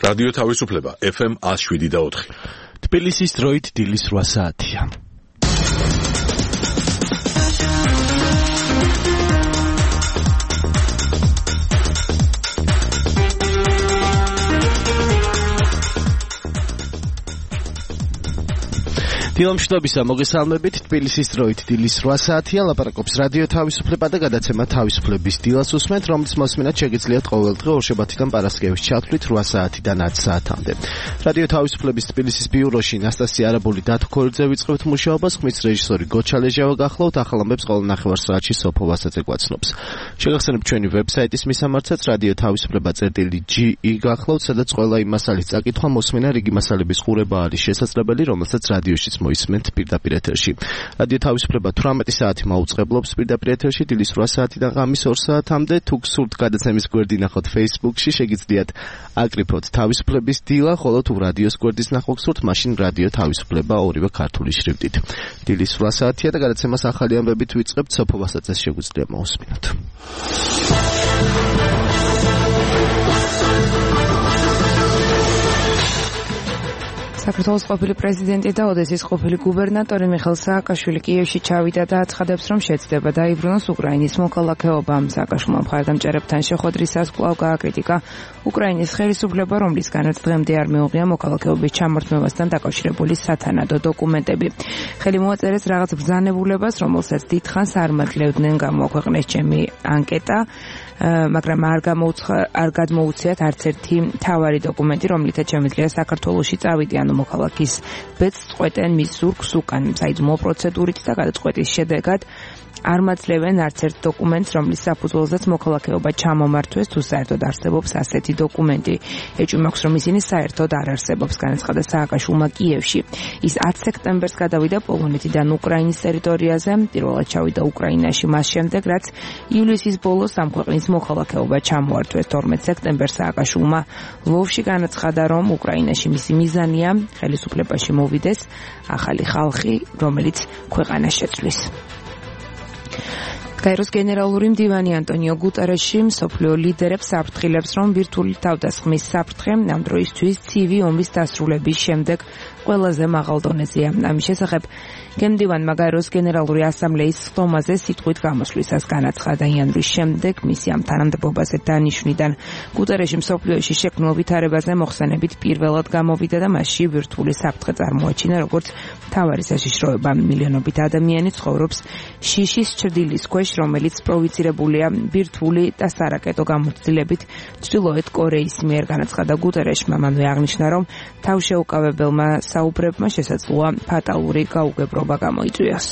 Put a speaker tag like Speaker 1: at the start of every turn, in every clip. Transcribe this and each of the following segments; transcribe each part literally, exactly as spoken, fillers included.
Speaker 1: რადიო თავისუფლება ეფ ემ one oh seven და four.
Speaker 2: თბილისის დროით დილის რვა საათია. დილამშვიდობისა მოგესალმებით. თბილისის დროით დილის რვა საათია. ლაპარაკობს რადიო თავისუფლება და გადაცემა თავისუფლების დილას უსმენთ, რომლის მოსმენად შეგიძლიათ ყოველდღე ორშაბათიდან პარასკევის ჩათვლით რვა საათიდან ათი საათამდე. რადიო თავისუფლების თბილისის ბიუროში ნასტასია არაბული დათქორიძე ვიწყებთ მუშაობას, ხმის რეჟისორი გოჩა ლეჟავა გახლავთ, ახალ ამბებს ყოველ ნახევარსაათში სოფო ვასაძე გვაცნობს. შეგახსენებთ ჩვენი ვებსაიტის მისამართსაც რადიო თავისუფლება წერტილი ჯი ი გახლავთ, სადაც ყველა იმ მასალის წაკითხვა, მოსმენა, რიგი მასალების ყურება არის შესაძლებელი, რომელსაც რადიოშიც მოისმენთ პირდაპირ ეთერში. რადიო თავისუფლება თვრამეტი საათი მაუწყებლობს პირდაპირ ეთერში დილის რვა საათიდან ღამის ორ საათამდე. თუ გსურთ გადაცემის გვერდი ნახოთ Facebook-ში, შეგიძლიათ აკრიფოთ თავისუფლების დილა, ხოლო თუ რადიოს გვერდის ნახვა გსურთ, მაშინ რადიო თავისუფლება ორივე ქართული შრიფტით. დილის რვა საათია და გადაცემას ახალი ამბებით ვიწყებთ, სოფო ვასაძეს შეგვიძლია მოусმინოთ.
Speaker 3: საქართველოს ყოფილი პრეზიდენტი და ოდესის ყოფილი გუბერნატორი მიხეილ სააკაშვილი კიევში ჩავიდა და აცხადებს, რომ შეცდება დაიბრუნოს უკრაინის მოქალაქეობა. სააკაშვილმა მხარდამჭერებთან შეხვედრისას კვლავ გააკრიტიკა უკრაინის ხელისუფლება, რომლისგანაც დღემდე არ მიუღია მოქალაქეობის ჩამორთმევასთან დაკავშირებული სათანადო დოკუმენტები. ხელი მოაწერეს რაღაც ბრძანებულებას, რომელსაც დიდხანს არ მადლევდნენ, გამოაქვეყნეს ჩემი ანკეტა, მაგრამ არ გამოუცხა არ გადმოუციათ არც ერთი მთავარი დოკუმენტი, რომლითაც შემიძლია საქართველოში წავიდიან მოქალაქის ბედს წყვეტენ მის ზურგს უკან საიძმო პროცედურით და გადაწყვეტის შედეგად არ მაძლევენ არც ერთ დოკუმენტს, რომლის საფუძველზეც მოქალაქეობა ჩამომართვეს, თუ საერთოდ არსებობს ასეთი დოკუმენტი. ეჭვი მაქვს, რომ ისინი საერთოდ არ არსებობს, განაცხადა სააკაშვილმა კიევში. ის ათი სექტემბერს გადავიდა პოლონეთიდან უკრაინის ტერიტორიაზე, პირველად ჩავიდა უკრაინაში მას შემდეგ, რაც ივლისის ბოლოს ამ ქვეყნის მოქალაქეობა ჩამოართვეს. თორმეტი სექტემბერს სააკაშვილმა ლვოვში განაცხადა, რომ უკრაინაში მისი მიზანია ხელისუფლებაში მოვიდეს ახალი ხალხი, რომელიც ქვეყანას შეცვლის. კაიროს გენერალური მდივანი ანტონიო გუტერეში მსოფლიო ლიდერებს აფრთხილებს, რომ ბირთვული თავდასხმის საფრთხე ამ დროისთვის ცივი ომის დასრულების შემდეგ ყველაზე მაღალ დონეზეა. ამის შესახებ გენდივანმა კაიროს გენერალური ასამბლეის ხტომაზე სიტყვით გამოსვლისას განაცხადა. იანვრის შემდეგ მისი ამ თანამდებობაზე დანიშვნიდან გუტერეში მსოფლიოში შექმნილ ვითარებაზე მოხსენებით პირველად გამოვიდა და მასში ბირთვული საფრთხე წარმოაჩინა, როგორც მთავარი საშიშროება. მილიონობით ადამიანი ცხოვრობს შიშის ჭრდილის ქვეშ, რომელიც პროვოცირებულია ბირთვული და სარაკეტო გამოცდილებით ჩრდილოეთ კორეის მიერ, განაცხადა გუტერეშმა. მანვე აღნიშნა, რომ თავშეუკავებელმა საუბრებმა შესაძლოა ფატალური გაუგებრობა გამოიწვიოს.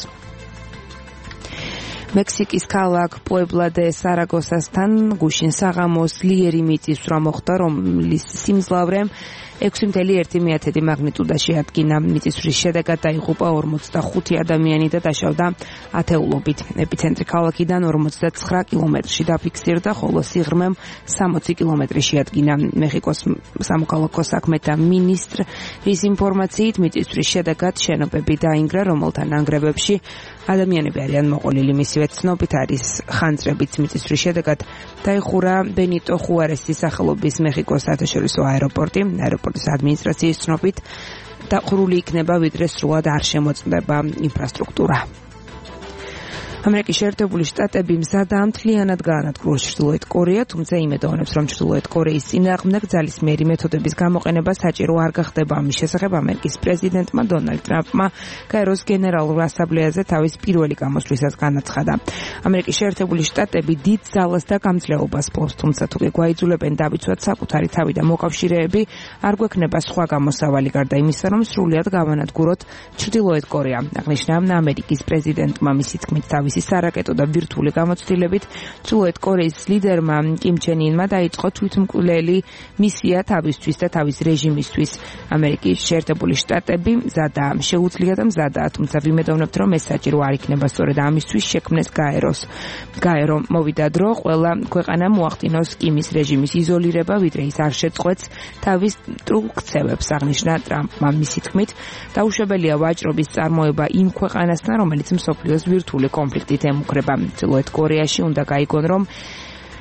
Speaker 3: მექსიკის ქალაქ პუებლა დე სარაგოსასთან გუშინ საღამოს ძლიერი მიწისძვრა მოხდა, რომლის სიმძლავრე ექვსი კoma ერთი მაგნიტუდაში ადგინა. მიწისძვრის შედეგად დაიღუპა ორმოცდახუთი ადამიანი და დაშავდა ათეულობით. ეპიცენტრი ქალაქიდან ორმოცდათხრა კილომეტრში დაფიქსირდა, ხოლო სიღრმემ სამოცი კილომეტრში ადგინა. მეხიკოს სამოქალაქო საქმეთა მინისტრის ინფორმაციით მიწისძვრის შედეგად შენობები დაინგრა, რომელთა ნანგრევებში ადამიანები არიან მოყოლილი. მისივე ცნობით არის ხანძრებით მიწისძვრის შედეგად დაიხურა ბენიტო ხუარესის სახელობის მეხიკოს საერთაშორისო აეროპორტი. აეროპორტის ადმინისტრაციის ცნობით დახურული იქნება, ვიდრე სრულად არ შემოწმდება ინფრასტრუქტურა. ამერიკის შეერთებული შტატები მზადაა მთლიანად გაანადგუროს ჩრდილოეთ კორეა, თუმცა იმედოვნებს, რომ ჩრდილოეთ კორეის წინააღმდეგ ძალისმიერი მეთოდების გამოყენება საჭირო არ გახდება. ამის შესახებ ამერიკის პრეზიდენტმა დონალდ ტრამპმა კაიროს გენერალურ ასამბლეაზე თავის პირველი გამოსვლისას განაცხადა. ამერიკის შეერთებული შტატები დიდ ძალას და გამძლეობას ფლობს, თუმცა თუ გვაიძულებენ დავიცვათ საკუთარი თავი და მოკავშირეები, არ გვექნება სხვა გამოსავალი გარდა იმისა, რომ სრულად გავანადგუროთ ჩრდილოეთ კორეა. აღნიშნა ამერიკის პრეზიდენტმა მისი თქმით თავის სარაკეტო და ბირთვული გამოცდილებით ჩრდილოეთ კორეის ლიდერმა კიმ ჩენ ინმა დაიწყო თვითმკვლელი მისია თავისთვის და თავის რეჟიმისთვის. ამერიკის შეერთებული შტატები მზადაა, შეუძლია და მზადაა, თუმცა ვიმედოვნებთ, რომ ეს საჭირო არ იქნება სწორედ ამისთვის შექმნეს გაეროს. გაერო მოვიდა დრო, ყველა ქვეყანა მოახდინოს კიმის რეჟიმის იზოლირება, ვიდრე ის არ შეწყვეტს თავის ტრულ ქცევებს. აღნიშნა ტრამპმა მისი თქმით, დაუშვებელია ვაჭრობის წარმოება იმ ქვეყანასთან, რომელიც მსოფლიოს ბირთვული კონფლიქტით ემუქრება. ჩრდილოეთ კორეაში უნდა გაიგონ, რომ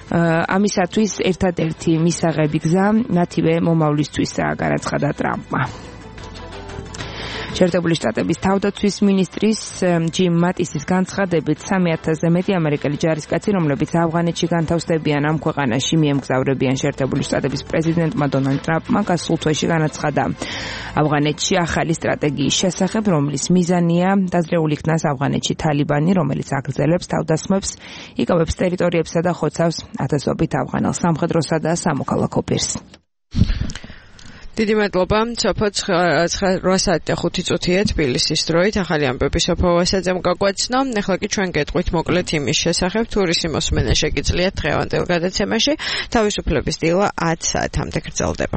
Speaker 3: ამისათვის ერთადერთი მისაღები გზა მათივე მომავლისთვისაა, განაცხადა ტრამპმა. შეერთებული შტატების თავდაცვის მინისტრის ჯიმ მატისის განცხადებით სამი ათასზე მეტი ამერიკელი ჯარისკაცი, რომლებიც ავღანეთში განთავსდებიან ამ ქვეყანაში, მიემგზავრებიან შეერთებული შტატების პრეზიდენტმა დონალდ ტრამპმა გასულ თვეში განაცხადა ავღანეთში ახალი სტრატეგიის შესახებ, რომლის მიზანია დაძლეული იქნას ავღანეთში თალიბანი, რომელიც აგრძელებს თავდასხმებს, იკავებს ტერიტორიებსა და ხოცავს ათასობით ავღანელ სამხედროსა და სამოქალაქო პირს.
Speaker 4: დიდი მადლობა. სოფო რვა საათი და ხუთი წუთია თბილისის დროით. ახალი ამბები სოფო ვასაძემ გაგვაცნო. ახლა კი ჩვენ გეტყვით მოკლედ იმის შესახებ, თუ რისი მოსმენა შეგიძლიათ დღევანდელ გადაცემაში. თავისუფლების დილა ათი საათამდე გრძელდება.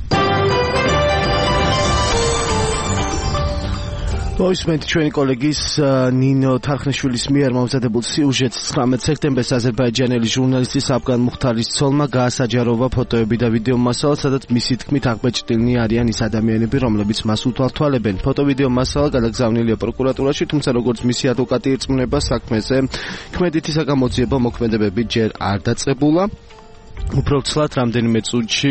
Speaker 2: მოისმენთ ჩვენი კოლეგის ნინო თარხნიშვილის მიერ მომზადებულ სიუჟეტს. ცხრამეტ სექტემბერს აზერბაიჯანელი ჟურნალისტი საფგან მუხთარის ცოლმა გაასაჯაროვა ფოტოები და ვიდეო მასალა, სადაც მისი თქმით აღბეჭდილნი არიან ის ადამიანები, რომლებიც მას უთვალთვალებენ. ფოტო-ვიდეო მასალა გადაგზავნილია პროკურატურაში, თუმცა როგორც მისი ადვოკატი ირწმუნება, საქმეზე ქმედითი საგამოძიებო მოქმედებები ჯერ არ დაწყებულა. უფრო ცლად რამდენიმე წუთში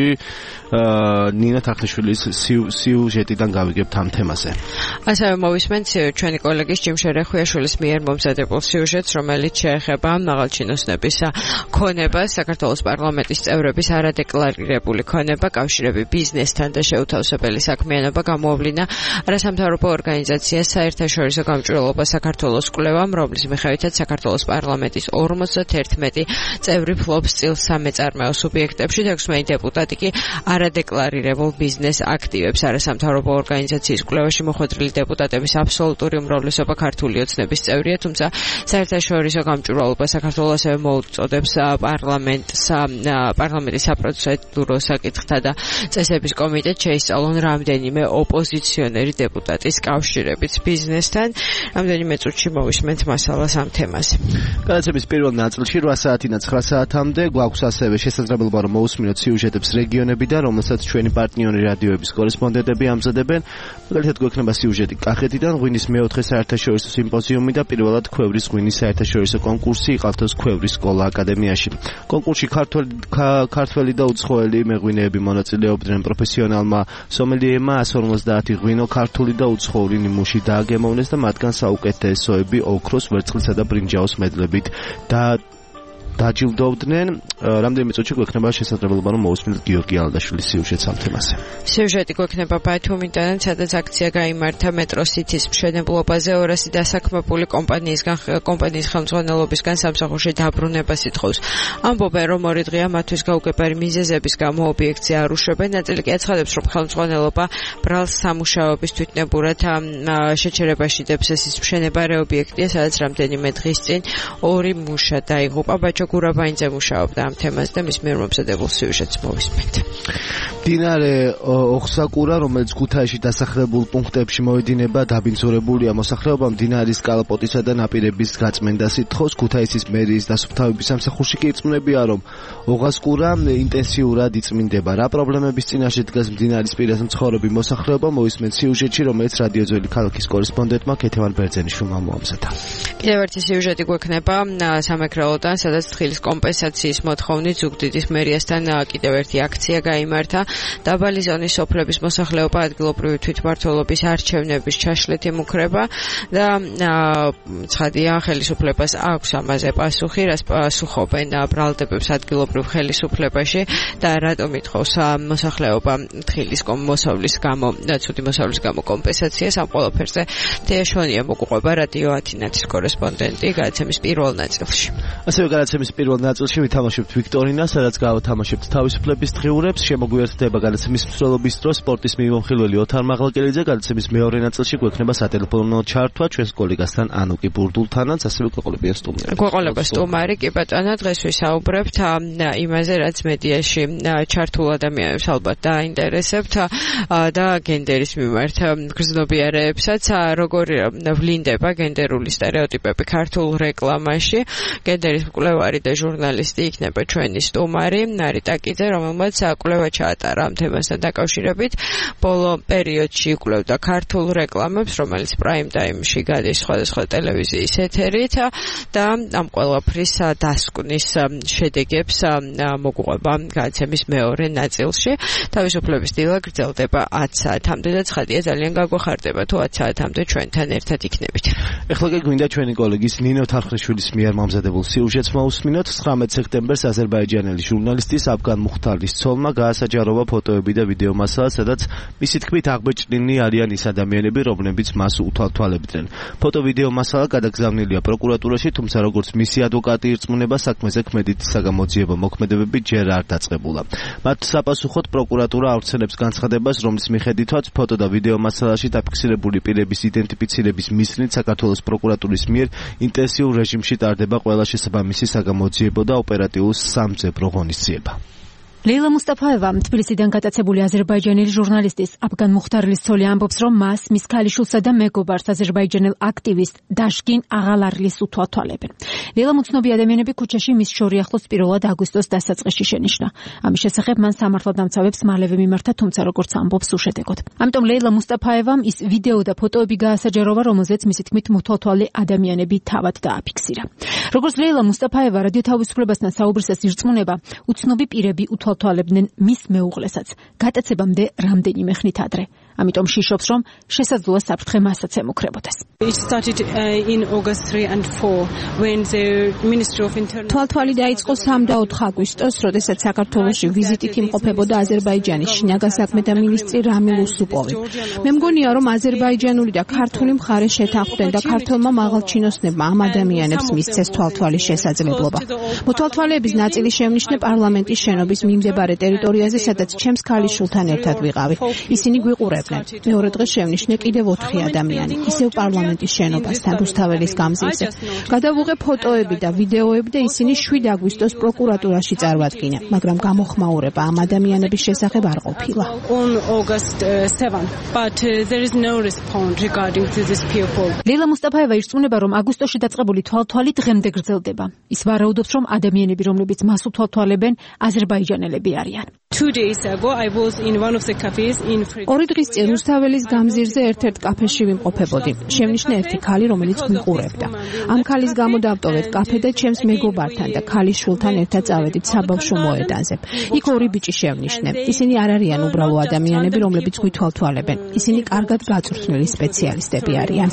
Speaker 2: ნინა თარხნიშვილის სიუჟეტიდან გავიგებთ ამ თემაზე.
Speaker 4: ასევე მოვისმენთ ჩვენი კოლეგის ჯიმ შერეხვიაშვილის მიერ მომზადებულ სიუჟეტს, რომელიც შეეხება მაღალჩინოსნების ქონებას, საქართველოს პარლამენტის წევრების არადეკლარირებული ქონება, კავშირები ბიზნესთან და შეუთავსებელი საქმიანობა გამოავლინა არასამთავრობო ორგანიზაციას საერთაშორისო გამჭვირვალობა საქართველოს კვლევამ, რომლის მიხედვითაც საქართველოს პარლამენტის ორმოცდაერთი წევრი ფლობს წილს სამეწარმეო სუბიექტებში, ექვსმეტი დეპუტატი კი არადეკლარირებულ ბიზნეს აქტივებს. არასამთავრობო ორგანიზაციის კვლევაში მოხვედრილი დეპუტატების აბსოლუტური უმრავლესობა ქართული ოცნების წევრია, თუმცა საერთაშორისო გამჭვირვალობა საქართველოს ასევე მოუწოდებს პარლამენტს პარლამენტის საპროცედურო საკითხთა და წესების კომიტეტს შეისწავლონ რამდენიმე ოპოზიციონერი დეპუტატის კავშირებით ბიზნესთან. რამდენიმე წუთში მოვისმენთ მასალას ამ თემაზე.
Speaker 2: გადაცემის პირველ ნაწილში რვა საათიდან ცხრა საათამდე გვაქვს ასევე შესაძლებლობა რომ მოусმინოთ სიუჟეტებს რეგიონებიდან, რომელსაც ჩვენი პარტნიორი რადიოების კორესპონდენტები ამზადებენ. მაგალითად გვექნება სიუჟეტი კახეთიდან, ღვინის მეოთხე საერთაშორისო სიმპოზიუმი და პირველად ქვევრის ღვინის საერთაშორისო კონკურსი იყალთოს ქვევრის სკოლა აკადემიაში. კონკურსში ქართველი და უცხოელი მეღვინეები მონაწილეობდნენ. პროფესიონალმა სომელიემა εκατს ორმოცდაათი ღვინო ქართული და უცხოური ნიმუში დააგემოვნეს და მათგან საუკეთესოები ოქროს, ვერცხლისა და ბრინჯაოს მედლებით და დაჯილდოვდნენ. რამდენიმე წუთში გვექნება შესაძლებლობა რომ მოусმინოთ გიორგი ალდაშვილის სიუჟეტს ამ თემაზე.
Speaker 4: სიუჟეტი გვექნება ბათუმიდან, სადაც აქცია გაიმართა მეტროსითის მშენებლობაზე. ორასი დასაქმებული კომპანიისგან კომპანიის ხელმძღვანელობისგან სამსახურში დაბრუნებას ითხოვს. ამბობენ, რომ ორი დღეა მათთვის გაუგებარი მიზეზების გამო ობიექტზე არ უშვებენ. ნაწილი კი აცხადებს, რომ ხელმძღვანელობა ბრალს სამუშაოების თვითნებურად შეჩერებაში დებს. ეს ის მშენებარე ობიექტია, სადაც რამდენიმე დღის წინ ორი მუშა დაიღუპა. ბაჭო გურაბაინძე მუშაობდა ამ თემაზე და მის მიერ მომზადებულ სიუჟეტს მოვისმენთ.
Speaker 2: მდინარე ოხსაკურა, რომელიც ქუთაისში დასახლებულ პუნქტებში მოედინება, დაბინძურებულია. მოსახლეობა მდინარის კალაპოტისა და ნაპირების გაწმენდას ითხოვს. ქუთაისის მერიის დასუფთავების სამსახურში კი ირწმუნებია, რომ ოღასკურა ინტენსიურად იწმინდება. რა პრობლემების წინაშე დგას მდინარის პირას მცხოვრები მოსახლეობა, მოვისმენთ სიუჟეტში, რომელიც რადიო ძველი ქალაქის კორესპონდენტმა ქეთევან ბერძენიშვილმა მოამზადა.
Speaker 4: კიდევ ერთი სიუჟეტი გვექნება სამეგრელოდან, სადაც თხილის კომპენსაციის მოთხოვნით ზუგდიდის მერიასთან კიდევ ერთი აქცია გაიმართა. დაბალი ზონის სოფლების მოსახლეობა ადგილობრივი თვითმმართველობის არჩევნების ჩაშლით იმუქრება და ცხადია ხელისუფლებას აქვს ამაზე პასუხი, რას პასუხობენ ბრალდებებს ადგილობრივ ხელისუფლებაში და რატომ ითხოვს მოსახლეობა თხილის მოსავლის გამო ცუდი მოსავლის გამო კომპენსაციას. ამ ყველაფერზე თეაშვანია მოგუყვება რადიო ათინათის კორესპონდენტი გადაცემის პირველ ნაწილში.
Speaker 2: ასევე გადაცემის პირველ ნაწილში ვითამაშებთ ვიქტორინას, სადაც გავთამაშებთ თავისუფლების დღიურებს. შემოგვიერთდება გადაცემის მსვლელობის დროს სპორტის მიმომხილველი ოთარ მაღლაკელიძე. გადაცემის მეორე ნაწილში გვექნება სატელეფონო ჩართვა ჩვენს კოლეგასთან ანუკი ბურდულთანაც, ასევე გვეყოლებიან სტუმარი.
Speaker 4: გვეყოლება სტუმარი, კი ბატონო, დღეს ვისაუბრებთ იმაზე, რაც მედიაში ჩართულ ადამიანებს ალბათ დაინტერესებთ და გენდერის მიმართ გრძნობიარეებსაც, როგორ ვლინდება გენდერული სტერეოტიპები ქართულ რეკლამაში. გენდერის მკვლევარი და ჟურნალისტი იქნება ჩვენი სტუმარი ნარი ტაკიძე, რომელმაც კვლევა ჩაატარა გამხდარა ამ თემასთან დაკავშირებით. ბოლო პერიოდში იკვლევდა ქართულ რეკლამებს, რომელიც პრაიმ ტაიმში გადის სხვადასხვა ტელევიზიის ეთერით და ამ ყველაფრის დასკვნის შედეგებს მოგუყვება გადაცემის მეორე ნაწილში. თავისუფლების დილა გრძელდება ათ საათამდე და ცხადია ძალიან გაგვეხარდება თუ ათ საათამდე ჩვენთან ერთად იქნებით.
Speaker 2: ეხლა კი გვინდა ჩვენი კოლეგის ნინო თარხნიშვილის მიერ მომზადებულ სიუჟეტს მოусმინოთ. ცხრამეტ სექტემბერს აზერბაიჯანელი ჟურნალისტის აფგან მუხთარლის ცოლმა გაასაჯაროვა ფოტოები და ვიდეო მასალა, სადაც მისი თქმით აღბეჭდნილი არიან ის ადამიანები, რომლებიც მას უთვალთვალებდნენ. ფოტო-ვიდეო მასალა გადაგზავნილია პროკურატურაში, თუმცა როგორც მისი ადვოკატი ირწმუნება, საქმეზე ქმედით საგამოძიებო მოქმედებები ჯერ არ დაწყებულა. მათ საპასუხოდ პროკურატურა ავრცელებს განცხადებას, რომლის მიხედვითაც ფოტო და ვიდეო მასალაში დაფიქსირებული პირების იდენტიფიცირების მიზნით საქართველოს პროკურატურის მიერ ინტენსიურ რეჟიმში ტარდება ყველა შესაბამისი საგამოძიებო და ოპერატიულ სამძებრო ღონისძიება.
Speaker 5: ლეილა მუსტაფაევა თბილისიდან გატაცებული აზერბაიჯანელი ჟურნალისტის აფგან მუხთარლის ცოლი ამბობს, რომ მას, მის ქალიშვილსა და მეგობარს აზერბაიჯანელ აქტივისტ დაშკინ აღალარლის უთვალთვალებენ. ლეილა მუცნობი ადამიანები ქუჩაში მის შორიახლოს პირველად აგვისტოს დასაწყისში შენიშნა. ამის შესახებ მან სამართალდამცავებს მალევე მიმართა, თუმცა როგორც ამბობს უშედეგოდ. ამიტომ ლეილა მუსტაფაევამ ის ვიდეო და ფოტოები გაასაჯაროვა, რომელზეც მისი თქმით მუთვალთვალე ადამიანები თავად დააფიქსირა. როგორც ლეილა მუსტაფაევა რადიო თავისუფლებასთან საუბრისას ირწმუნება, უცნობი პირები უთვალთვალებდნენ მის მეუღლესაც გატაცებამდე რამდენიმე ხნით ადრე. ამიტომ შიშობს, რომ შესაძლოა საფრთხე მასაც ემუქრებოდეს.
Speaker 6: თვალთვალი დაიწყო სამ და ოთხ აგვისტოს, როდესაც საქართველოში ვიზიტით იმყოფებოდა აზერბაიჯანის შინაგან საქმეთა მინისტრი რამილ უსუპოვი. მე მგონია, რომ აზერბაიჯანული და ქართული მხარე შეთანხმდნენ და ქართველმა მაღალჩინოსნებმა ამ ადამიანებს მისცეს თვალთვალის შესაძლებლობა. მოთვალთვალეების ნაწილი შემნიშნე პარლამენტის შენობის მიმდებარე ტერიტორიაზე, სადაც ჩემს ქალიშვილთან ერთად ვიყავი. ისინი გვიყურებდნენ. მეორე დღეს შემნიშნე კიდევ ოთხი ადამიანი, ისევ პარლამენტის შენობასთან რუსთაველის გამზირზე. გადავუღე ფოტოები და ვიდეოები და ისინი შვიდ აგვისტოს პროკურატურაში წარვადგინა, მაგრამ გამოხმაურება ამ ადამიანების შესახებ არ ყოფილა.
Speaker 5: ლეილა მუსტაფაევა ირწმუნება, რომ აგვისტოში დაწყებული თვალთვალი დღემდე გრძელდება. ის ვარაუდობს, რომ ადამიანები, რომლებიც მას უთვალთვალებენ, აზერბაიჯანელები არიან.
Speaker 6: ორი დღის წინ რუსთაველის გამზირზე ერთ-ერთ კაფეში ვიმყოფებოდი. შემნიშნე ერთი ქალი, რომელიც გვიყურებდა. ამ ქალის გამო დავტოვეთ კაფე და ჩემს მეგობართან და ქალის შვილთან ერთად წავედით საბავშვო მოედანზე. იქ ორი ბიჭი შემნიშნე. ისინი არ არიან უბრალო ადამიანები, რომლებიც გვითვალთვალებენ. ისინი კარგად გაწვრთნილი სპეციალისტები არიან.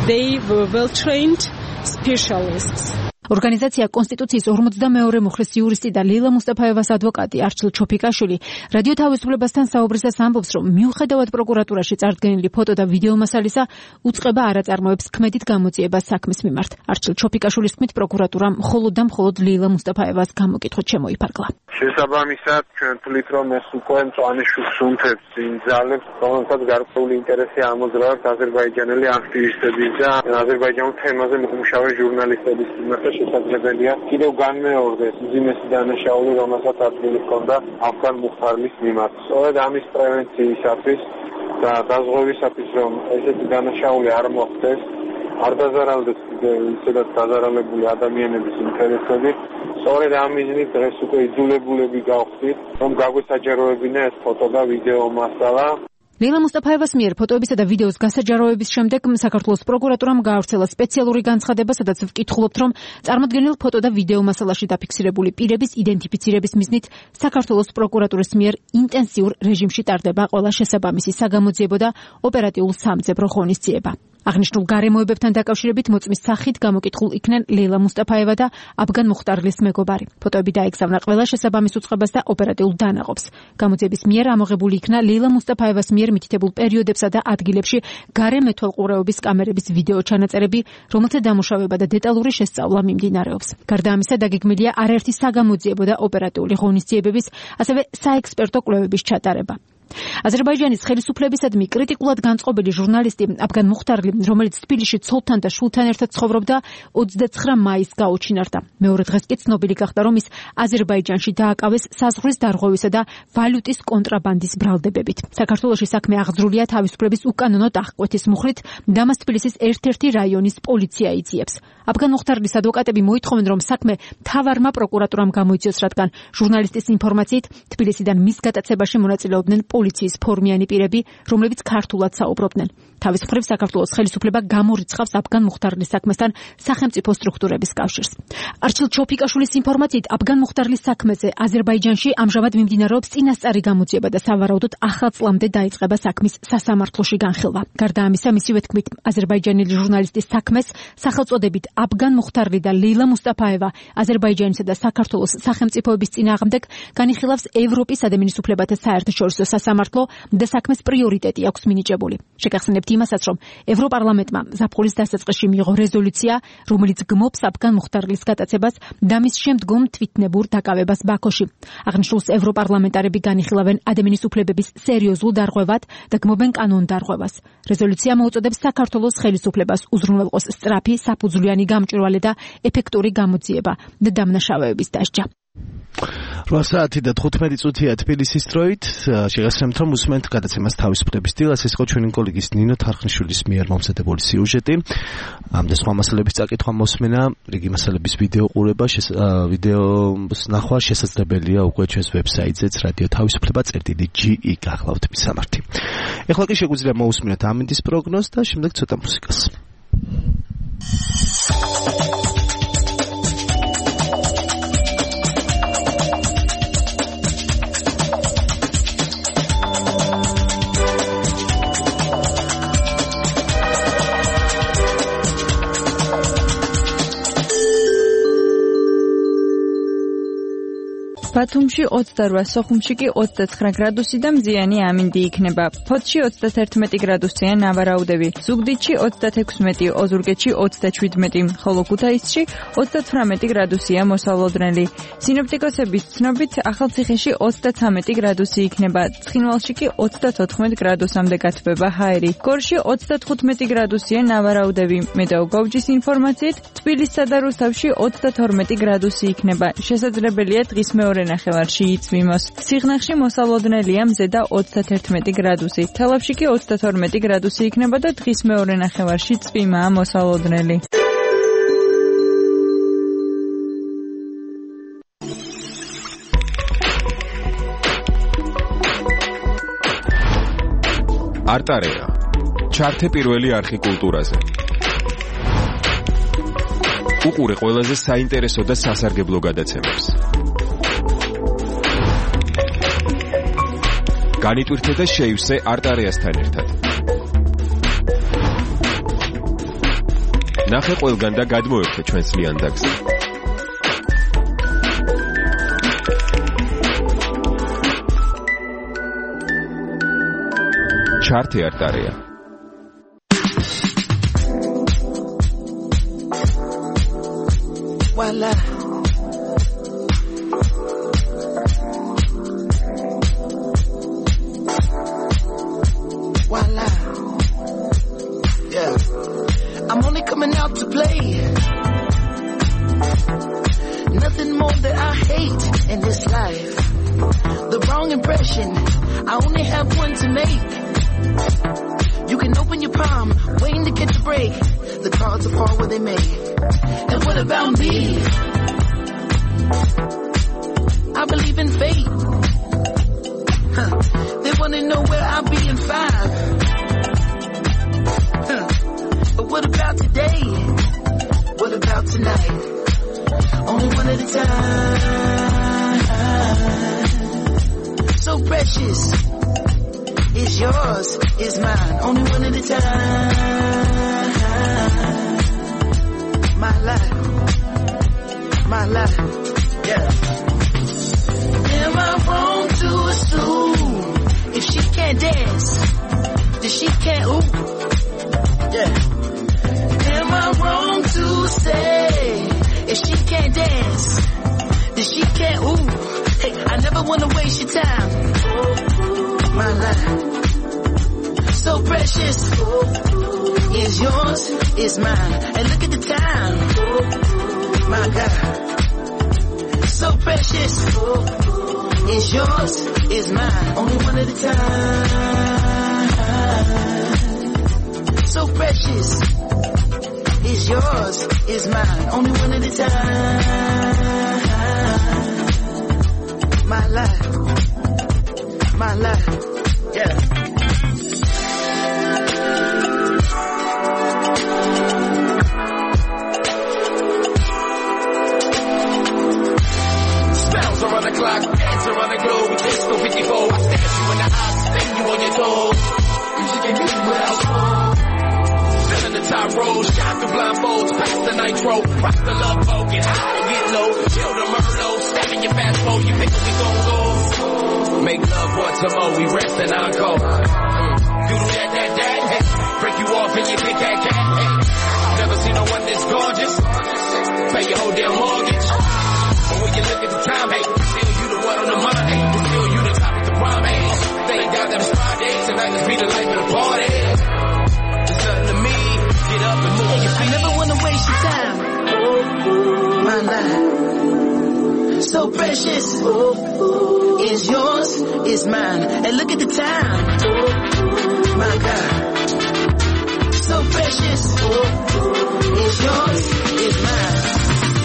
Speaker 5: ორგანიზაცია კონსტიტუციის ორმოცდამეორე მუხლის იურისტი და ლეილა მუსტაფაევას ადვოკატი არჩილ ჩოფიკაშვილი რადიო თავისუფლებასთან საუბრისას ამბობს, რომ მიუხედავად პროკურატურაში წარდგენილი ფოტო და ვიდეო მასალისა, უწყება არ აწარმოებს ქმედით გამოძიებას საქმის მიმართ. არჩილ ჩოფიკაშვილის თქმით, პროკურატურამ მხოლოდ და მხოლოდ ლეილა მუსტაფაევას გამოკითხვით შემოიფარგლა.
Speaker 7: შესაბამისად, ჩვენ თვლით, რომ ეს უკვე მწვანე შუქს უმთებს იმ ძალებს, რომელთაც გარკვეული ინტერესი ამოძრავებს აზერბაიჯანელი აქტივისტების და აზერბაიჯანულ თემაზე მომუშავე ჟურნალისტების მიმართ. შესაძლებელია კიდევ განმეორდეს უძიმესი დანაშაული, რომელსაც ადგილი ჰქონდა აფგან მუხთარლის მიმართ. სწორედ ამის პრევენციისათვის და დაზღვევისათვის, რომ ესეთი დანაშაული არ მოხდეს, არ დაზარალდეს ისედაც დაზარალებული ადამიანების ინტერესები, სწორედ ამ მიზნით დღეს უკვე იძულებულები გავხდით, რომ გაგვესაჯაროებინა ეს ფოტო და ვიდეო მასალა.
Speaker 5: ლეილა მუსტაფაევას მიერ ფოტოებისა და ვიდეოს გასაჯაროების შემდეგ საქართველოს პროკურატურამ გაავრცელა სპეციალური განცხადება, სადაც ვკითხულობთ, რომ წარმოდგენილ ფოტო და ვიდეო მასალაში დაფიქსირებული პირების იდენტიფიცირების მიზნით საქართველოს პროკურატურის მიერ ინტენსიურ რეჟიმში ტარდება ყველა შესაბამისი საგამოძიებო და ოპერატიულ სამძებრო ღონისძიება. აღნიშნულ გარემოებებთან დაკავშირებით მოწმის სახით გამოკითხულ იქნენ ლეილა მუსტაფაევა და აფგან მუხთარლის მეგობარი. ფოტოები დაეგზავნა ყველა შესაბამის უწყებას და ოპერატიულ დანაყოფს. გამოძიების მიერ ამოღებული იქნა ლეილა მუსტაფაევას მიერ მითითებულ პერიოდებსა და ადგილებში გარე მეთვალყურეობის კამერების ვიდეო ჩანაწერები, რომელთა დამუშავება და დეტალური შესწავლა მიმდინარეობს. გარდა ამისა, დაგეგმილია არაერთი საგამოძიებო და ოპერატიული ღონისძიებების, ასევე საექსპერტო კვლევების ჩატარება. აზერბაიჯანის ხელისუფლებისადმი კრიტიკულად განწყობილი ჟურნალისტი აფგან მუხტარლი, რომელიც თბილისში ცოლთან და შვილთან ერთად ცხოვრობდა, ოცდაცხრა მაისს გაუჩინარდა. მეორე დღეს კი ცნობილი გახდა, რომ ის აზერბაიჯანში დააკავეს საზღვრის დარღვევისა და ვალუტის კონტრაბანდის ბრალდებებით. საქართველოში საქმე აღძრულია თავისუფლების უკანონო აღკვეთის მუხლით, დამას თბილისის ერთ-ერთი რაიონის პოლიცია იძიებს. აფგან მუხტარლის ადვოკატები მოითხოვენ, რომ საქმე მთავარმა პროკურატურამ გამოიწვიოს, რადგან ჟურნალისტის ინფორმაციით თბილისიდან მის გატაცებაში მონაწილეობდნენ პოლიციის ფორმიანი პირები, რომლებიც ქართულად საუბრობდნენ. თავის მხრივ საქართველოს ხელისუფლება გამორიცხავს აფგან მუხტარლის საქმესთან სახელმწიფო სტრუქტურების კავშირს. არჩილ ჩოფიკაშვილის ინფორმაციით აფგან მუხტარლის საქმეზე აზერბაიჯანში ამჟამად მიმდინარეობს წინასწარი გამოძიება და სავარაუდოდ ახალ წლამდე დაიწყება საქმის სასამართლოში განხილვა. გარდა ამისა, მისივე თქმით, აზერბაიჯანელი ჟურნალისტის საქმეს სახელწოდებით აფგან მუხტარლი და ლეილა მუსტაფაევა აზერბაიჯანისა და საქართველოს სახელმწიფოების წინააღმდეგ განიხილავს ევროპის ადამიანის უფლებათა საერთაშორისო სასამართლო და საქმეს პრიორიტეტი აქვს მინიჭებული. შეგახსენებთ იმასაც, რომ ევროპარლამენტმა ზაფხულის დასაწყისში მიიღო რეზოლუცია, რომელიც გმობს აფგან მუხტარლის გატაცებას და მის შემდგომ თვითნებურ დაკავებას ბაქოში. აღნიშნულს ევროპარლამენტარები განიხილავენ ადამიანის უფლებების სერიოზულ დარღვევად და გმობენ კანონდარღვევას. რეზოლუცია მოუწოდებს საქართველოს ხელისუფლებას უზრუნველყოს სწრაფი, საფუძვლიანი გამჭვირვალე და ეფექტური გამოძიება და დამნაშავეების დასჯა.
Speaker 2: რვა საათი და თხუთმეტი წუთია თბილისის დროით. შეგახსენებთ, რომ უსმენთ გადაცემას თავისუფლების დილას. ეს იყო ჩვენი კოლეგის ნინო თარხნიშვილის მიერ მომზადებული სიუჟეტი. ამ და სხვა მასალების წაკითხვა მოსმენა, რიგი მასალების ვიდეო ყურება, ვიდეოს ნახვა შესაძლებელია უკვე ჩვენს ვებსაიტზეც რადიო თავისუფლება წერტილი ჯი ი გახლავთ მისამართი. ეხლა კი შეგვიძლია მოусმინოთ ამინდის პროგნოზს და შემდეგ ცოტა მუსიკას.
Speaker 8: ბათუმში ოცდარვა, სოხუმში კი ოცდაცხრა გრადუსი და მზიანი ამინდი იქნება. ფოთში ოცდათერთმეტი გრადუსია ნავარაუდები, ზუგდიდში ოცდათექვსმეტი, ოზურგეთში ოცდაჩვიდმეტი, ხოლო ქუთაისში ოცდათვრამეტი გრადუსია მოსალოდნელი. სინოპტიკოსების ცნობით ახალციხეში ოცდაცამეტი გრადუსი იქნება, ცხინვალში კი ოცდათოთხმეტ გრადუსამდე გათბება ჰაერი. გორში ოცდათხუთმეტი გრადუსია ნავარაუდები, მედაო გოვჯის ინფორმაციით თბილისსა და რუსთავში ოცდათორმეტი გრადუსი იქნება. შესაძლებელია დღის მეორე ნახევარში იწვიმოს. სიღნაღში მოსალოდნელია მზე და ოცდათერთმეტი გრადუსი. თელავში კი ოცდათორმეტი გრადუსი იქნება და დღის მეორე ნახევარში წვიმაა მოსალოდნელი.
Speaker 9: არტარეა. ჩართე პირველი არხი კულტურაზე. უყურე ყველაზე საინტერესო და სასარგებლო გადაცემებს. განიტვირთე და შეივსე არტარეასთან ერთად. ნახე ყველგან და გადმოერთე ჩვენს ლიანდაგზე. ჩართე არტარეა.
Speaker 10: Voila. Voila. Yeah. I'm only coming out to play. Nothing more that I hate in this life. The wrong impression, I only have one to make. You can open your palm, waiting to catch a break. The cards will fall where they may. And what about me? I believe in fate. Huh. They wanna know where I'll be in five. Huh. But what about today? What about tonight? Only one at a time. So precious. It's yours, it's mine. Only one at a time. My life, my life, yeah. Am I wrong to assume if she can't dance, then she can't ooh? Yeah. Am I wrong to say if she can't dance, then she can't ooh? Hey, I never wanna waste your time. my life. So precious, is yours, is mine. And look at the time, my God. So precious, is yours, is mine. Only one at a time. So precious, is yours, is mine. Only one at a time. My life, my life, yeah.
Speaker 11: Spells around the clock, dance around the globe. With disco fifty-four, I stare you in the eyes, spin you on your toes. Music ain't music without song. Filling the top road, shot the blindfolds, pass the nitro, rock the love boat, get high and get low, chill the Merlot, step in your fast mode, you think we gon' go. Make love once a more, we rest and encore. You do that, that, that, hey. Break you off and you think that cat, hey. Never seen no one this gorgeous. Pay your whole damn mortgage. But when you look at the time, hey, still you the one on the mind, hey. Still you the top of the prime, hey. Thank God that it's Friday, tonight let's be the life of the party. It's nothing to me, get up and move your feet.
Speaker 10: I never wanna waste your time. My life, so precious, is yours, is mine. And look at the time, my God. So precious, is yours, is mine.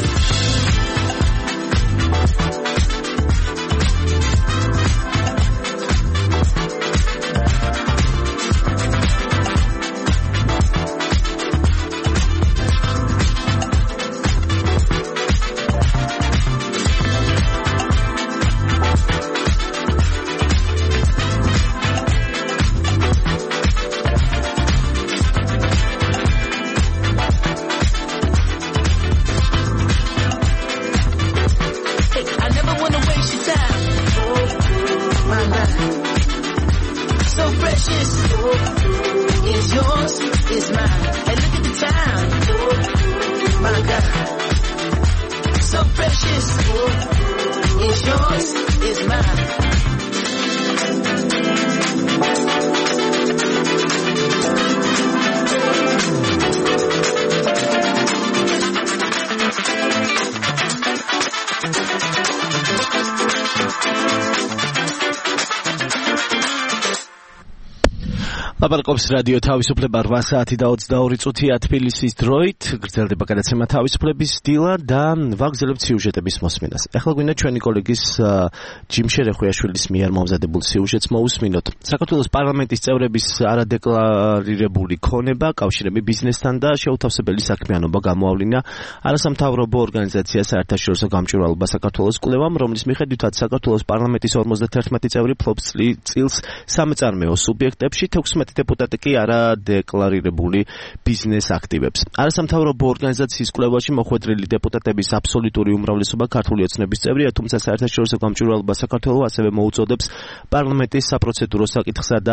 Speaker 2: ლაპარაკობს რადიო თავისუფლება რვა საათი და ოცდაორი წუთია თბილისის დროით. გრძელდება გადაცემა თავისუფლების დილა და ვაგრძელებთ სიუჟეტების მოსმენას. ახლა გვინდა ჩვენი კოლეგის ჯიმ შერეხვიაშვილის მიერ მომზადებულ სიუჟეტს მოусმინოთ. საქართველოს პარლამენტის წევრების არადეკლარირებული ქონება, კავშირები ბიზნესთან და შეუთავსებელი საქმიანობა გამოავლინა არასამთავრობო ორგანიზაცია საერთაშორისო გამჭვირვალობა საქართველოს კვლევამ, რომლის მიხედვითაც საქართველოს პარლამენტის ორმოცდაათი წევრი ფლობს წილს სამეწარმეო სუბიექტებში, თექვსმეტი დეპუტატი კი არადეკლარირებული ბიზნეს აქტივებს. არასამთავრობო ორგანიზაციის კვლევაში მოხვედრილი დეპუტატების აბსოლუტური უმრავლესობა ქართული ოცნების წევრია, თუმცა საერთაშორისო გამჭვირვალობა საქართველოს ასევე მოუწოდებს პარლამენტის საპროცედურო საკითხსა და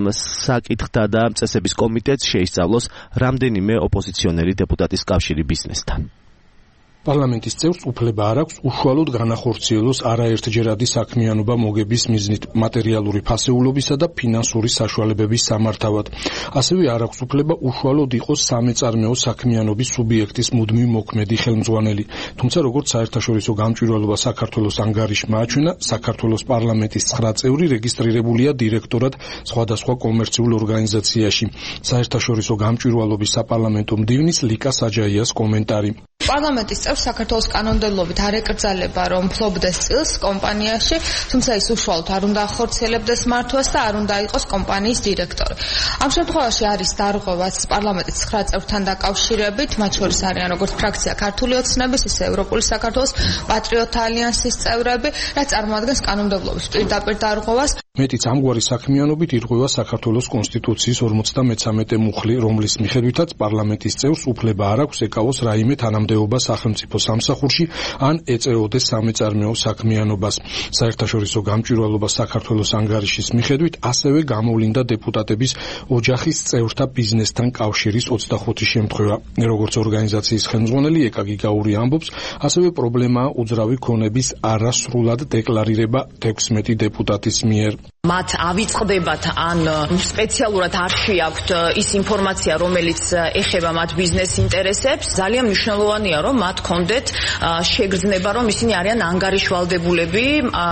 Speaker 2: საკითხთა და წესების კომიტეტს შეისწავლოს რამდენიმე ოპოზიციონერი დეპუტატის კავშირი ბიზნესთან.
Speaker 12: პარლამენტის წევრს უფლება არ აქვს უშუალოდ განახორციელოს არაერთჯერადი საქმიანობა მოგების მიზნით მატერიალური ფასეულობისა და ფინანსური საშუალებების სამართავად. ასევე არ აქვს უფლება უშუალოდ იყოს სამეწარმეო საქმიანობის სუბიექტის მუდმივ მოქმედი ხელმძღვანელი. თუმცა როგორც საერთაშორისო გამჭვირვალობა საქართველოს ანგარიშმა აჩვენა, საქართველოს პარლამენტის ცხრა წევრი რეგისტრირებულია დირექტორად სხვადასხვა კომერციულ ორგანიზაციაში. საერთაშორისო გამჭვირვალობის საპარლამენტო მდივნის ლიკა საჯაიას კომენტარი.
Speaker 13: პარლამენტის წევრს საქართველოს კანონმდებლობით არ ეკრძალება, რომ ფლობდეს წილს კომპანიაში, თუმცა ის უშუალოდ არ უნდა ახორციელებდეს მართვას და არ უნდა იყოს კომპანიის დირექტორი. ამ შემთხვევაში არის დარღვევაც პარლამენტის ცხრა წევრთან დაკავშირებით, მათ შორის არიან როგორც ფრაქცია ქართული ოცნების, ისე ევროპული საქართველოს პატრიოტთა ალიანსის წევრები, რაც წარმოადგენს კანონმდებლობის პირდაპირ დარღვევას.
Speaker 12: მეტიც ამგვარი საქმიანობით ირღვევა საქართველოს კონსტიტუციის ორმოცდამეცამეტე მუხლი, რომლის მიხედვითაც პარლამენტის წევრს უფლება არ აქვს ეკავოს რაიმე თანამდებობა სახელმწიფო სამსახურში ან ეწეოდეს სამეწარმეო საქმიანობას. საერთაშორისო გამჭვირვალობა საქართველოს ანგარიშის მიხედვით ასევე გამოვლინდა დეპუტატების ოჯახის წევრთა ბიზნესთან კავშირის ოცდახუთი შემთხვევა. როგორც ორგანიზაციის ხელმძღვანელი ეკა გიგაური ამბობს, ასევე პრობლემაა უძრავი ქონების არასრულად დეკლარირება თექვსმეტი დეპუტატის მიერ.
Speaker 14: მათ ავიწყდებათ ან სპეციალურად არ შეაქვთ ის ინფორმაცია, რომელიც ეხება მათ ბიზნეს ინტერესებს, ძალიან მნიშვნელოვანია, რომ მათ კონდეთ შეგრძნება, რომ ისინი არიან ანგარიშვალდებულები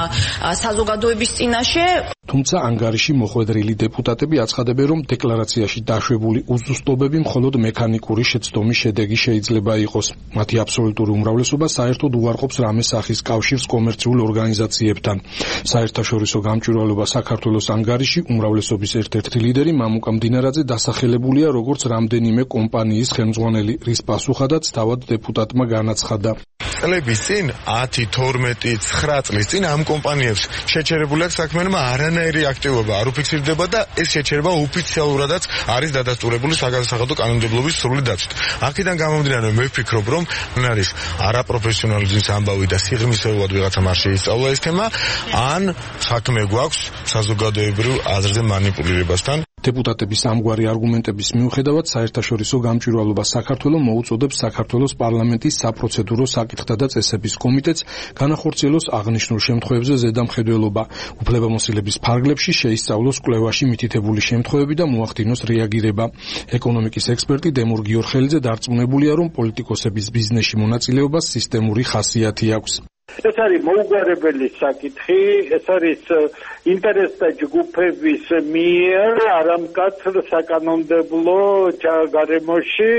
Speaker 14: საზოგადოების წინაშე.
Speaker 12: თუმცა ანგარიში მოხვედრილი დეპუტატები აცხადებენ, რომ დეკლარაციაში დაშვებული უზუსტობები მხოლოდ მექანიკური შეცდომის შედეგი შეიძლება იყოს. მათი აბსოლუტური უმრავლესობა საერთოდ უარყოფს რამე სახის კავშირს კომერციულ ორგანიზაციებთან. საერთაშორისო გამჭვირვალობა საქართველოს ანგარიში უმრავლესობის ერთ-ერთი ლიდერი მამუკა მდინარაძე დასახელებულია როგორც რამდენიმე კომპანიის ხელმძღვანელი, რის პასუხადაც თავად დეპუტატმა განაცხადა.
Speaker 15: წლების წინ ათი, თორმეტი, ცხრა წლის წინ ამ კომპანიებს შეჩერებული აქვს საქმიანობა, არანაირი აქტივობა არ უფიქსირდება და ეს შეჩერება ოფიციალურადაც არის დადასტურებული საგადასახადო კანონმდებლობის სრული დაცვით. აქედან გამომდინარე მე ვფიქრობ, რომ არის არაპროფესიონალიზმის ამბავი და სიღრმისეულად ვიღაცამ არ შეისწავლა ეს თემა, ან საქმე გვაქვს საზოგადოებრივ აზრზე манипуლირებასთან.
Speaker 12: დეპუტატების ამგვარი არგუმენტების მიუხედავად საერთაშორისო გამჭვირვალობა საქართველოს მოუწოდებს საქართველოს პარლამენტის საპროცედურო საკითხთა და წესების კომიტეტს განახორციელოს აღნიშნულ შემთხვევებზე ზედამხედველობა, უფლებამოსილების ფარგლებში შეისწავლოს კვლევაში მითითებული შემთხვევები და მოახდინოს რეაგირება. ეკონომიკის ექსპერტი დემურ გიორხელიძე დარწმუნებულია, რომ პოლიტიკოსების ბიზნესში მონაწილეობას სისტემური ხასიათი აქვს.
Speaker 16: ეს არის მოუგვარებელი საკითხი, ეს არის ინტერესთა ჯგუფების მიერ არამკაცრ საკანონმდებლო გარემოში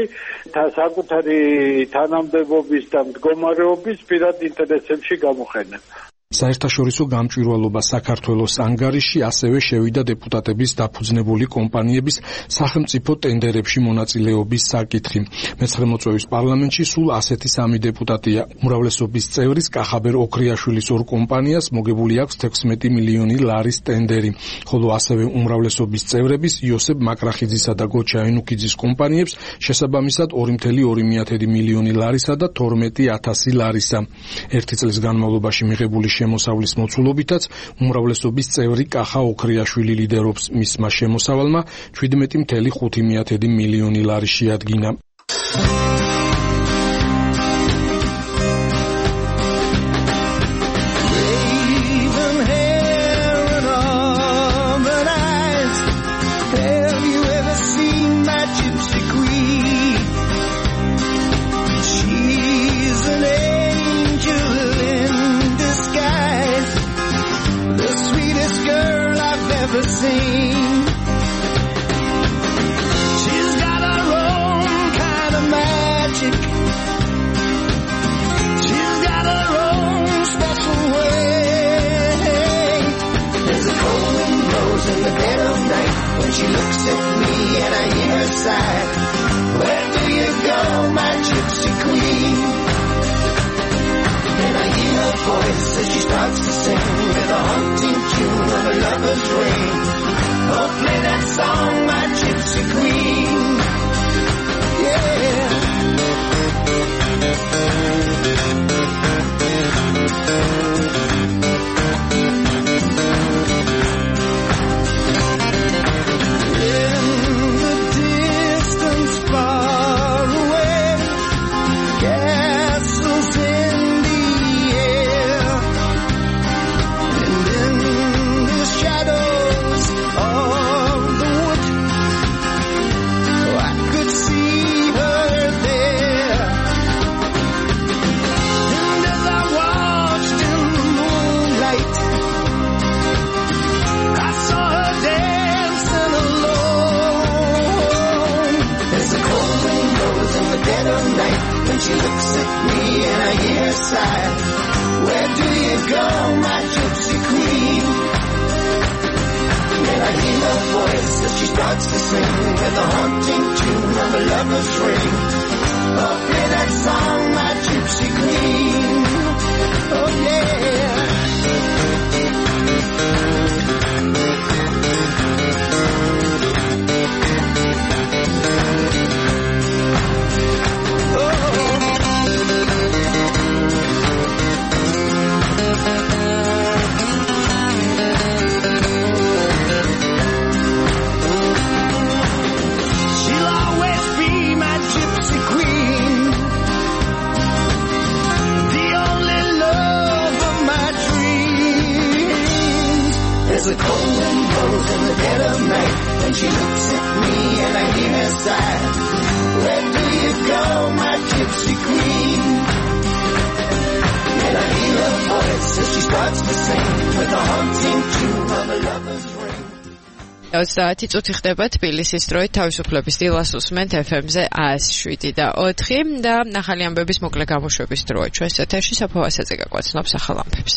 Speaker 16: საკუთარი თანამდებობის და მდგომარეობის პირად ინტერესებში გამოყენება.
Speaker 12: საერთაშორისო გამჭვირვალობა საქართველოს ანგარიში ასევე შევიდა დეპუტატების დაფუძნებული კომპანიების სახელმწიფო ტენდერებში მონაწილეობის საკითხი. მეცხრე მოწვევის პარლამენტში სულ ასეთი სამი დეპუტატია. უმრავლესობის წევრის კახაბერ ოქრიაშვილის ორ კომპანიას მოგებული აქვს თექვსმეტი მილიონი ლარის ტენდერი, ხოლო ასევე უმრავლესობის წევრების იოსებ მაკრახიძისა და გოჩა ენუქიძის კომპანიებს შესაბამისად ორი მილიონი ორიმეათი მილიონი ლარისა და თორმეტი ათასი ლარისა. ერთი წლის განმავლობაში მიღებული შემოსავლის მოცულობითაც უმრავლესობის წევრი კახა ოქრიაშვილი ლიდერობს. მისმა შემოსავალმა შვიდმეტი მილიონი ხუთმეათი მილიონი ლარი შეადგინა.
Speaker 10: She looks at me and I hear her sigh. Where do you go, my gypsy queen? And I hear her voice as she starts to sing with a haunting tune of a lover's ring. Oh, play that song, my gypsy queen. Yeah. She looks at me and I hear her sigh. Where do you go, my gypsy queen? And I hear her voice as she starts to sing with a haunting tune of a lover's ring. Oh, play that song, my gypsy queen. Oh, yeah.
Speaker 4: ოცდაათი წუთი ხდება თბილისის დროით თავისუფლების დილას უსმენთ ეფ ემ-ზე ათს შვიდი და ოთხი და ახალი ამბების მოკლე გამოშვების დროა ჩვენს ეთერში საფოვასაძე გაგვაცნობს ახალ ამბებს.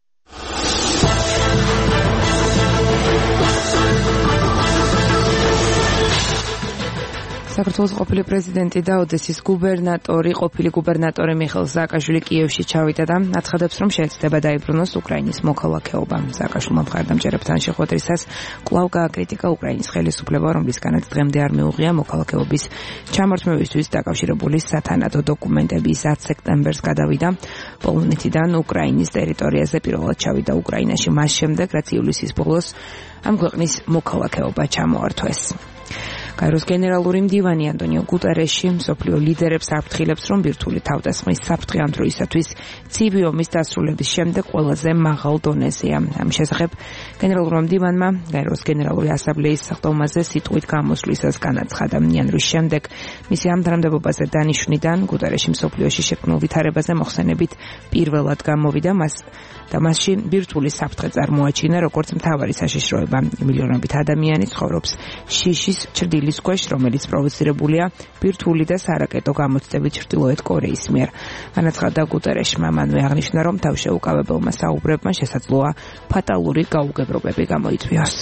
Speaker 3: საქართველოს ყოფილი პრეზიდენტი და ოდესის გუბერნატორი, ყოფილი გუბერნატორი მიხეილ სააკაშვილი კიევში ჩავიდა და აცხადებს, რომ შეიძლება დაიბრუნოს უკრაინის მოქალაქეობა. სააკაშვილმა მხარდამჭერებთან შეხვედრისას კვლავ გააკრიტიკა უკრაინის ხელისუფლება, რომლისგანაც დღემდე არ მიუღია მოქალაქეობის ჩამორთმევისთვის დაკავშირებული სათანადო დოკუმენტები. ათ სექტემბერს გადავიდა პოლონეთიდან უკრაინის ტერიტორიაზე, პირველად ჩავიდა უკრაინაში მას შემდეგ, რაც ივლისის ბოლოს ამ ქვეყნის მოქალაქეობა ჩამოართვეს. კაიროს გენერალური მდივანი ანტონიო გუტარეში მსოფლიო ლიდერებს აფრთხილებს, რომ ბირთვული თავდასხმის საფრთხე ამ დროისათვის ცივი ომის დასრულების შემდეგ ყველაზე მაღალ დონეზეა. ამ შესახებ გენერალურმა მდივანმა კაიროს გენერალური ასამბლეის სხდომაზე სიტყვით გამოსვლისას განაცხადა. იანვრის შემდეგ მისი ამ თანამდებობაზე დანიშვნიდან გუტარეში მსოფლიოში შექმნილ ვითარებაზე მოხსენებით პირველად გამოვიდა მას და მასში ბირთვული საფრთხე წარმოაჩინა, როგორც მთავარი საშიშროება. მილიონობით ადამიანი ცხოვრობს შიშის ჩრდილის ქვეშ, რომელიც პროვოცირებულია ბირთვული და სარაკეტო გამოცდებით ჩრდილოეთ კორეის მიერ. განაცხადა გუტარეშმა, მანვე აღნიშნა, რომ თავშეუკავებელმა საუბრებმა შესაძლოა ფატალური გაუგებრობები გამოიწვიოს.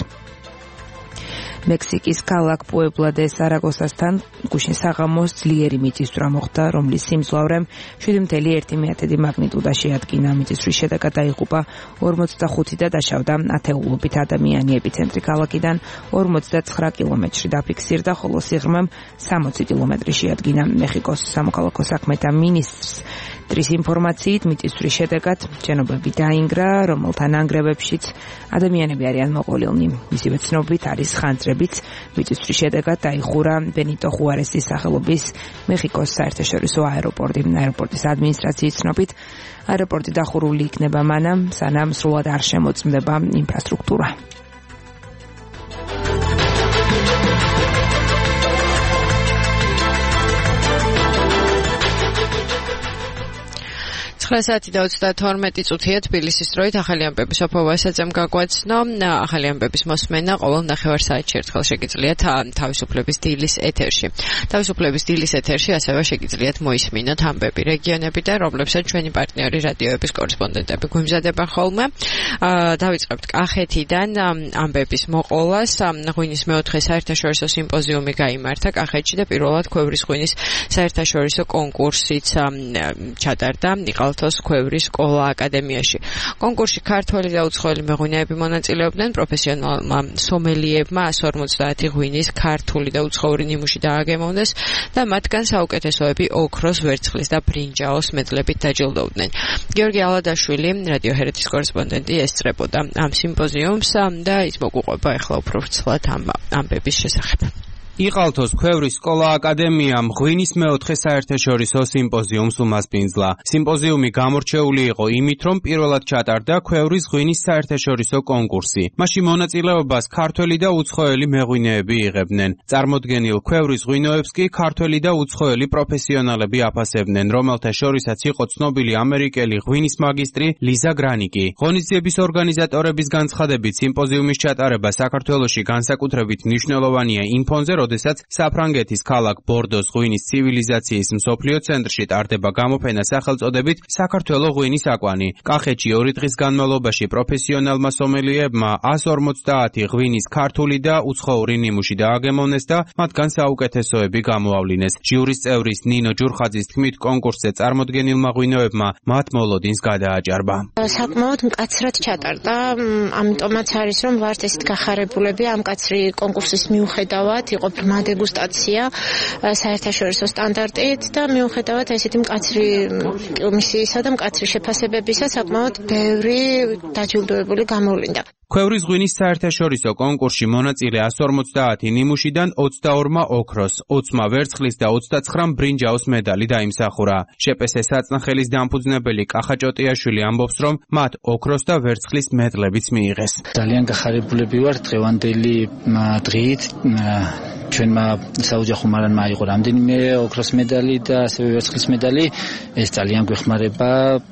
Speaker 3: მექსიკის ქალაქ პუებლა დე სარაგოსასთან გუშინ საღამოს ძლიერი მიწისძვრა მოხდა, რომლის სიმძლავრემ შვიდი წუთი ერთი მაგნიტუდაში ადგინა. მიწისძვრის შედეგად დაიღუპა ორმოცდახუთი და დაშავდა ათეულობით ადამიანი. ეპიცენტრი ქალაქიდან ორმოცდაცხრა კილომეტრში დაფიქსირდა, ხოლო სიღრმემ სამოცი კილომეტრი შეადგინა. მეხიკოს სამოქალაქო საქმეთა მინისტრს ტრის ინფორმაციით მიწისძვრის შედეგად ჯენობები დაინგრა, რომელთა ნანგრევებშიც ადამიანები არიან მოყოლილნი. მისივე ცნობით არის ხანძრებიც მიწისძვრის შედეგად დაიხურა ბენიტო ხუარესის სახელობის მეხიკოს საერთაშორისო აეროპორტი. აეროპორტის ადმინისტრაციის ცნობით აეროპორტი დახურული იქნება მანამ, სანამ სრულად არ შემოწმდება ინფრასტრუქტურა. ცხრა საათი და ოცდათორმეტი წუთია თბილისის დროით ახალი ამბების ოფოვასაძემ გაგვაცნო. ახალი ამბების მოსმენა ყოველ ნახევარ საათში ერთხელ შეგიძლიათ თავისუფლების დილის ეთერში. თავისუფლების დილის ეთერში ასევე შეგიძლიათ მოისმინოთ ამბები რეგიონებიდან, რომლებსაც ჩვენი პარტნიორი რადიოების კორესპონდენტები გვიმზადება ხოლმე. დავიწყებთ კახეთიდან ამბების მოყოლას. ღვინის მეოთხე საერთაშორისო სიმპოზიუმი გაიმართა კახეთში და პირველად ქვევრის ღვინის საერთაშორისო კონკურსიც ჩატარდა იყალთოს ქვევრის სკოლა აკადემიაში. კონკურსში ქართველი და უცხოელი მეღვინეები მონაწილეობდნენ. პროფესიონალმა სომელიებმა εκατს ორმოცდაათი ღვინის ქართული და უცხოური ნიმუში დააგემოვნეს და მათგან საუკეთესოები ოქროს, ვერცხლის და ბრინჯაოს მედლებით დაჯილდოვდნენ. გიორგი ალადაშვილი, რადიო ჰერეთის კორესპონდენტი, ესწრებოდა ამ სიმპოზიუმს და ის მოგუყვება ახლა უფრო ვრცლად ამ ამბების შესახებ.
Speaker 17: იყალთოს ქვევრის სკოლა აკადემიამ ღვინის მეოთხე საერთაშორისო სიმპოზიუმს უმასპინძლა. სიმპოზიუმი გამორჩეული იყო იმით, რომ პირველად ჩატარდა ქვევრის ღვინის საერთაშორისო კონკურსი. მასში მონაწილეობას ქართველი და უცხოელი მეღვინეები იღებდნენ. წარმოდგენილ ქვევრის ღვინოებს კი ქართველი და უცხოელი პროფესიონალები აფასებდნენ, რომელთა შორისაც იყო ცნობილი ამერიკელი ღვინის მაგისტრი ლიზა გრანიკი. ღონისძიების ორგანიზატორების განცხადებით, სიმპოზიუმის ჩატარება საქართველოში განსაკუთრებით მნიშვნელოვანია იმ ფონზე, როდესაც საფრანგეთის ქალაქ ბორდოს ღვინის ცივილიზაციის მსოფლიო ცენტრში ტარდება გამოფენა სახელწოდებით საქართველო ღვინის აკვანი. კახეთში ორი დღის განმავლობაში პროფესიონალმა სომელიებმა εκατს ორმოცდაათი ღვინის ქართული და უცხოური ნიმუში დააგემოვნეს და მათგან საუკეთესოები გამოავლინეს. ჟიურის წევრის ნინო ჯურხაძის თქმით, კონკურსზე წარმოდგენილმა ღვინოებმა მათ მოლოდინს გადააჭარბა.
Speaker 18: საკმაოდ მკაცრად ჩატარდა, ამიტომაც არის რომ ვართ ესეთ გახარებულები ამ მკაცრი კონკურსის მიუხედავად. იყო ბრმა დეგუსტაცია საერთაშორისო სტანდარტით და მიუხედავად ესეთი მკაცრი კომისიისა და მკაცრი შეფასებებისა საკმაოდ ბევრი დაჯილდოებული გამოვლინდა.
Speaker 17: ქვევრის ღვინის საერთაშორისო კონკურსში მონაწილე εκατს ორმოცდაათი ნიმუშიდან ოცდაორმა ოქროს, ოცმა ვერცხლის და ოცდაცხრამ ბრინჯაოს მედალი დაიმსახურა. შეპესე საწნახელის დამფუძნებელი კახა ჭოტიაშვილი ამბობს, რომ მათ ოქროს და ვერცხლის მედლებიც მიიღეს.
Speaker 19: ძალიან გახარებულები ვარ დღევანდელი დღით. ჩვენმა საოჯახო მარანმა აიღო რამდენიმე ოქროს მედალი და ასევე ვერცხლის მედალი. ეს ძალიან გვეხმარება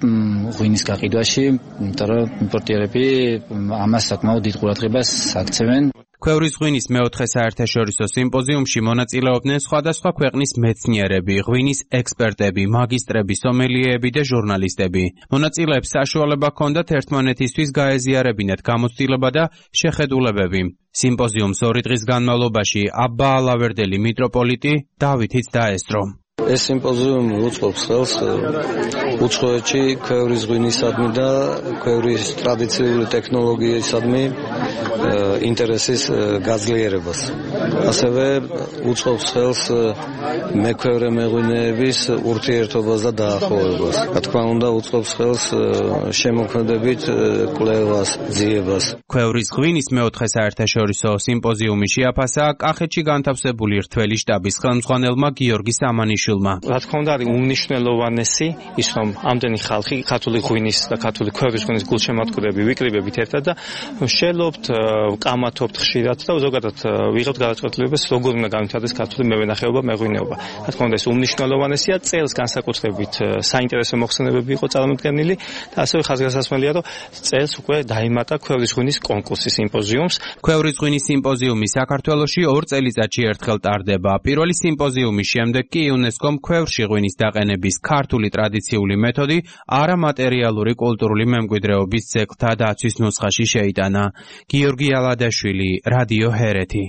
Speaker 19: ღვინის გაყიდვაში, იმიტომ რომ იმპორტიერები ამას საკმაოდ დიდ ყურადღებას აქცევენ.
Speaker 17: ქვევრის ღვინის მეოთხე საერთაშორისო სიმპოზიუმში მონაწილეობდნენ სხვადასხვა ქვეყნის მეცნიერები, ღვინის ექსპერტები, მაგისტრები, სომელიეები და ჟურნალისტები. მონაწილეებს საშუალება ჰქონდათ ერთმანეთისთვის გაეზიარებინათ გამოცდილება და შეხედულებები. სიმპოზიუმს ორი დღის განმავლობაში აბა ალავერდელი მიტროპოლიტი დავითიც დაესწრო.
Speaker 20: ეს სიმპოზიუმი უწყობს ხელს უცხოეთში ქვევრის ღვინისადმი და ქვევრის ტრადიციული ტექნოლოგიისადმი ინტერესის გაძლიერებას. ასევე უწყობს ხელს მექვევრე მეღვინეების ურთიერთობას და დაახლოებას. რა თქმა უნდა, უწყობს ხელს შემოქმედებით კვლევას, ძიებას.
Speaker 17: ქვევრის ღვინის მეოთხე საერთაშორისო სიმპოზიუმი შეაფასა კახეთში განთავსებული რთველი შტაბის ხელმძღვანელმა გიორგი სამანიშვილმა.
Speaker 21: რა თქმა უნდა, არის უმნიშვნელოვანესი ის, რომ ამდენი ხალხი ქართული ღვინის და ქართული ქვევრის ღვინის გულშემატკივრები ვიკრიბებით ერთად და შელობთ, კამათობთ ხშირად და ზოგადად ვიღებთ გადაწყვეტილებას, როგორ უნდა განვითარდეს ქართული მევენახეობა, მეღვინეობა. რა თქმა უნდა, ეს უმნიშვნელოვანესია, წელს განსაკუთრებით საინტერესო მოხსენებები იყო წარმოდგენილი და ასევე ხაზგასასმელია, რომ წელს უკვე დაიმატა ქვევრის ღვინის კონკურსი სიმპოზიუმს.
Speaker 17: ქვევრის ღვინის სიმპოზიუმი საქართველოში ორ წელიწადში ერთხელ ტარდება. პირველი სიმპოზიუმის შემდეგ კი იუნესკომ ქვევრში ღვინის დაყენების ქართული ტრადიციული მეთოდი არამატერიალური კულტურული მემკვიდრეობის ძეგლთა დაცვის ნუსხაში შეიტანა. გიორგი ალადაშვილი, რადიო ჰერეთი.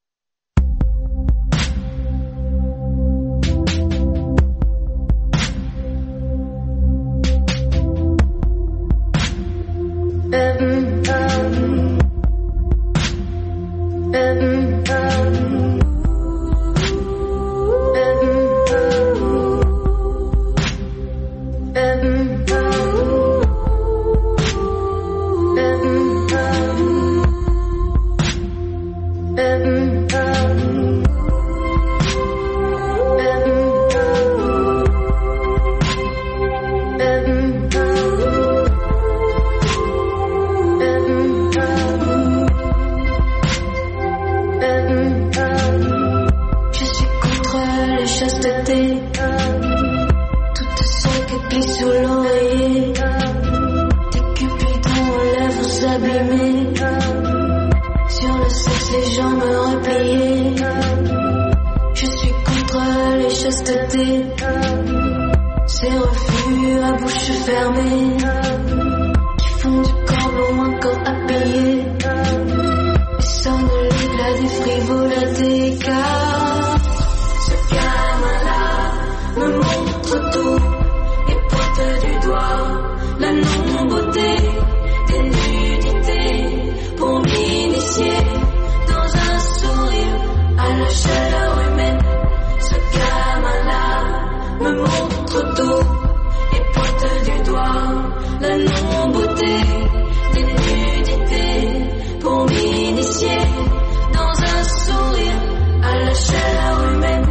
Speaker 10: Ces refus à bouche fermée qui font du corps long encore à payer. Et sonne l'éclat des frivolités car ce gamin-là me montre tout et pointe du doigt la non-beauté des nudités pour m'initier dans un sourire à la chaleur humaine. Ce gamin-là me montre tout et pointe du doigt la non-beauté des nudités pour m'initier dans un sourire à la chaleur humaine.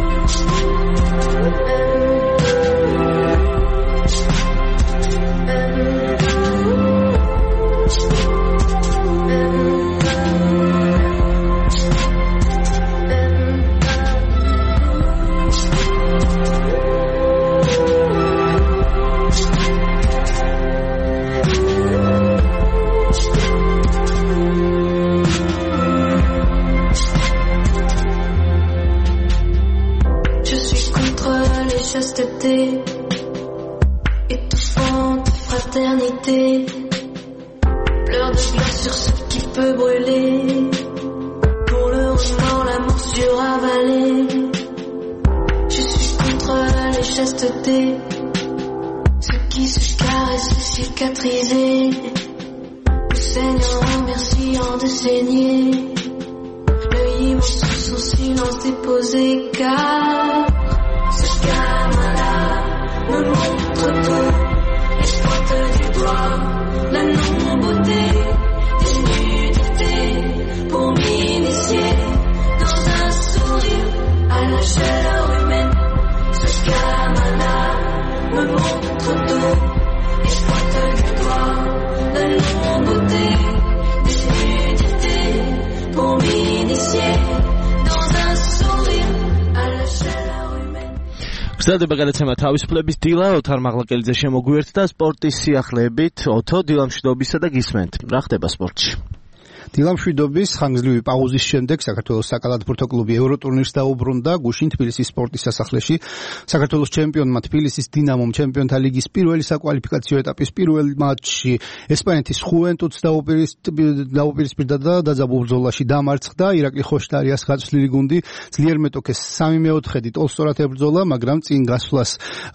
Speaker 10: Étouffante fraternité, pleure de glace sur ce qui peut brûler. Pour le remords, la morsure avalée. Je suis contre les chastetés, ceux qui se caressent cicatrisés. Le Seigneur remerciant de saigner, l'œil immense sur son silence déposé car ce gamin-là me montre tout et pointe du doigt la non-beauté des nudités pour m'initier dans un sourire à la chaleur humaine. Ce gamin-là me montre tout et pointe du doigt la non-beauté des nudités pour m'initier dans un sourire à la chaleur humaine.
Speaker 2: გზადდება გადაცემა თავისუფლების დილა, ოთარ მაღლაკელიძე შემოგვიერთდა სპორტის სიახლეებით. ოთო, დილა მშვიდობისა და გისმენთ. რა ხდება სპორტში?
Speaker 1: დილამშვიდობის ხანგრძლივი პაუზის შემდეგ საქართველოს საკალათბურთო კლუბი ევროტურნირს დაუბრუნდა გუშინ თბილისის სპორტის სასახლეში. საქართველოს ჩემპიონმა თბილისის დინამომ ჩემპიონთა ლიგის პირველი საკვალიფიკაციო ეტაპის პირველ მატჩში ესპანეთის ხუვენტუსს დაუპირისპირდა და დაძაბულ ბრძოლაში დამარცხდა. ირაკლი ხოშტარიას გაწვლილი გუნდი ძლიერ მეტოქეს სამი მეოთხედით ოლსტორად ებრძოლა, მაგრამ წინ გასვლას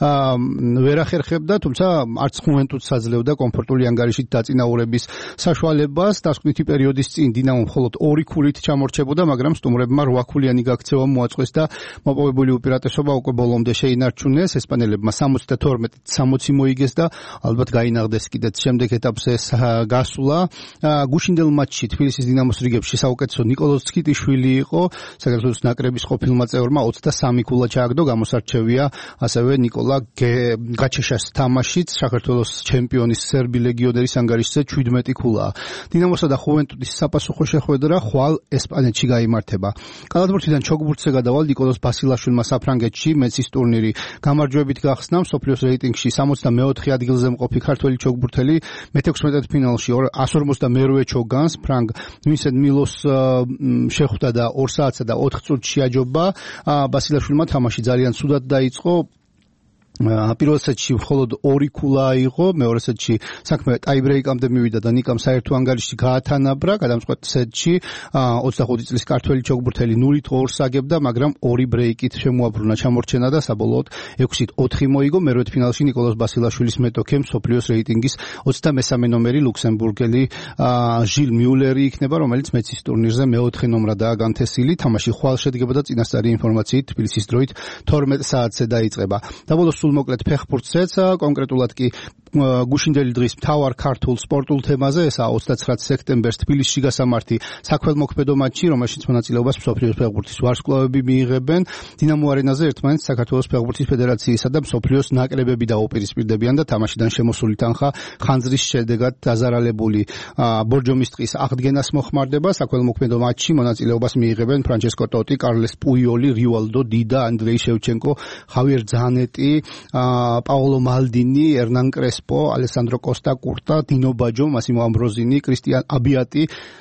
Speaker 1: ვერ ახერხებდა, თუმცა არც ხუვენტუსს აძლევდა კომფორტული ანგარიშით დაწინაურების საშუალებას. დასკვნითი პერიოდის წინ დინამო მხოლოდ ორი ქულით ჩამორჩებოდა, მაგრამ სტუმრებმა რვა ქულიანი გაქცევა მოაწყვეს და მოპოვებული უპირატესობა უკვე ბოლომდე შეინარჩუნეს. ესპანელებმა სამოცდათორმეტით სამოცი მოიგეს და ალბათ გაინაღდეს კიდეც შემდეგ ეტაპზე გასვლა. გუშინდელ მატჩში თბილისის დინამოს რიგებში საუკეთესო ნიკოლოზ ცქიტიშვილი იყო. საქართველოს ნაკრების ყოფილმა წევრმა ოცდასამი ქულა ჩააგდო, გამოსარჩევია ასევე ნიკოლა გაჩეშას თამაშიც. საქართველოს ჩემპიონის სერბი ლეგიონერის ანგარიშზე შვიდმეტი ქულაა. დინამოსა და ხუვენტუსის საპასუხო შეხვედრა ხვალ ესპანეთში გაიმართება. კალათბურთიდან ჩოგბურთზე გადავალ ნიკოლოზ ბასილაშვილმა საფრანგეთში მეცის ტურნირი გამარჯვებით გახსნა. მსოფლიოს რეიტინგში სამოცდამეოთხე ადგილზე მყოფი ქართველი ჩოგბურთელი მეთექვსმეტედფინალში εκατს ორმოცდამეორვე ჩოგანს ფრანგ ვინსენტ მილოს შეხვდა და ორ საათსა და ოთხ წუთში შეაჯობა. ბასილაშვილმა თამაში ძალიან ცუდად დაიწყო. პირველ სეტში მხოლოდ ორი ქულა აიღო, მეორე სეტში საქმე ტაიბრეიკამდე მივიდა და ნიკამ საერთო ანგარიში გაათანაბრა. გადამწყვეტ სეტში ოცდახუთი წლის ქართველი ჩოგბურთელი ნულით ორს აგებდა, მაგრამ ორი ბრეიკით შემოაბრუნა ჩამორჩენა და საბოლოოდ ექვსით ოთხი მოიგო. მერვედ ფინალში ნიკოლოზ ბასილაშვილის მეტოქე მსოფლიოს რეიტინგის ოცდამესამე ნომერი ლუქსემბურგელი ჟილ მიულერი იქნება, რომელიც მეცის ტურნირზე მეოთხე ნომრადაა განთესილი. თამაში ხვალ შედგებოდა წინასწარი ინფორმაციით თბილისის დროით თორმეტ საათზე დაიწყება. დაბოლოს მოკლედ ფეხბურთზეც, კონკრეტულად კი გუშინდელი დღის მთავარ ქართულ სპორტულ თემაზე, ესაა ოცდაცხრა სექტემბერს თბილისში გასამართი საქველმოქმედო მატჩი, რომელშიც მონაწილეობას მსოფლიოს ფეხბურთის ვარსკვლავები მიიღებენ. დინამო არენაზე ერთმანეთს საქართველოს ფეხბურთის ფედერაციისა და მსოფლიოს ნაკრებები დაუპირისპირდებიან და თამაშიდან შემოსული თანხა ხანძრის შედეგად დაზარალებული ბორჯომის ტყის აღდგენას მოხმარდება. საქველმოქმედო მატჩში მონაწილეობას მიიღებენ ფრანჩესკო ტოტი, კარლეს პუიოლი, რივალდო დიდა, ანდრეი შევჩენკო, ხავიერ ძანეტი, პაოლო მალდინი, ერნან კრესპო, ალესანდრო კოსტა კურტა, დინო ბაჯო, მასიმო ამბროზინი, კრისტიან აბიატი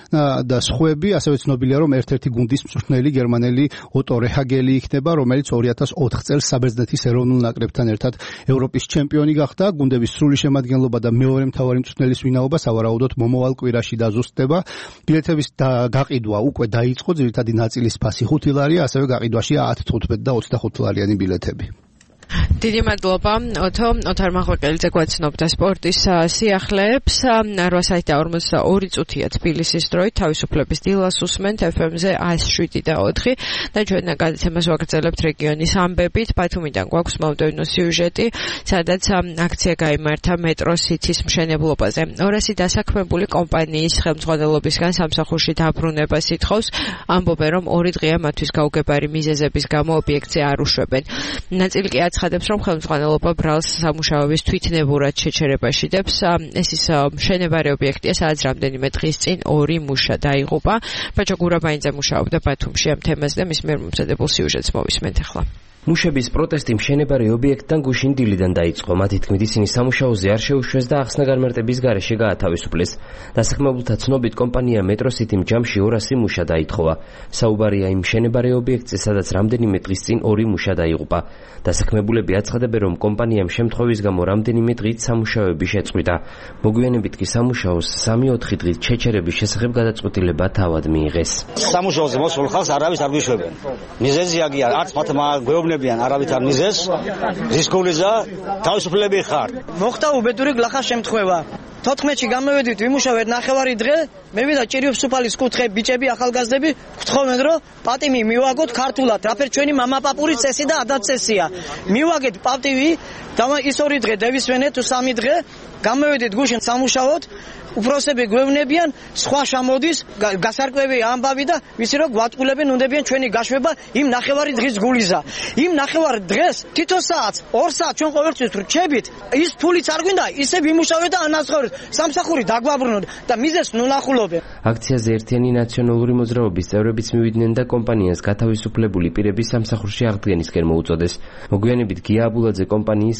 Speaker 1: და სხვები. ასევე ცნობილია, რომ ერთ-ერთი გუნდის მწვრთნელი გერმანელი ოტო რეჰაგელი იქნება, რომელიც ორი ათას ოთხ წელს საბერძნეთის ეროვნულ ნაკრებთან ერთად ევროპის ჩემპიონი გახდა. გუნდების სრული შემადგენლობა და მეორე მთავარი მწვრთნელის ვინაობა სავარაუდოდ მომავალ კვირაში დაზუსტდება. ბილეთების გაყიდვა უკვე დაიწყო, ძირითადი ნაწილის ფასი ხუთი ლარია, ასევე გაყიდვაშია ათ, თხუთმეტ და ოცდახუთ ლარიანი ბილეთები.
Speaker 4: დიდი მადლობა ოთო ოთარ მახვაკელიძე გვაცნობდა სპორტის სიახლეებს. რვა საათი და ორმოცდაორი წუთია თბილისის დროით თავისუფლების დილას უსმენთ ეფ ემ-ზე ათს შვიდი და ოთხი და ჩვენ გადაცემას ვაგრძელებთ რეგიონის ამბებით. ბათუმიდან გვაქვს მომდევნო სიუჟეტი, სადაც აქცია გაიმართა მეტრო სიტის მშენებლობაზე. ორასი დასაქმებული კომპანიის ხელმძღვანელობისგან სამსახურში დაბრუნებას ითხოვს. ამბობენ, რომ ორი დღეა მათთვის გაუგებარი მიზეზების გამო ობიექტზე არ უშვებენ. ნაწილი კი აცხადებს, რომ ხელმძღვანელობა ბრალს სამუშაოების თვითნებურად შეჩერებაში დებს. ეს ის მშენებარე ობიექტია, სადაც რამდენიმე დღის წინ ორი მუშა დაიღუპა. ბაჭო გურაბაინძე მუშაობდა ბათუმში ამ თემაზე და მის მიერ მომზადებულ სიუჟეტს მოვისმენთ ახლა.
Speaker 22: მუშების პროტესტი მშენებარე ობიექტთან გუშინ დილიდან დაიწყო. მათი თქმით, ისინი სამუშაოზე არ შეუშვეს და ახსნა განმარტების გარეშე გაათავისუფლეს. დასაქმებულთა ცნობით, კომპანია მეტროსიტიმ ჯამში ორასი მუშა დაითხოვა. საუბარია იმ მშენებარე ობიექტზე, სადაც რამდენიმე დღის წინ ორი მუშა დაიღუპა. დასაქმებულები აცხადებენ, რომ კომპანიამ შემთხვევის გამო რამდენიმე დღით სამუშაოები შეწყვიტა. მოგვიანებით კი სამუშაოს სამი-ოთხი დღით შეჩერების შესახებ გადაწყვეტილება თავად მიიღეს.
Speaker 23: სამუშაოზე მოსულ ხალხს არავის არ გვიშვებენ. მიზეზი აგია, არც მათ გვეუბნებიან არავით არ მიზეზს, რისკულიზა თავისუფლები ხარ.
Speaker 24: მოხდა უბედური გლახა შემთხვევა. თოთხმეტში გამოვედით ვიმუშავეთ ნახევარი დღე, მევიდა ჭირიფსუფალის კუთხე ბიჭები ახალგაზრდები გთხოვენ, რომ პატიმი მივაგოთ ქართულად, რაფერ ჩვენი მამაპაპური წესი და ადათ-წესია. მივაგეთ პატივი და ის ორი დღე დევისვენეთ თუ სამი დღე, გამოვედით გუშინ სამუშაოდ, უფროსები გვეუბნებიან, სხვა შემოდის, გასარკვევი ამბავი და ვიცი რომ გვატყულებენ, უნდებიან ჩვენი გაშვება იმ ნახევარი დღის გულიზა. იმ ნახევარი დღეს თითო საათს, ორ საათს ჩვენ ყოველთვის რჩებით, ის ფულიც არ გვინდა, ისე ვიმუშავეთ და ანაცხოვრეთ. სამსახური დაგვაბრუნოთ და მიზეს ნულახულობენ.
Speaker 22: აქციაზე ერთიანი ნაციონალური მოძრაობის წევრებიც მივიდნენ და კომპანიას გათავისუფლებული პირების სამსახურში აღდგენისკენ მოუწოდეს. მოგვიანებით გია აბულაძე კომპანიის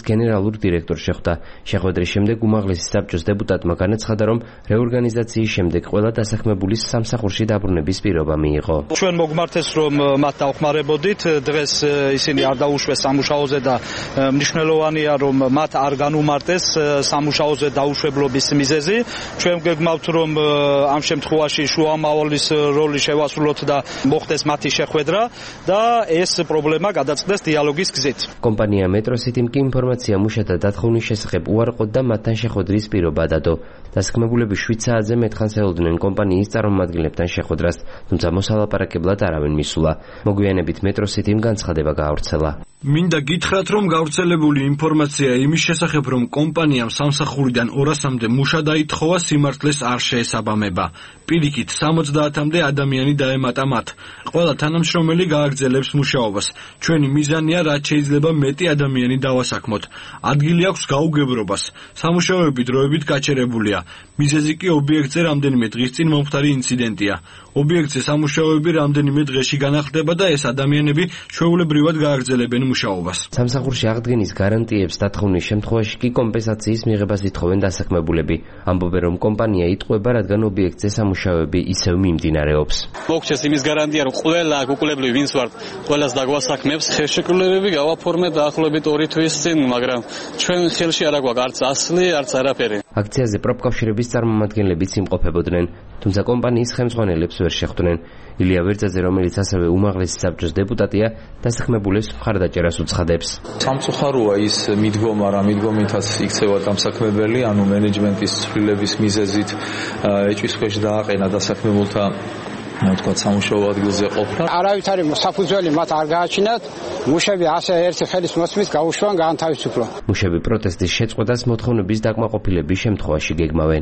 Speaker 22: გენერალური დირექტორს შეხვდა. შეხვედრის შემდეგ უმაღლესი საბჭოს დეპუტატმა განაცხადა, რომ რეორგანიზაციის შემდეგ ყველა დასაქმებულის სამსახურში დაბრუნების პირობა მიიღო.
Speaker 5: ჩვენ მოგმართეს, რომ მათ დავხმარებოდით, დღეს ისინი არ დაუშვეს სამუშაოზე და მნიშვნელოვანია, რომ მათ არ განუმარტეს სამუშაოზე დაუშვებლობის მიზეზი. ჩვენ გეგმავთ, რომ ამ შემთხვევაში შუამავლის როლი შევასრულოთ და მოხდეს მათი შეხვედრა და ეს პრობლემა გადაწყდეს დიალოგის გზით.
Speaker 22: კომპანია მეტროსიტიმ კი ინფორმაცია მუშათა დათხოვნის შესახებ უარყოდ და მათთან შეხვედრის პირობა დადო. დასაქმებულები შვიდ საათზე მეტხანს ელოდნენ კომპანიის წარმომადგენლებთან შეხვედრას, თუმცა მოსალაპარაკებლად არავინ მისულა. მოგვიანებით მეტროსიტიმ განცხადება გაავრცელა.
Speaker 6: მინდა გითხრათ, რომ გავრცელებული ინფორმაცია იმის შესახებ, რომ კომპანიამ სამსახურიდან ორასამდე მუშა დაითხოვა, სიმართლეს არ შეესაბამება. პირიქით, სამოცდაათამდე ადამიანი დაემატა მათ. ყველა თანამშრომელი გააგრძელებს მუშაობას. ჩვენი მიზანია, რაც შეიძლება მეტი ადამიანი დავასაქმოთ. ადგილი აქვს გაუგებრობას. სამუშაოები დროებით გაჩერებულია. მიზეზი კი ობიექტზე რამდენიმე დღის წინ მომხდარი ინციდენტია. ობიექტზე სამუშაოები რამდენიმე დღეში განახლდება და ეს ადამიანები ჩვეულებრივად გააგრძელებენ მუშაობას.
Speaker 22: სამსახურში აღდგენის გარანტიებს დათხოვნის შემთხვევაში კი კომპენსაციის მიღებას ითხოვენ დასაქმებულები. ამბობენ, რომ კომპანია იტყუება, რადგან ობიექტზე სამუშაოები ისევ მიმდინარეობს.
Speaker 7: მოგჩეს იმის გარანტია, რომ ყველა გუკლებრივ ვინც ვართ, ყველას დაგვასაქმებს. ხელშეკრულებები გავაფორმეთ დაახლოებით ორი თვის წინ, მაგრამ ჩვენ ხელში არ აგვაქვს არც ასლი, არც არაფერი.
Speaker 22: აქციაზე პროფკავშირების წარმომადგენლებიც იმყოფებოდნენ, თუმცა კომპანიის ხელმძღვანელებს ვერ შეხვდნენ. ილია ვერძაძე, რომელიც ასევე უმაღლესი საბჭოს დეპუტატია, დასაქმებულებს მხარდაჭერას უცხადებს.
Speaker 8: სამწუხაროა ის მიდგომა, რა მიდგომითაც იქცევა დამსაქმებელი, ანუ მენეჯმენტის ცვლილების მიზეზით ეჭვის ქვეშ დააყენა დასაქმებულთა თქვა სამუშაო ადგილზე ყოფნა.
Speaker 25: არავითარი საფუძველი მათ არ გააჩინათ, მუშები ასე ერთი ხელის მოსმით გაუშვან გაანთავისუფლონ.
Speaker 22: მუშები პროტესტის შეწყვეტას მოთხოვნების დაკმაყოფილების შემთხვევაში გეგმავენ.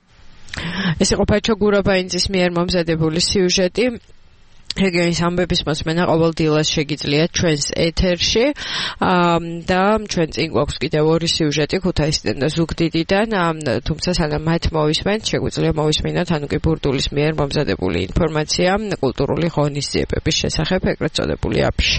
Speaker 4: ეს იყო პაჩო გურაბაინძის მიერ მომზადებული სიუჟეტი. რეგიონის ამბების მოსმენა ყოველ დილას შეგიძლიათ ჩვენს ეთერში და ჩვენ წინ გვაქვს კიდევ ორი სიუჟეტი ქუთაისიდან და ზუგდიდიდან, თუმცა სანამ მათ მოვისმენთ, შეგვიძლია მოვისმინოთ ანუკი ბურდულის მიერ მომზადებული ინფორმაცია კულტურული ღონისძიებების შესახებ, ეგრეთ წოდებული აფიშა.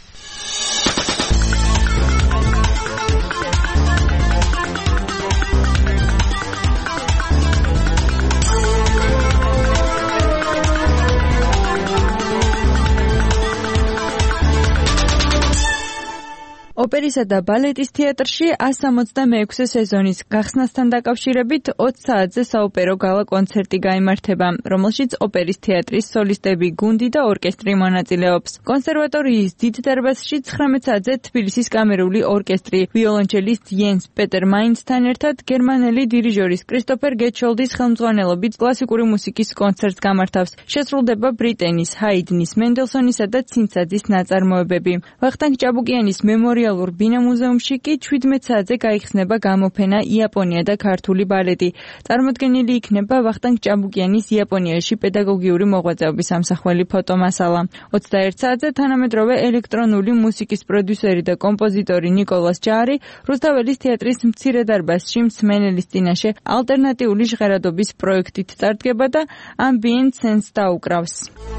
Speaker 26: ოპერისა და ბალეტის თეატრში ას სამოცდამეექვსე სეზონის გახსნასთან დაკავშირებით ოცი საათზე საოპერო გალა კონცერტი გაიმართება, რომელშიც ოპერის თეატრის სოლისტები, გუნდი და ორკესტრი მონაწილეობს. კონსერვატორიის დიდ დარბაზში ცხრამეტ საათზე თბილისის კამერული ორკესტრი ვიოლონჩელისტ იენს პეტერ მაინცთან ერთად გერმანელი დირიჟორის კრისტოფერ გეტშოლდის ხელმძღვანელობით კლასიკური მუსიკის კონცერტს გამართავს. შესრულდება ბრიტენის, ჰაიდნის, მენდელსონისა და ცინცაძის ნაწარმოებები. ვახტანგ ჭაბუკიანის მემორიალ ბინა მუზეუმში კი ჩვიდმეტ საათზე გაიხსნება გამოფენა იაპონია და ქართული ბალეტი. წარმოდგენილი იქნება ვახტანგ ჭაბუკიანის იაპონიაში პედაგოგიური მოღვაწეობის ამსახველი ფოტომასალა. ოცდაერთ საათზე თანამედროვე ელექტრონული მუსიკის პროდიუსერი და კომპოზიტორი ნიკოლას ჯარი რუსთაველის თეატრის მცირე დარბაზში მსმენელის წინაშე ალტერნატიული ჟღერადობის პროექტით წარდგება და ამბიენტ სენსს დაუკრავს.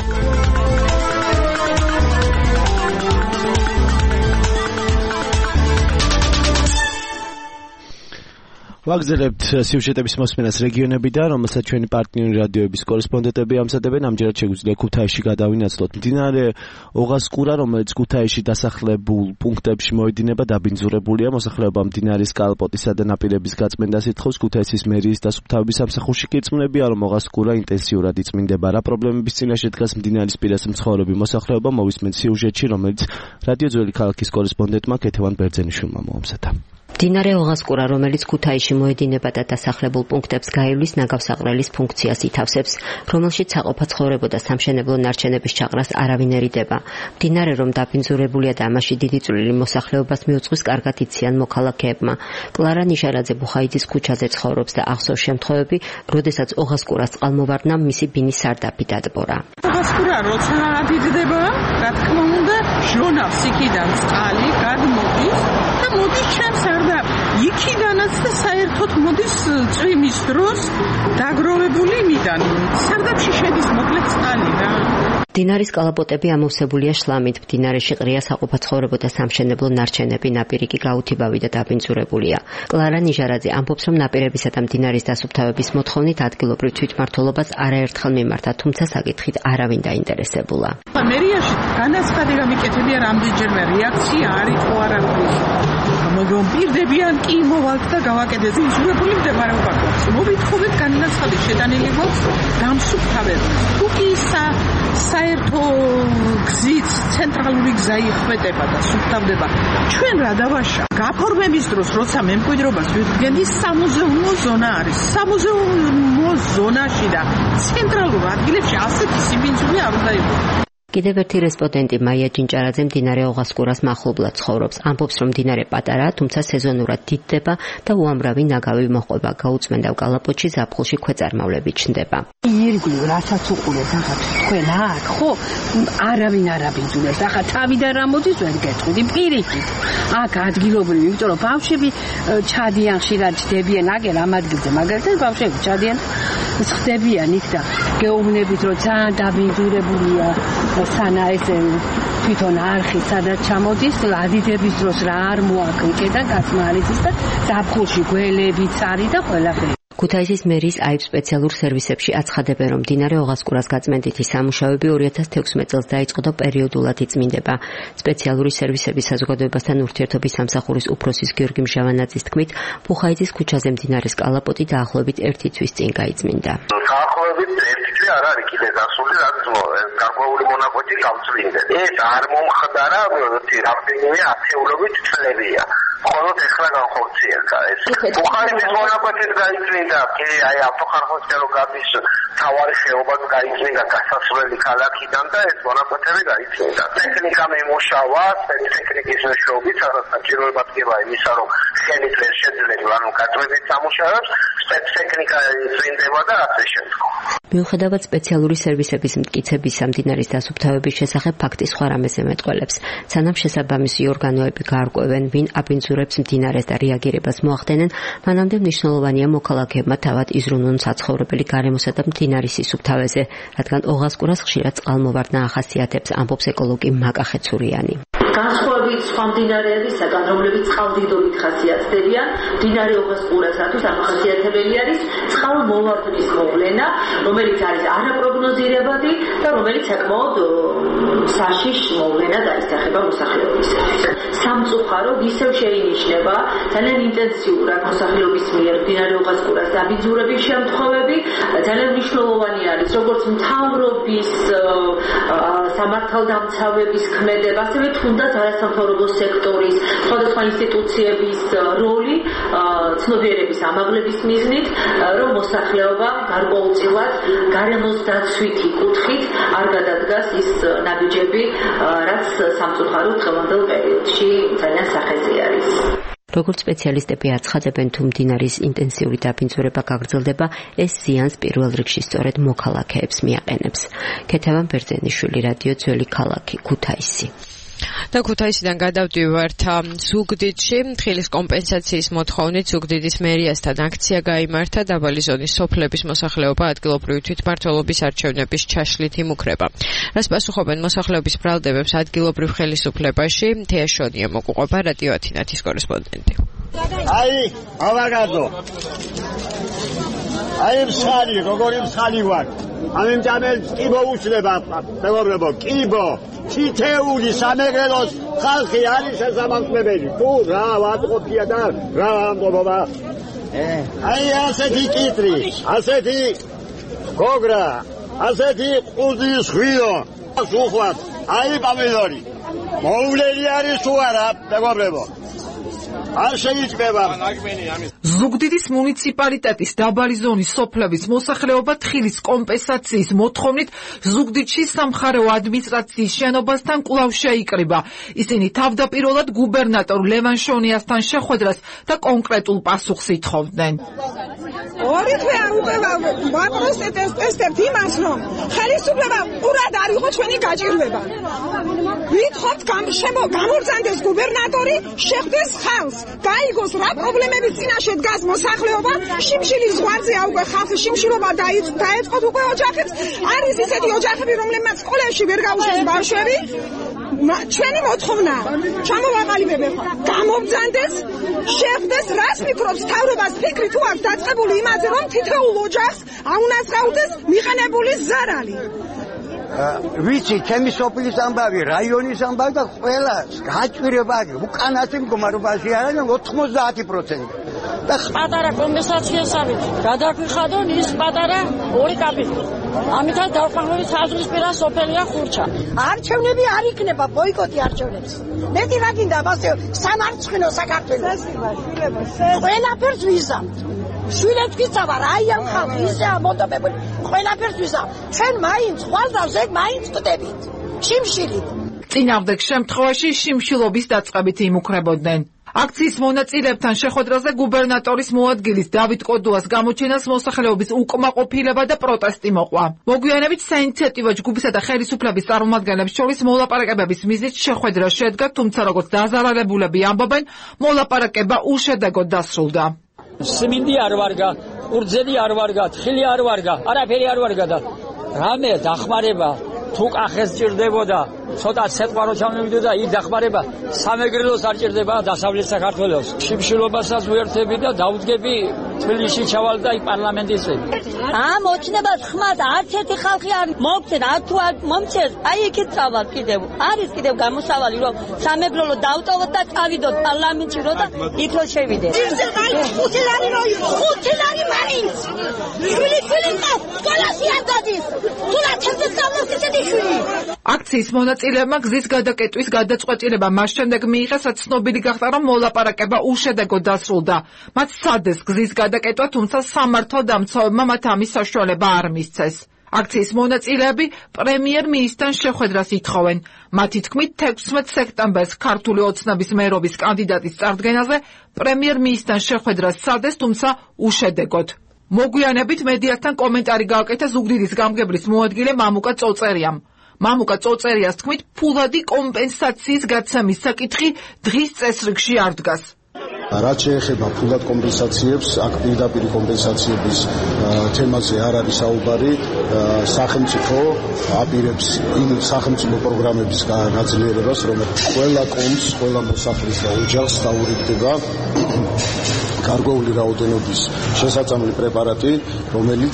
Speaker 2: ვაგზელებთ სიუჟეტების მოსმენას რეგიონებიდან, რომელსაც ჩვენი პარტნიორი რადიოების კორესპონდენტები ამზადებენ. ამჯერად შეგვიძლია ქუთაისში გადავინაცვლოთ. მდინარე ოღასკურა, რომელიც ქუთაისში დასახლებულ პუნქტებში მოედინება, დაბინძურებულია. მოსახლეობა მდინარის კალპოტისა და ნაპირების გაწმენდას ითხოვს. ქუთაისის მერიის დასუფთავების სამსახურში კი იწმუნებია, რომ ოღასკურა ინტენსიურად იწმინდება. რა პრობლემების წინაშე დგას მდინარის პირას მცხოვრები მოსახლეობა, მოვისმენთ სიუჟეტში, რომელიც რადიო ძველი ქალაქის კორესპონდენტმა ქეთევან ბერძენიშვილმა მოამზადა.
Speaker 27: მდინარე ოღასკურა, რომელიც ქუთაისში მოედინება და დასახლებულ პუნქტებს გაივლის ნაგავსაყრელის ფუნქციას ითავსებს, რომელშიც საყოფა ცხოვრება და სამშენებლო ნარჩენების ჩაყრას არავინერიდება. მდინარე რომ დაბინძურებულია და ამაში დიდი წვლილი მოსახლეობას მიუძღვის, კარგად იციან მოქალაქეებმა. კლარა ნიშარაძე ბუხაიძის ქუჩაზე ცხოვრობს და ახსოვს შემთხვევები, როდესაც ოღასკურას წყალმოვარდნამ მისი ბინის სარდაფი დადბორა.
Speaker 28: ოღასკურა როცა აფიძდება, რა თქმა უნდა, ჟონავს იქიდან წყალი, გადმოდის და მოდის ჩემს იქიდანაც და საერთოდ მოდის წვიმის დროს დაგროვებული იმიდან. სარდაფში შედის მოკლედ წყალი რა.
Speaker 27: მდინარის კალაპოტები ამოვსებულია შლამით, მდინარეში ყრია საყოფაცხოვრებო და სამშენებლო ნარჩენები, ნაპირი კი გაუთიბავი და დაბინძურებულია. კლარა ნიჟარაძე ამბობს, რომ ნაპირებისა და მდინარის დასუფთავების მოთხოვნით ადგილობრივ თვითმმართველობას არაერთხელ მიმართა, თუმცა საკითხით არავინ დაინტერესებულა.
Speaker 28: მერიაში განაცხადი გამიკეთებია რამდენჯერმე რეაქცია არ იყო არაფრის. მაგრამ პირდებიან კი მოვალთ და გავაკეთეთ ისურებული მდებარეობა გვაქვს. მოვითხოვეთ განაცხადი შეტანილი გვაქვს დამსუფთავებლად. თუ კი საერთო გზით ცენტრალური გზა იხვედება და სუფთავდება. ჩვენ რა დავაშა? გაფორმების დროს, როცა მემკვიდრობას ვიდგენდი, სამუზეუმო ზონა არის. სამუზეუმო ზონაში და ცენტრალურ ადგილებში ასეთი სიბინძური არ უნდა იყოს.
Speaker 27: კიდევ ერთი რესპონდენტი მაია ჯინჭარაძე მდინარე ოღასკურას მახლობლად ცხოვრობს. ამბობს, რომ მდინარე პატარაა, თუმცა სეზონურად დიდდება და უამრავი ნაგავი მოჰყვება. გაუწმენდავ კალაპოტში ზაფხულში ქვეწარმავლები ჩნდება.
Speaker 28: ირგვლივ რასაც უყურებთ ახლა თქვენ აქ, ხო? არავინ არ აბინძურებს. ახლა თავიდან რა მოდის ვერ გეტყვი პირიქით. აქ ადგილობრივი, იმიტომ რომ ბავშვები ჩადიან ხშირად ჩდებიან აგერ ამ ადგილზე, მაგალითად ბავშვები ჩადიან ხდებიან იქ და გეუბნებით, რომ ძალიან დაბინძურებულია სანა ეს თვითონ არხი სადაც ჩამოდის, ადიდების დროს რა არ მოაკლიკე და გაცმარიცის და ზაფხულში გველებიც არის და ყველაფერი.
Speaker 27: ქუთაისის მერის აიბ სპეციალურ სერვისებში აცხადებენ, რომ მდინარე ოღასკურას გაწმენდითი სამუშაოები ორი ათას თექვსმეტ წელს დაიწყო და პერიოდულად იწმინდება. სპეციალური სერვისების საზოგადოებასთან ურთიერთობის სამსახურის უფროსის გიორგი მჟავანაძის თქმით, ფუხაიძის ქუჩაზე მდინარის კალაპოტი დაახლოებით ერთი თვის წინ გაიწმინდა.
Speaker 3: დაახლოებით ერთი თვე არ არის კიდე გასული, რაც გარკვეული მონაკვეთი გავწმინდეთ. ეს არ მომხდარა რამდენიმე ათეულობით წლებია. მხოლოდ ეხლა განხორციელდა ეს. ფუხაიძის მონაკვეთით გაიწმინდა, კი აი ავტოხარხოსკერო გადის თავარი ხეობაც გაიწმინდა გასასვლელი ქალაქიდან და ეს მონაკვეთები გაიწმინდა. ტექნიკა მიმუშავა, ტექნიკის მეშვეობით, სადაც საჭიროება დგება იმისა, რომ ხელით ვერ შეძლება, ანუ გაწმენდით სამუშაოებს, ტექნიკა იწმინდება და ასე შემდგომ.
Speaker 27: მიუხედავად სპეციალური სერვისების მტკიცებისა მდინარის დასუფთავების შესახებ ფაქტი სხვა რამეს ემეტყველებს. სანამ შესაბამისი ორგანოები გაარკვევენ, ვინ აბინძურებს მდინარეს და რეაგირებას მოახდენენ, მანამდე მნიშვნელოვანია მოქალაქეებმა თავად იზრუნონ საცხოვრებელი გარემოსა და მდინარის სისუფთავეზე, რადგან ოღასკურას ხშირად წყალმოვარდნა ახასიათებს, ამბობს ეკოლოგი მაკა ხეცურიანი.
Speaker 9: განსხვავებით სხვა მდინარეებისაგან, რომლებიც წყალდიდობით ხასიათდებიან, მდინარე ოღასკურასათვის ახასიათებელი არის წყალმოვარდნის მოვლენა, რომელიც არის არაპროგნოზირებადი და რომელიც საკმაოდ საშიშ მოვლენად აისახება მოსახლეობისათვის. სამწუხაროდ ისევ შეინიშნება ძალიან ინტენსიურად მოსახლეობის მიერ მდინარე ოღასკურას დაბინძურების შემთხვევები. ძალიან მნიშვნელოვანი არის როგორც მთავრობის სამართალდამცავების ქმედება, ასევე თუნდაც არასამთავრობო სექტორის სხვადასხვა ინსტიტუციების როლი ცნობიერების ამაღლების მიზნით, რომ მოსახლეობა გარკვეულწილად გარემოს დაცვითი კუთხით არ გადადგას ის ნაბიჯები, რაც სამწუხაროდ დღევანდელ პერიოდში ძალიან სახეზე არის.
Speaker 27: როგორც სპეციალისტები აცხადებენ, თუ მდინარის ინტენსიური დაბინძურება გაგრძელდება, ეს ზიანს პირველ რიგში სწორედ მოქალაქეებს მიაყენებს. ქეთევან ბერძენიშვილი, რადიო ძველი ქალაქი, ქუთაისი.
Speaker 4: და ქუთაისიდან გადავდივართ ზუგდიდში. თხილის კომპენსაციის მოთხოვნით ზუგდიდის მერიასთან აქცია გაიმართა. დაბალი ზონის სოფლების მოსახლეობა ადგილობრივი თვითმმართველობის არჩევნების ჩაშლით იმუქრება. რას პასუხობენ მოსახლეობის ბრალდებებს ადგილობრივ ხელისუფლებაში? თეა შონია მოგუყვება, რადიო ათინათის კორესპონდენტი.
Speaker 11: აი, ავაგადო. აი მსხალი, როგორი მსხალი ვარ. ამემჭამელ კიბო უშლება, მეგობრებო, კიბო. თითეული სამეგრელოს ხალხი არის შესამართლებელი. თუ რა ვატყობია და რა ამბობა. აი ასეთი კიტრი, ასეთი გოგრა, ასეთი ყურძის ხვიო, სუხვად, აი პამიდორი. მოვლელი არის თუ არა, მეგობრებო. არ შეიძლება.
Speaker 28: ზუგდიდის მუნიციპალიტეტის დაბალი ზონის სოფლების მოსახლეობა თხილის კომპენსაციის მოთხოვნით ზუგდიდში სამხარეო ადმინისტრაციის შენობასთან კვლავ შეიკრიბა. ისინი თავდაპირველად გუბერნატორ ლევან შონიასთან შეხვედრას და კონკრეტულ პასუხს ითხოვდნენ.
Speaker 12: ორი თვე არ უყევა ვაპროტესტებთ იმას, რომ ხელისუფლება ყურად არ იყო ჩვენი გაჭირვება. ვითხოვთ გამორზანდეს გუბერნატორი, შეხვდეს ხალხს, გაიგოს რა პრობლემების წინაშე დგას მოსახლეობა, შიმშილის ზღვარზე უკვე ხალხი შიმშილობა დაეწყოთ უკვე ოჯახებს, არის ისეთი ოჯახები, რომლებმაც სკოლაში ვერ გაუშვეს ბავშვები. ჩვენი მოთხოვნა ჩამოვაყალიბებ ახლა გამობძანდეს შეხვდეს რას ფიქრობს თავრობას ფიქრი თუ აქვს დაწყებული იმაზე რომ თითოეულ ოჯახს აუნაცღაუდეს მიყენებული ზარალი
Speaker 11: ვიცი ჩემი სოფლის ამბავი რაიონის ამბავი და ყველას გაჭირება უკანასკნელ მდგომარეობაში არის ოთხმოცდაათი პროცენტი
Speaker 13: და პატარა კომპენსაციასავით გადაგვიხადონ ის პატარა ორი კაპიტალი ამიტომ დავყავთ საზღვის პირა სოფელია ხურჩა
Speaker 12: არჩევნები არ იქნება ბოიკოტი არჩევნებს მეტი რა გინდა მასე სამარცხინო საქართველოს ყველაფერს ვიზამთ შვილებს ვიზავა აი ამ ხალხი ისე ამოდობებული ყველაფერს ვიზავ ჩვენ მაინც ხვალდავზე მაინც ვტებით შიმშილით
Speaker 28: წინააღმდეგ შემთხვევაში შიმშილობის დაწყებით იმუქრებოდნენ აქციის მონაწილეებთან შეხვედრაზე გუბერნატორის მოადგილის დავით კოდუას გამოჩენას მოსახლეობის უკმაყოფილება და პროტესტი მოყვა. მოგვიანებით საინიციატივო ჯგუფისა და ხელისუფლების წარმომადგენლებს შორის მოლაპარაკებების მიზნით შეხვედრა შედგა, თუმცა როგორც დაზარალებულები ამბობენ, მოლაპარაკება უშედეგოდ დასრულდა.
Speaker 13: სიმინდი არ ვარგა, ურძელი არ ვარგა, თხილი არ ვარგა, არაფერი არ ვარგა და რამე დახმარება თუ კახეს ჭირდებოდა ცოტა ცეკვა რო ჩამოვიდოდა იქ დახმარება სამეგრელოს არ ჭირდება დასავლეთ საქართველოს შიმშილობასაც ვერთები და დაუდგები თბილისში ჩავალ და იქ პარლამენტისე ამ ოჩნებას ხმად არც ერთი ხალხი არ მოგწენ არ თუ არ მომწეს აი იქით წავალ კიდევ არის კიდევ გამოსავალი რომ სამეგრელო დავტოვოთ და წავიდოთ პარლამენტში რო და იქ რო შევიდეთ ხუთი ლარი რო ხუთი ლარი მაინც შვილი შვილი სკოლაში არ გადის თუ რა ჩესწავლოს ისეთი შვილი
Speaker 28: აქციის მონაწილეებმა გზის გადაკეტვის გადაწყვეტილება მას შემდეგ მიიღეს, რაც ცნობილი გახდა, რომ მოლაპარაკება უშედეგოდ დასრულდა. მათ სცადეს გზის გადაკეტვა, თუმცა სამართალდამცავებმა მათ ამის საშუალება არ მისცეს. აქციის მონაწილეები პრემიერ-მინისტრთან შეხვედრას ითხოვენ. მათი თქმით, თექვსმეტ სექტემბერს ქართული ოცნების მერობის კანდიდატის წარდგენაზე პრემიერ-მინისტრთან შეხვედრა სცადეს, თუმცა უშედეგოდ. მოგვიანებით მედიასთან კომენტარი გააკეთა ზუგდიდის გამგებლის მოადგილე მამუკა წოწერიამ. მამუკა წოწერიას თქმით, ფულადი კომპენსაციის გაცემის საკითხი დღის წესრიგში არ დგას.
Speaker 14: რაც შეეხება ფულად კომპენსაციებს, აქ პირდაპირ კომპენსაციების თემაზე არ არის საუბარი. სახელმწიფო აპირებს იმ სახელმწიფო პროგრამების გაძლიერებას, რომელიც ყველა კომს, ყველა მოსახლის და ოჯახს დაურიგდება გარკვეული რაოდენობის შესაწამლი პრეპარატი, რომელიც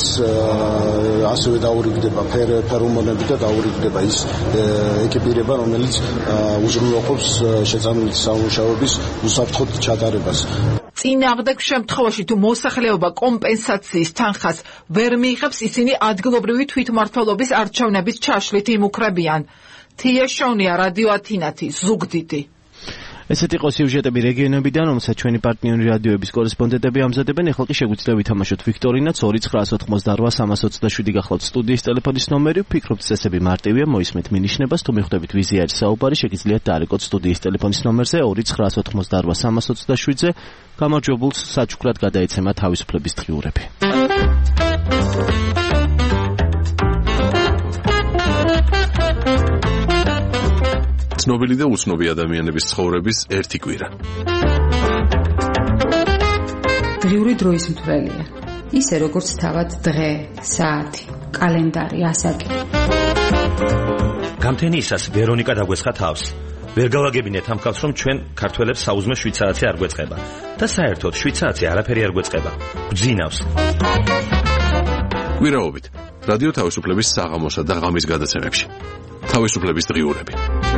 Speaker 14: ასევე დაურიგდება ფერომონები და დაურიგდება ის ეკიპირება, რომელიც უზრუნველყოფს შეწამლების სამუშაოების უსაფრთხოდ ჩატარებას.
Speaker 28: წინააღმდეგ შემთხვევაში თუ მოსახლეობა კომპენსაციის თანხას ვერ მიიღებს, ისინი ადგილობრივი თვითმმართველობის არჩევნების ჩაშლით იმუქრებიან. თია შონია, რადიო ათინათი, ზუგდიდი.
Speaker 2: ესეთ იყო სიუჟეტები რეგიონებიდან, რომელსაც ჩვენი პარტნიორი რადიოების კორესპონდენტები ამზადებენ. ეხლა კი შეგვიძლია ვითამაშოთ ვიქტორინაც ორი ცხრაას ოთხმოცდაოთხ სამას ოცდაშვიდი გახლავთ სტუდიის ტელეფონის ნომერი. ვფიქრობთ, წესები მარტივია, მოისმენთ მინიშნებას, თუ მიხვდებით ვიზია არის საუბარი, შეგიძლიათ დაარეკოთ სტუდიის ტელეფონის ნომერზე ორი ცხრაას ოთხმოცდაოთხ სამას ოცდაშვიდზე. გამარჯვებულს საჩუქრად გადაეცემა თავისუფლების დღიურები.
Speaker 15: ცნობილი და უცნობი ადამიანების ცხოვრების ერთი კვირა.
Speaker 16: დღიური დროის მთვრელია. ისე როგორც თავად დღე, საათი, კალენდარი, ასაკი.
Speaker 18: გამთენიისას ვერონიკა დაგვესხა თავს. ვერ გავაგებინეთ ამ ხალხს, რომ ჩვენ ქართველებს საუზმე შვიდ საათი არ გვეწყება და საერთოდ შვიდ საათი არაფერი არ გვეწყება. გვძინავს.
Speaker 15: კვირაობით რადიო თავისუფლების საღამოსა და ღამის გადაცემებში. თავისუფლების დღიურები.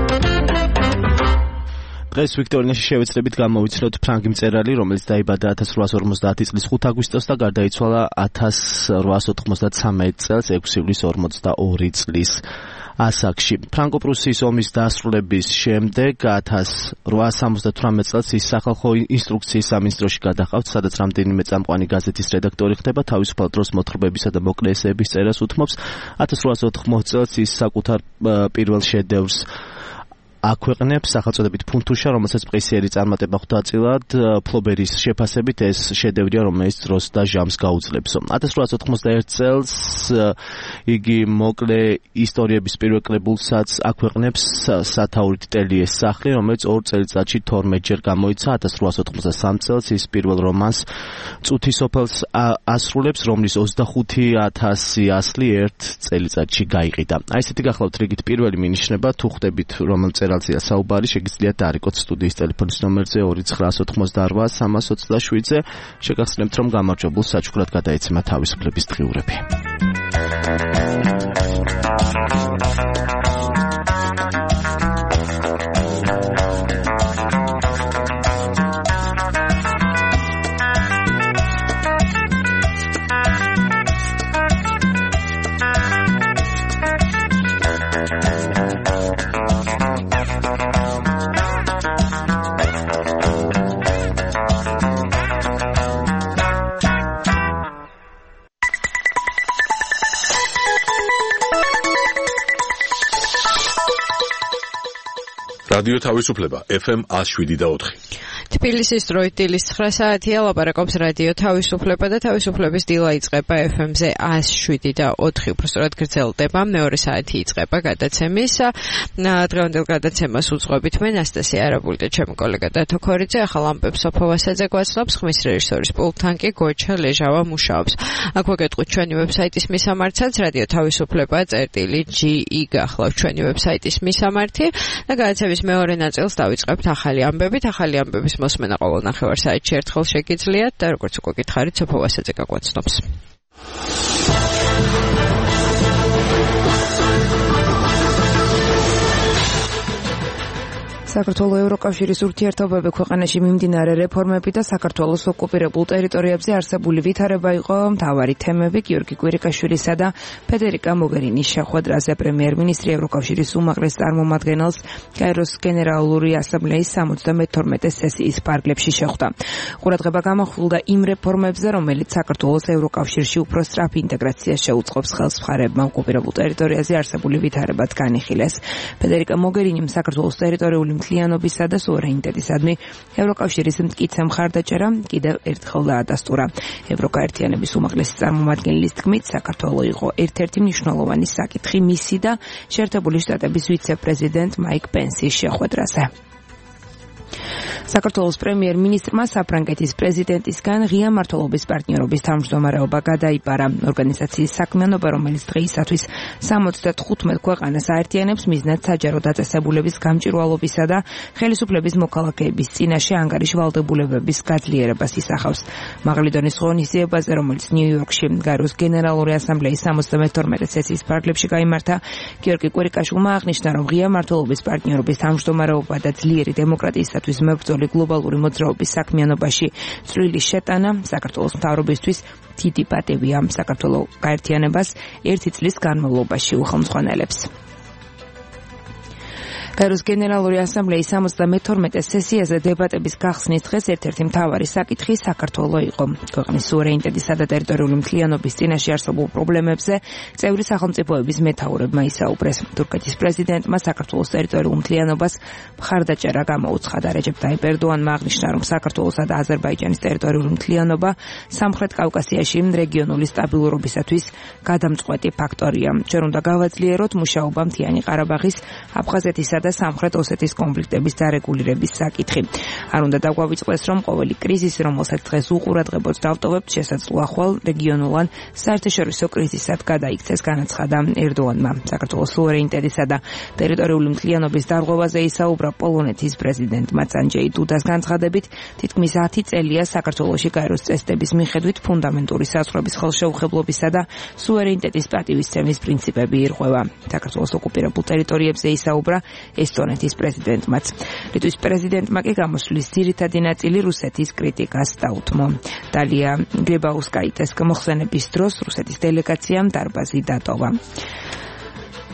Speaker 2: დღეს ვიქტორინაში შევეცდებით გამოვიცნოთ ფრანგი მწერალი, რომელიც დაიბადა ათას რვაას ორმოცდაათი წლის ხუთ აგვისტოს და გარდაიცვალა ათას რვაას ოთხმოცდათრამეტ წელს ექვსი ივლის ორმოცდაორი წლის ასაკში. ფრანკო-პრუსიის ომის დასრულების შემდეგ ათას რვაას სამოცდათვრამეტ წელს ის სახალხო ინსტრუქციის სამინისტროში გადაჰყავთ, სადაც რამდენიმე წამყვანი გაზეთის რედაქტორი ხდება, თავისუფალ დროს მოთხრობებისა და მოკლე ესეების წერას უთმობს. ათას რვაას ოთხმოცდაოთხ წელს ის საკუთარ პირველ შედევრს აქვეყნებს სახელწოდებით ფუნთუშა, რომელსაც პრესიერი წარმატება ხვდა წილად, ფლობერის შეფასებით ეს შედევრია, რომელიც დროს და ჟამს გაუძლებსო. ათას რვაასი ოთხმოცდაერთი წელს იგი მოკლე ისტორიების პირველ კრებულსაც აქვეყნებს სათაურით ტელიეს სახლი, რომელიც ორ წელიწადში თორმეტჯერ გამოიცა. ათას რვაასი ოთხმოცდასამი წელს ის პირველ რომანს წუთი სოფელს ასრულებს, რომლის ოცდახუთი ათასი ასლი ერთ წელიწადში გაიყიდა. აი ესეთი გახლავთ რიგით პირველი მინიშნება, თუ ხვდებით რომელ წერალზეა საუბარი, შეგიძლიათ დაარეკოთ სტუდიის ტელეფონის ნომერზე ორი ცხრაასი ოცდაოთხმოცდაარბა სამას ოცდაშვიდზე. შეგახსენებთ, რომ გამარჯვებულ საჩუქრად გადაეცემა თავისუფლების დღიურები.
Speaker 15: რადიო თავისუფლება ეფ ემ ათას შვიდი და ოთხი.
Speaker 4: თბილისის დროით დილის ცხრა საათია, ლაპარაკობს რადიო თავისუფლება და თავისუფლების დილა იწყება ეფ ემ-ზე ათას შვიდი და ოთხი, უბრალოდ გრძელდება. მეორე საათი იწყება გადაცემის. დღევანდელ გადაცემას უძღვებით მე ნასტასია არაბული და ჩემი კოლეგა დათო ქორიძე. ახალ ამბებს სოფო ვასაძე გვაცნობს, ხმის რეჟისორის პულტთან კი გოჩა ლეჟავა მუშაობს. აქ ვაგეტყვით ჩვენი ვებსაიტის მისამართსაც, რადიო თავისუფლება წერტილი ჯი ი გახლავთ ჩვენი ვებსაიტის მისამართი და გადაცემის მეორე ნაწილს დავიწყებთ ახალი ამბებით. ახალი ამბების მოსმენა ყოველ ნახევარ საათში ერთხელ შეგიძლიათ და როგორც უკვე გითხარით, სოფო ვასაძე გაგვაცნობს.
Speaker 1: საქართველოს ევროკავშირის ურთიერთობები ქვეყანაში მიმდინარე რეფორმები და საქართველოს ოკუპირებულ ტერიტორიებზე არსებული ვითარება იყო მთავარი თემები გიორგი კვირიკაშვილისა და ფედერიკა მოგერინის შეხვედრაზე. პრემიერ-მინისტრი ევროკავშირის უმაღლეს წარმომადგენელს კაიროს გენერალური ასამბლეის სამოცდამეთორმეტე სესიის ფარგლებში შეხვდა. ყურადღება გამახვილდა იმ რეფორმებზე, რომელიც საქართველოს ევროკავშირში უფრო სწრაფ ინტეგრაციას შეუწყობს. ხელს მხარებმა ოკუპირებულ ტერიტორიაზე არსებული ვითარებად განიხილეს. ფედერიკა მოგერინიმ საქართველოს ტერიტორიული მთლიანობისა და სუვერენიტეტისადმი ევროკავშირის მტკიცე მხარდაჭერა კიდევ ერთხელ დაადასტურა. ევროკაერთიანების უმაღლესი წარმომადგენლის თქმით, საქართველო იყო ერთ-ერთი მნიშვნელოვანი საკითხი მისი და შეერთებული შტატების ვიცე-პრეზიდენტ მაიკ პენსის შეხვედრაზე. საქართველოს პრემიერ-მინისტრმა საფრანგეთის პრეზიდენტისგან ღია მმართველობის პარტნიორობის თავმჯდომარეობა გადაიბარა. ორგანიზაციის საქმიანობა, რომელიც დღეისათვის სამოცდათხუთმეტ ქვეყანას აერთიანებს, მიზნად საჯარო დაწესებულების გამჭვირვალობისა და ხელისუფლების მოქალაქეების წინაშე ანგარიშ ვალდებულებების გაძლიერებას ისახავს. მაღალი დონის ღონისძიებაზე, რომელიც ნიუ-იორკში გაეროს გენერალური ასამბლეის სამოცდამეთორმეტე სესიის ფარგლებში გაიმართა, გიორგი კვირიკაშვილმა აღნიშნა, რომ ღია მმართველობის პარტნიორობის თავმჯდომარეობა და ძლიერი დემოკრატიისათვის მებრძოლი გლობალური მოძრაობის საქმიანობაში წვლილი შეტანა საქართველოს მთავრობისთვის დიდი პატივია. საქართველოს გაერთიანებას ერთი წლის განმავლობაში უხელმძღვანელებს. გაეროს გენერალური ასამბლეის სამოცდამეთორმეტე სესიაზე დებატების გახსნის დღეს ერთ-ერთი მთავარი საკითხი საქართველო იყო. ქვეყნის სუვერენიტეტისა და ტერიტორიული მთლიანობის წინაშე არსებულ პრობლემებზე წევრი სახელმწიფოების მეთაურებმა ისაუბრეს. თურქეთის პრეზიდენტმა საქართველოს ტერიტორიულ მთლიანობას მხარდაჭერა გამოუცხადა. რეჯეპ ტაიპ ერდოანმა აღნიშნა, რომ საქართველოსა და აზერბაიჯანის ტერიტორიული მთლიანობა სამხრეთ კავკასიაში რეგიონული სტაბილურობისათვის გადამწყვეტი ფაქტორია. ჩვენ უნდა გავაძლიეროთ მუშაობა მთიანი ყარაბაღის, აფხაზეთისა და სამხრეთ ოსეთის კონფლიქტების დარეგულირების საკითხი. არ უნდა დაგვავიწყდეს, რომ ყოველი კრიზისი, რომელსაც დღეს უყურადღებოდ დავტოვებთ, შესაძლოა ხვალ რეგიონულ ან საერთაშორისო კრიზისად გადაიქცეს, განაცხადა ერდოანმა. საქართველოს სუვერენიტეტისა და ტერიტორიული მთლიანობის დარღვევაზე ისაუბრა პოლონეთის პრეზიდენტმა ანჯეი დუდას განცხადებით, თითქმის ათი წელია საქართველოში გაეროს წესდების მიხედვით ფუნდამენტური საზღვრების ხელშეუხებლობისა და სუვერენიტეტის პატივისცემის პრინციპები ირღვევა. საქართველოს ოკუპირებულ ტერიტორიებზე ისაუბრა ესტონეთის პრეზიდენტმაც. ლიტვის პრეზიდენტმა კი გამოსვლის ძირითადი ნაწილი რუსეთის კრიტიკას დაუთმო. დალია გრებაუსკაიტეს მოხსენების დროს რუსეთის დელეგაციამ დარბაზი დატოვა.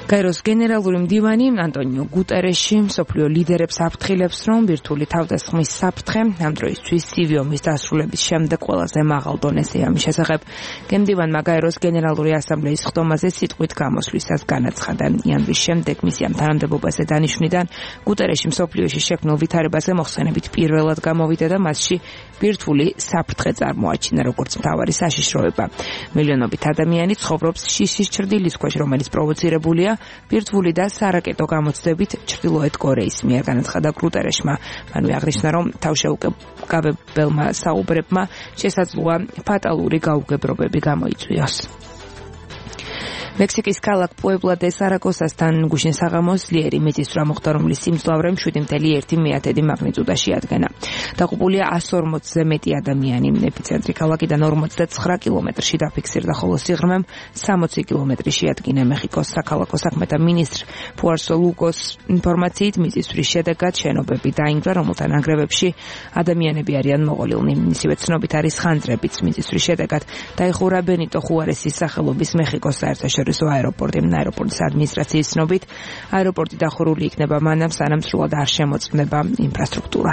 Speaker 1: გაეროს გენერალური მდივანი ანტონიო გუტერეში მსოფლიო ლიდერებს აფრთხილებს, რომ ბირთვული თავდასხმის საფრთხე ამ დროისთვის სივიომის დასრულების შემდეგ ყველაზე მაღალ დონეზეა. ამის შესახებ გემდივანმა გაეროს გენერალური ასამბლეის ხდომაზე სიტყვით გამოსვლისას განაცხადა. იანვრის შემდეგ მისი ამ თანამდებობაზე დანიშვნიდან გუტერეში მსოფლიოში შექმნილ ვითარებაზე მოხსენებით პირველად გამოვიდა და მასში ბირთვული საფრთხე წარმოაჩინა როგორც მთავარი საშიშროება. მილიონობით ადამიანი ცხოვრობს შიშის ჩრდილის ქვეშ, რომელიც პროვოცირებულია ბირთვული და სარაკეტო გამოცდებით ჩრდილოეთ კორეის მიერ. განაცხადა გუტერეშმა. მანვე აღნიშნა, რომ თავშეუგებელმა საუბრებმა შესაძლოა ფატალური გაუგებრობები გამოიწვიოს. მექსიკის ქალაქ პუებლა დე სარაგოსასთან გუშინ საღამოს ძლიერი მიწისძვრა მოხდა, რომლის სიმძლავრე შვიდი კoma ერთი მეათედი მაგნიტუდაში ადგენა. დაღუპულია εκατს ორმოცზე მეტი ადამიანი. ეპიცენტრი ქალაქიდან ორმოცდაცხრა კილომეტრში დაფიქსირდა, ხოლო სიღრმემ სამოცი კილომეტრი შეადგინა. მეხიკოს საქალაქო საქმეთა მინისტრ პუარსო ლუკოს ინფორმაციით მიწისძვრის შედეგად შენობები დაინგრა, რომელთა ნანგრევებში ადამიანები არიან მოყოლილნი. ისევე ცნობით არის ხანძრებიც. მიწისძვრის შედეგად დაიხურა ბენიტო ხუარესის სახელობის მეხიკოს საერთაშორისო აეროპორტი. აეროპორტის ადმინისტრაციის ცნობით აეროპორტი დახურული იქნება მანამ, სანამ სრულად არ შემოწმდება ინფრასტრუქტურა.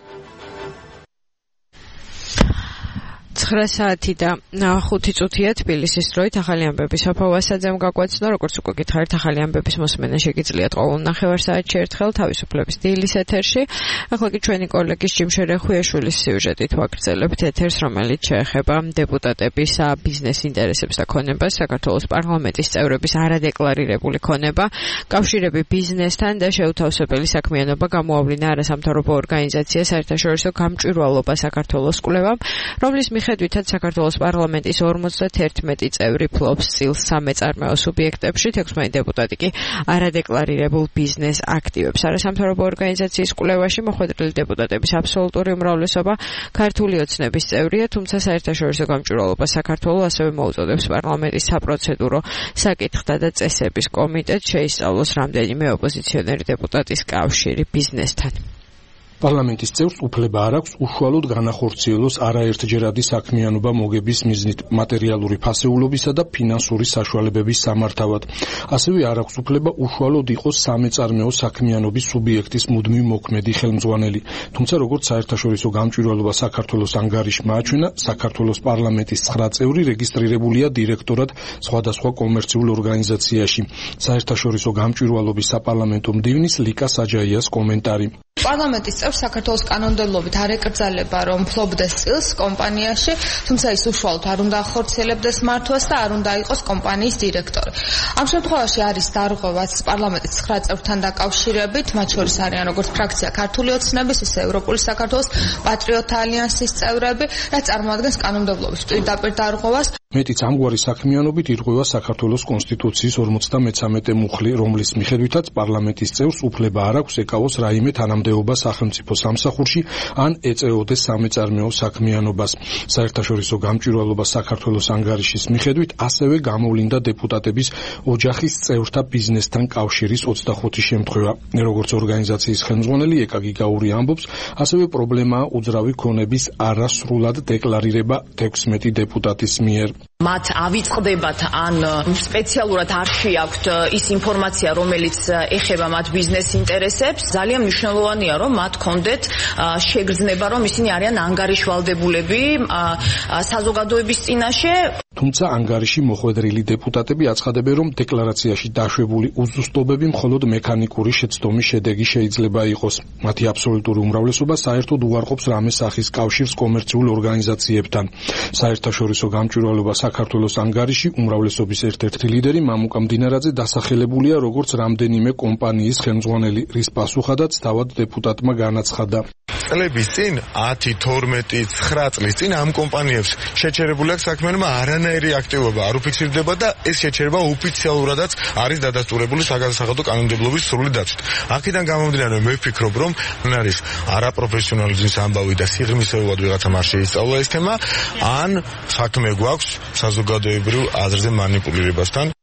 Speaker 4: ცხრა საათი და ხუთი წუთია თბილისის დროით. ახალი ამბები საფავასაძემ გაგვაცნო. როგორც უკვე გითხარით, ახალი ამბების მოსმენა შეგიძლიათ ყოველ ნახევარ-საათში ერთხელ თავისუფლების დილის ეთერში. ახლა კი ჩვენი კოლეგის ჯიმშე რეხვიაშვილის სიუჟეტით ვაგრძელებთ ეთერს, რომელიც შეეხება დეპუტატების ბიზნეს ინტერესებს და ქონებას. საქართველოს პარლამენტის წევრების არადეკლარირებული ქონება, კავშირები ბიზნესთან და შეუთავსებელი საქმიანობა გამოავლინა არასამთავრობო ორგანიზაცია საერთაშორისო გამჭვირვალობა საქართველოს კვლევამ, რომლის მიხედვითაც საქართველოს პარლამენტის ორმოცდაერთი წევრი ფლობს წილს სამეწარმეო სუბიექტებში, ექვსმეტი დეპუტატი კი არადეკლარირებულ ბიზნეს აქტივებს. არასამთავრობო ორგანიზაციის კვლევაში მოხვედრილი დეპუტატების აბსოლუტური უმრავლესობა ქართული ოცნების წევრია, თუმცა საერთაშორისო გამჭვირვალობა საქართველოს ასევე მოუწოდებს პარლამენტის საპროცედურო საკითხთა და წესების კომიტეტს შეისწავლოს რამდენიმე ოპოზიციონერი დეპუტატის კავშირი ბიზნესთან.
Speaker 5: პარლამენტის წევრს უფლება არ აქვს უშუალოდ განახორციელოს არაერთჯერადი საქმიანობა მოგების მიზნით მატერიალური ფასეულობისა და ფინანსური საშუალებების სამართავად. ასევე არ აქვს უფლება უშუალოდ იყოს სამეწარმეო საქმიანობის სუბიექტის მუდმივ მოქმედი ხელმძღვანელი. თუმცა როგორც საერთაშორისო გამჭვირვალობა საქართველოს ანგარიშმა აჩვენა, საქართველოს პარლამენტის ცხრა წევრი რეგისტრირებულია დირექტორად სხვადასხვა კომერციულ ორგანიზაციაში. საერთაშორისო გამჭვირვალობის საპარლამენტო მდივნის ლიკა საჯაიას კომენტარი.
Speaker 10: პარლამენტის წევრს საქართველოს კანონმდებლობით არ ეკრძალება, რომ ფლობდეს წილს კომპანიაში, თუმცა ის უშუალოდ არ უნდა ახორციელებდეს მართვას და არ უნდა იყოს კომპანიის დირექტორი. ამ შემთხვევაში არის დარღვევაც პარლამენტის ცხრა წევრთან დაკავშირებით, მათ შორის არიან როგორც ფრაქცია ქართული ოცნების, ისე ევროპული საქართველოს პატრიოტთა ალიანსის წევრები, რაც წარმოადგენს კანონმდებლობის პირდაპირ დარღვევას.
Speaker 5: მეტიც ამგვარი საქმიანობით ირღვევა საქართველოს კონსტიტუციის ორმოცდამეცამეტე მუხლი, რომლის მიხედვითაც პარლამენტის წევრს უფლება არ აქვს ეკავოს რაიმე თანამდებობა სახელმწიფო სამსახურში ან ეწეოდეს სამეწარმეო საქმიანობას. საერთაშორისო გამჭვირვალობა საქართველოს ანგარიშის მიხედვით ასევე გამოვლინდა დეპუტატების ოჯახის წევრთა ბიზნესთან კავშირის ოცდახუთი შემთხვევა. როგორც ორგანიზაციის ხელმძღვანელი ეკა გიგაური ამბობს, ასევე პრობლემაა უძრავი ქონების არასრულად დეკლარირება ექვსმეტი დეპუტატის მიერ.
Speaker 17: მათ ავიწყდებათ ან სპეციალურად არ შეაქვთ ის ინფორმაცია, რომელიც ეხება მათ ბიზნეს ინტერესებს. ძალიან მნიშვნელოვანია, რომ მათ კონდეთ შეგრძნება, რომ ისინი არიან ანგარიშვალდებულები საზოგადოების წინაშე.
Speaker 5: თუმცა ანგარიში მოხვედრილი დეპუტატები აცხადებენ, რომ დეკლარაციაში დაშვებული უზუსტობები მხოლოდ მექანიკური შეცდომის შედეგი შეიძლება იყოს. მათი აბსოლუტური უმრავლესობა საერთოდ უარყოფს რამე სახის კავშირს კომერციულ ორგანიზაციებთან. საერთაშორისო გამჭვირვალობა საქართველოს ანგარიში უმრავლესობის ერთ-ერთი ლიდერი მამუკა მდინარაძე დასახელებულია როგორც რამდენიმე კომპანიის ხელმძღვანელი, რის პასუხადაც თავად დეპუტატმა განაცხადა.
Speaker 19: წლების წინ ათი, თორმეტი, ცხრა წლის წინ ამ კომპანიებს შეჩერებული აქვს საქმიანობა, არანაირი აქტივობა არ უფიქსირდება და ეს შეჩერება ოფიციალურადაც არის დადასტურებული საგადასახადო კანონმდებლობის სრული დაცვით. აქედან გამომდინარე მე ვფიქრობ, რომ არის არაპროფესიონალიზმის ამბავი და სიღრმისეულად ვიღაცამ არ შეისწავლა ეს თემა, ან საქმე გვაქვს საზოგადოებრივ აზრზე მანიპულირებასთან.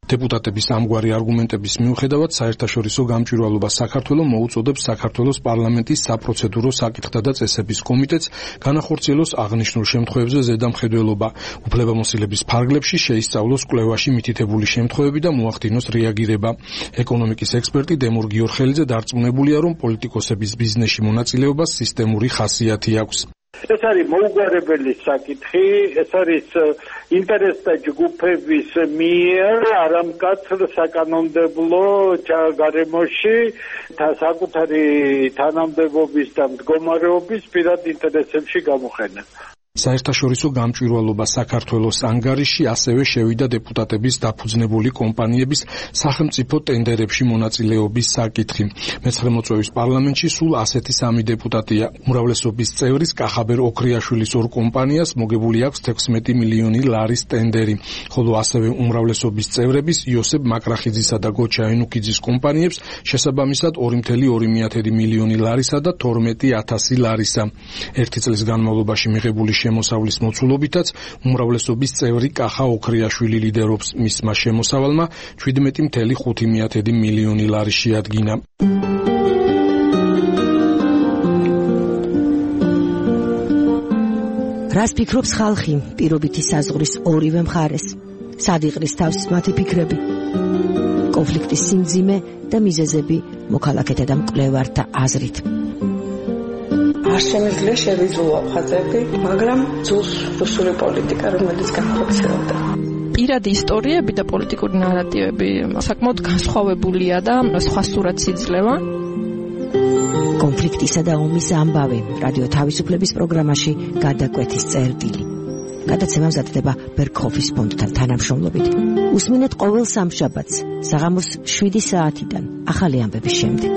Speaker 5: დეპუტატების ამგვარი არგუმენტების მიუხედავად საერთაშორისო გამჭვირვალობა საქართველოს მოუწოდებს საქართველოს პარლამენტის საპროცედურო საკითხთა და წესების კომიტეტს განახორციელოს აღნიშნულ შემთხვევებზე ზედამხედველობა, უფლებამოსილების ფარგლებში შეისწავლოს კვლევაში მითითებული შემთხვევები და მოახდინოს რეაგირება. ეკონომიკის ექსპერტი დემურ გიორხელიძე დარწმუნებულია, რომ პოლიტიკოსების ბიზნესში მონაწილეობას სისტემური ხასიათი აქვს.
Speaker 6: ეს არის მოუგვარებელი საკითხი, ეს არის ინტერესთა ჯგუფების მიერ არამკაცრ საკანონმდებლო გარემოში საკუთარი თანამდებობის და მდგომარეობის პირად ინტერესებში გამოყენება.
Speaker 5: საერთაშორისო გამჭვირვალობა საქართველოს ანგარიში ასევე შევიდა დეპუტატების დაფუძნებული კომპანიების სახელმწიფო ტენდერებში მონაწილეობის საკითხი. მეცხრე მოწვევის პარლამენტში სულ ასეთი სამი დეპუტატია. უმრავლესობის წევრის კახაბერ ოქრიაშვილის ორ კომპანიას მოგებული აქვს თექვსმეტი მილიონი ლარის ტენდერი, ხოლო ასევე უმრავლესობის წევრების იოსებ მაკრახიძისა და გოჩა ენუქიძის კომპანიებს შესაბამისად ორი მილიონი ორი მილიონი ლარისა და თორმეტი ათასი ლარისა. ერთი წლის განმავლობაში მიღებული შემოსავლის მოცულობითაც უმრავლესობის წევრი კახა ოქრიაშვილი ლიდერობს. მისმა შემოსავალმა შვიდმეტი მილიონი ხუთი მილიონი ლარი შეადგინა.
Speaker 7: რას ფიქრობს ხალხი პირობითი საზღვრის ორივე მხარეს? სად იყრის თავს მათი ფიქრები? კონფლიქტის სიმძიმე და მიზეზები მოქალაქეთა და მკვლევართა აზრით.
Speaker 8: არ შემიძლია შევიძულო ხაზები, მაგრამ ძულს რუსული პოლიტიკა, რომელიც განხორციელდა.
Speaker 20: პირადი ისტორიები და პოლიტიკური ნარატივები საკმაოდ განსხვავებულია და სხვა სურათს იძლევა.
Speaker 7: კონფლიქტისა და ომის ამბავი რადიო თავისუფლების პროგრამაში გადაკვეთის წერტილი. გადაცემა მზადდება ბერგჰოფის ფონდთან თანამშრომლობით. უსმინეთ ყოველ სამშაბათს საღამოს შვიდი საათიდან ახალი ამბების შემდეგ.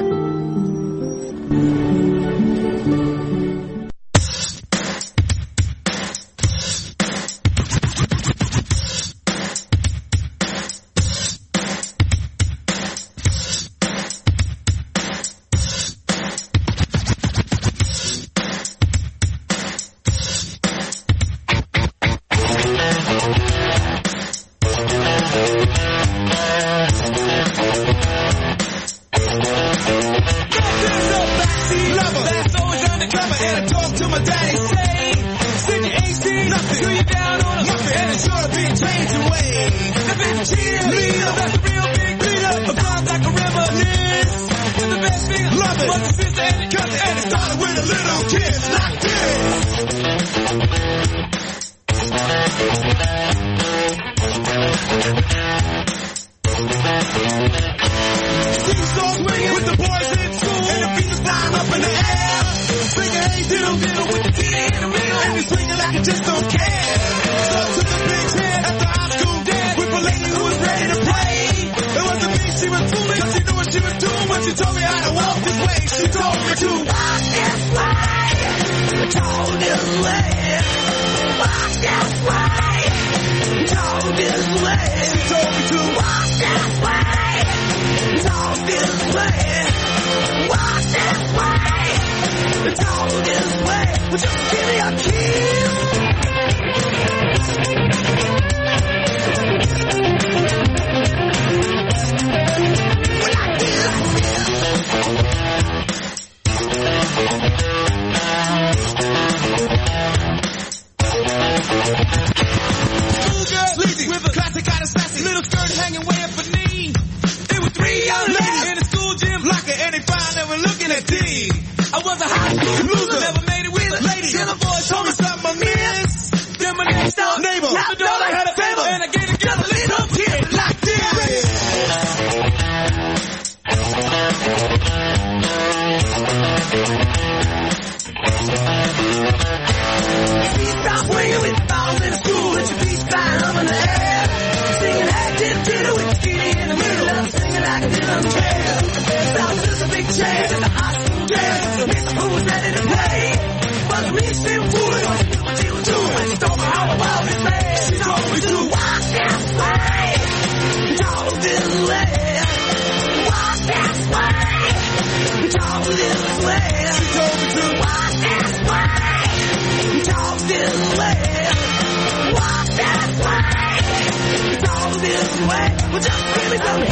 Speaker 21: Walk this way.
Speaker 3: this way. Well, just give me some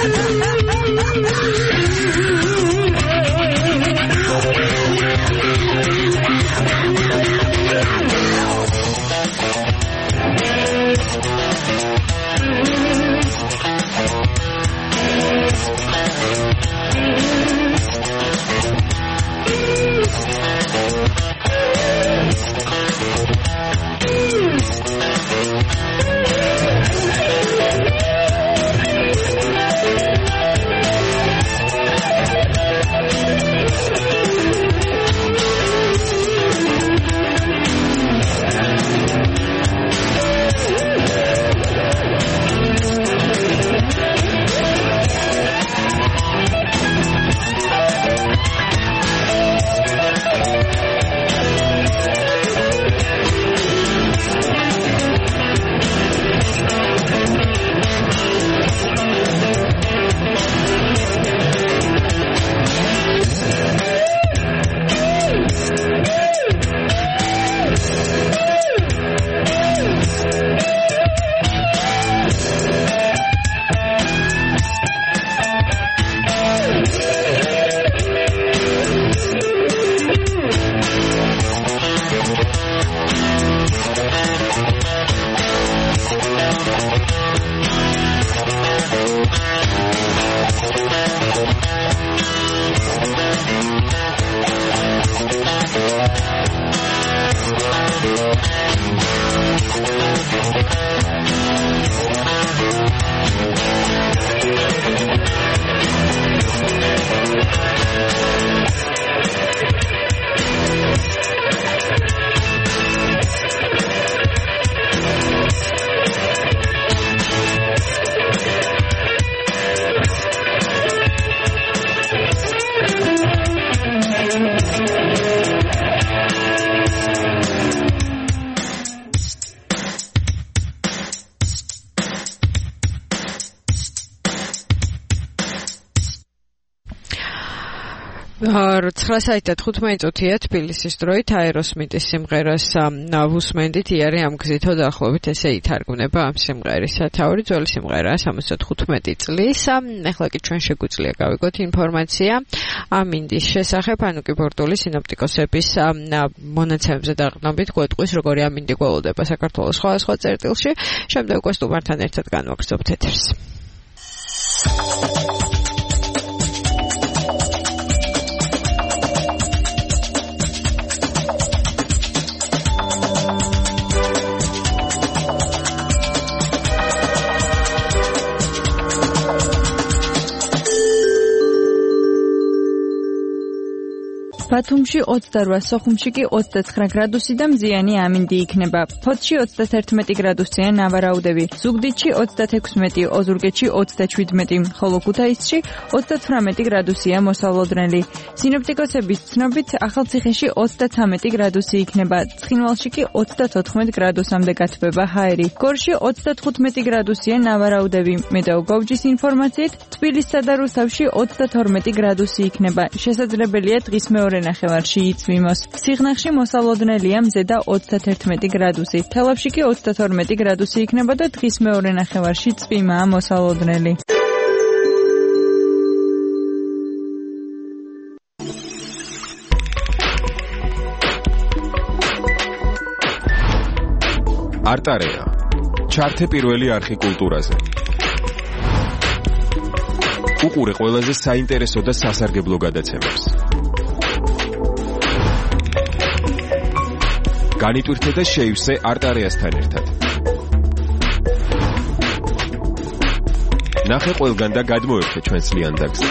Speaker 4: ცხრა საათი და თხუთმეტი წუთია თბილისის დროით აეროსმიტის სიმღერას ვუსმენდით იარი ამ გზითო დაახლოებით ესე ითარგმნება ამ სიმღერის სათაური ძველი სიმღერაა სამოცდათხუთმეტი წლის. ახლა კი ჩვენ შეგვიძლია გავიგოთ ინფორმაცია ამინდის შესახებ. ანუკი ბორდული სინოპტიკოსების მონაცემებზე დაყრდნობით გვეტყვის როგორი ამინდი გველოდება საქართველოს სხვადასხვა წერტილში. შემდეგ უკვე სტუმართან ერთად განვაგრძობთ ეთერს.
Speaker 9: ბათუმში ოცდარვა, სოხუმში კი ოცდაცხრა გრადუსი და მზიანი ამინდი იქნება. ფოთში ოცდათერთმეტი გრადუსია ნავარაუდები, ზუგდიდში ოცდათექვსმეტი, ოზურგეთში ოცდაჩვიდმეტი, ხოლო ქუთაისში ოცდათვრამეტი გრადუსია მოსალოდნელი. სინოპტიკოსების ცნობით ახალციხეში ოცდათამეტი გრადუსი იქნება, ცხინვალში კი ოცდათოთხმეტ გრადუსამდე გათბება ჰაერი. გორში ოცდათხუთმეტი გრადუსია ნავარაუდები. მეტეო გოვჯის ინფორმაციით თბილისსა და რუსთავში ოცდათორმეტი გრადუსი იქნება. შესაძლებელია დღის მეორე ნახევარში იწვიმოს. სიღნაღში მოსალოდნელია მზედა ოცდათერთმეტი გრადუსი. თელავში კი ოცდათორმეტი გრადუსი იქნება და დღის მეორე ნახევარში წვიმაა მოსალოდნელი.
Speaker 21: არტარეა. ჩართე პირველი არხი კულტურაზე. უყურე ყველაზე საინტერესო და სასარგებლო გადაცემებს. განიტვირთე და შეივსე არტარეასთან ერთად. ნახე ყველგან და გადმოერთე ჩვენს ლიანდაგზე.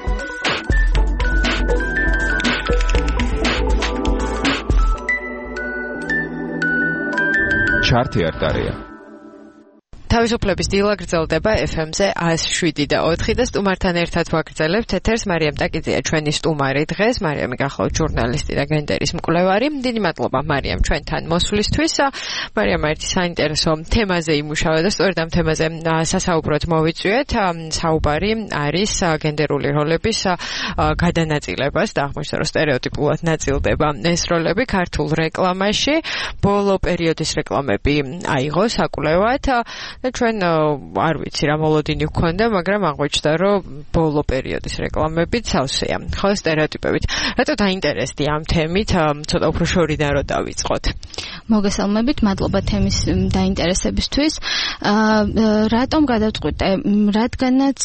Speaker 21: ჩართე არტარეა.
Speaker 4: თავისუფლების დილა გრძელდება ეფ ემ-ზე ათს შვიდი და ოთხი და სტუმართან ერთად ვაგრძელებთ ეთერს. მარიამ ტაკიძეა ჩვენი სტუმარი დღეს. მარიამი გახლავთ ჟურნალისტი და გენდერის მკვლევარი. დიდი მადლობა მარიამ ჩვენთან მოსვლისთვის. მარიამ ერთი საინტერესო თემაზე იმუშავა და სწორედ ამ თემაზე სასაუბროდ მოვიწვიეთ. საუბარი არის გენდერული როლების გადანაწილებას და აღმოჩნდა რომ სტერეოტიპულად ნაწილდება ეს როლები ქართულ რეკლამაში. ბოლო პერიოდის რეკლამები აიღო საკვლევად და ჩვენ არ ვიცი რა მოლოდინი გვქონდა, მაგრამ აღმოჩნდა, რომ ბოლო პერიოდის რეკლამები სავსეა. ხო, სტერეოტიპებით. რატო დაინტერესდი ამ თემით, ცოტა უფრო შორიდან რო დავიწყოთ.
Speaker 11: მოგესალმებით, მადლობა თემის დაინტერესებისთვის. რატომ გადავწყვიტე? რადგანაც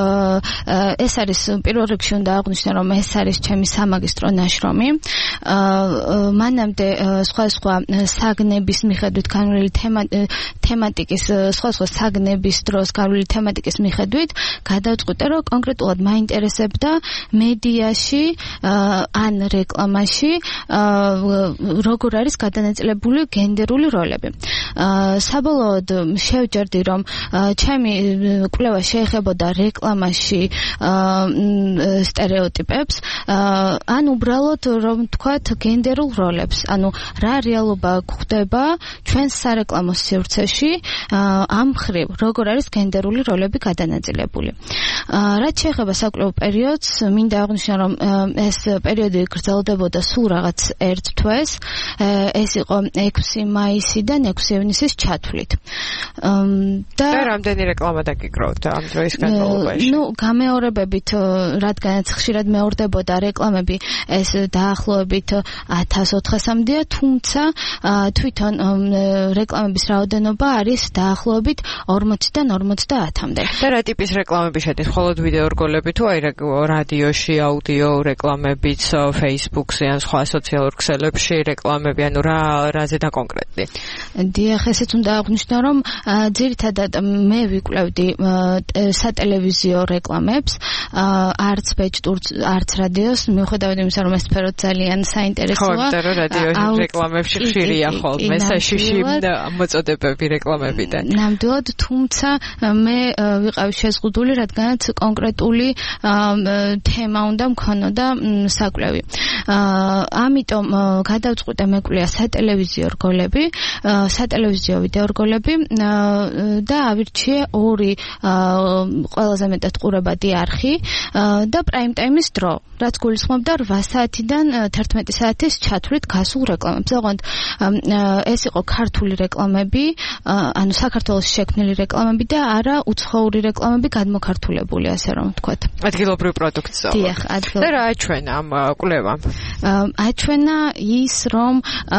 Speaker 11: ეს არის პირველ რიგში უნდა აღვნიშნო, რომ ეს არის ჩემი სამაგისტრო ნაშრომი. მანამდე სხვადასხვა საგნების მიხედვით განვლილი თემატიკის, სხვადასხვა საგნების დროს განვლილი თემატიკის მიხედვით გადავწყვიტე, რომ კონკრეტულად მაინტერესებდა მედიაში ან რეკლამაში როგორ არის გადანაწილებული გენდერული როლები. საბოლოოდ შევჯერდი, რომ ჩემი კვლევა შეეხებოდა რეკლამაში სტერეოტიპებს, ან უბრალოდ რომ თქვათ გენდერულ როლებს, ანუ რა რეალობა გვხდება ჩვენ სარეკლამო სივრცეში ამ მხრივ, როგორ არის გენდერული როლები გადანაწილებული. რაც შეეხება საკვლევო პერიოდს, მინდა აღვნიშნო, რომ ეს პერიოდი გრძელდებოდა სულ რაღაც ერთ თვეს, ეს იყო ექვსი მაისიდან ექვსი ივნისის ჩათვლით.
Speaker 4: და რამდენი რეკლამა დაგიკროთ ამ დროის განმავლობაში?
Speaker 11: ნუ გამეორებებით, რადგანაც ხშირად მეორდებოდა რეკლამები, ეს დაახლოებით ათას ოთხასამდეა, თუმცა თვითონ რეკლამების რაოდენობა არის დაახლოებით ორმოციდან ორმოცდაათამდე.
Speaker 4: და რა ტიპის რეკლამები შედის? მხოლოდ ვიდეო რგოლები თუ აი რადიოში, აუდიო რეკლამებიც, Facebook-ზე ან სხვა სოციალურ ქსელებში რეკლამები, ანუ რა რაზე და კონკრეტდი?
Speaker 11: დიახ, ესეც უნდა აღვნიშნო, რომ ძირითადად მე ვიკვლევდი სატელევიზიო რეკლამებს, არც ბეჭდურს, არც რადიოს, მიუხედავად იმისა, რომ ეს სფერო ძალიან საინტერესოა.
Speaker 4: ხო, და რადიო რეკლამებში ხშირია ხოლმე საშიში მოწოდებები რეკლამებიდან.
Speaker 11: ნამდვილად, თუმცა მე ვიყავი შეზღუდული, რადგანაც კონკრეტული თემა უნდა მქონოდა საკვლევი. ამიტომ გადავწყვიტე მეკვლია სატელევიზიო რგოლები, სატელევიზიო ვიდეო რგოლები და ავირჩიე ორი ყველაზე მეტად ყურებადი არხი და პრაიმ ტაიმის დრო, რაც გულისხმობდა რვა საათიდან თერთმეტი საათის ჩათვლით გასულ რეკლამებს. ოღონდ ეს იყო ქართული რეკლამები, ანუ საქართველოს შექმნილი რეკლამები და არა უცხოური რეკლამები გადმოქართულებული, ასე რომ ვთქვათ.
Speaker 4: ადგილობრივ პროდუქტს.
Speaker 11: დიახ, ადგილობრივ.
Speaker 4: და რა აჩვენა ამ კვლევამ?
Speaker 11: აჩვენა ის, რომ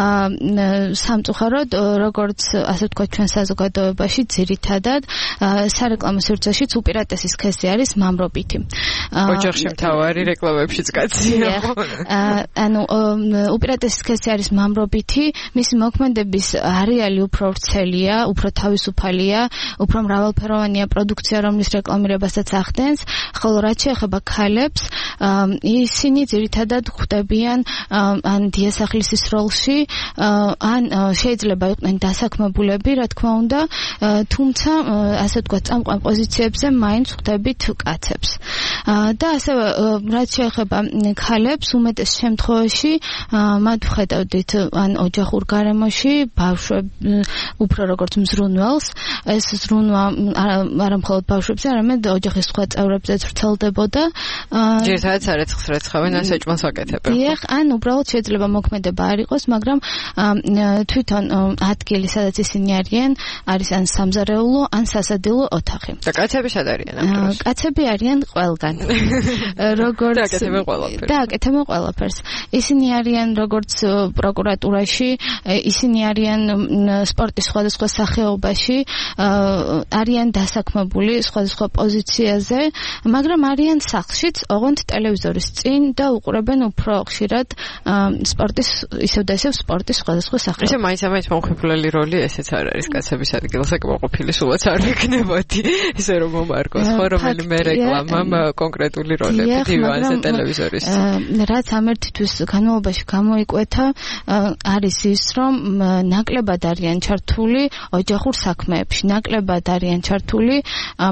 Speaker 11: სამწუხაროდ, როგორც ასე ვთქვათ, ჩვენ საზოგადოებაში ძირითადად სარეკლამო სივრცეშიც უპირატესი სქესი არის მამრობითი.
Speaker 4: ოჯახში მთავარი რეკლამებშიც კაცია.
Speaker 11: ანუ უპირატესი სქესი არის მამრობითი, მისი მოქმედების არეალი უფრო ვრცელია, უფრო თავისუფალია, უფრო მრავალფეროვანია პროდუქცია, რომლის რეკლამირებასაც ახდენს, ხოლო რაც შეეხება ქალებს, ისინი ძირითადად ხვდებიან ან დიასახლისის როლში, ან შეიძლება იყვნენ დასაქმებულები, რა თქმა უნდა, თუმცა ასე ვთქვათ, წამყვან პოზიციებზე მაინც ხვდებით კაცებს. და ასევე რაც შეეხება ქალებს, უმეტეს შემთხვევაში მათ ვხედავდით ან ოჯახურ გარემოში ბავშვებს უფრო როგორც მზრუნველს, ეს ზრუნვა არა მხოლოდ ბავშვებზე, არამედ ოჯახის სხვა წევრებზეც ვრცელდებოდა.
Speaker 4: ჯერადაც არეცხს რეცხავენ ან საჭმელს აკეთებენ.
Speaker 11: დიახ, ან უბრალოდ შეიძლება მოქმედება არ იყოს, მაგრამ თვითონ ადგილი, სადაც ისინი არიან, არის ან სამზარეულო, ან სასადილო ოთახი.
Speaker 4: და კაცები სად არიან ამ დროს?
Speaker 11: კაცები არიან ყველგან. როგორც
Speaker 4: და აკეთებენ ყველაფერს.
Speaker 11: და აკეთებენ ყველაფერს. ისინი არიან როგორც პროკურატურაში, ისინი არიან სპორტის სხვადასხვა სახეობაში, არიან დასაქმებული სხვადასხვა პოზიციაზე, მაგრამ არიან სახლშიც, ოღონდ ტელევიზორის წინ და უყურებენ უფრო ხშირად სპორტის, ისევ და ისევ სპორტის სხვადასხვა სახეობაში.
Speaker 4: ესე მაინც-მაინც მომხიბვლელი როლი ესეც არ არის კაცების ადგილზე კმაყოფილი, სულაც არ ვიქნებოდი, ესე რომ მომარგოს, ხო, რომელიმე რეკლამამ კონკრეტული როლები დივანზე ტელევიზორის.
Speaker 11: რაც ამ ერთი თვის განმავლობაში გამოიკვეთა, არის ის, რომ ნაკლებად არიან ჩართული ოჯახურ საქმეებში, ნაკლებად არიან ჩართული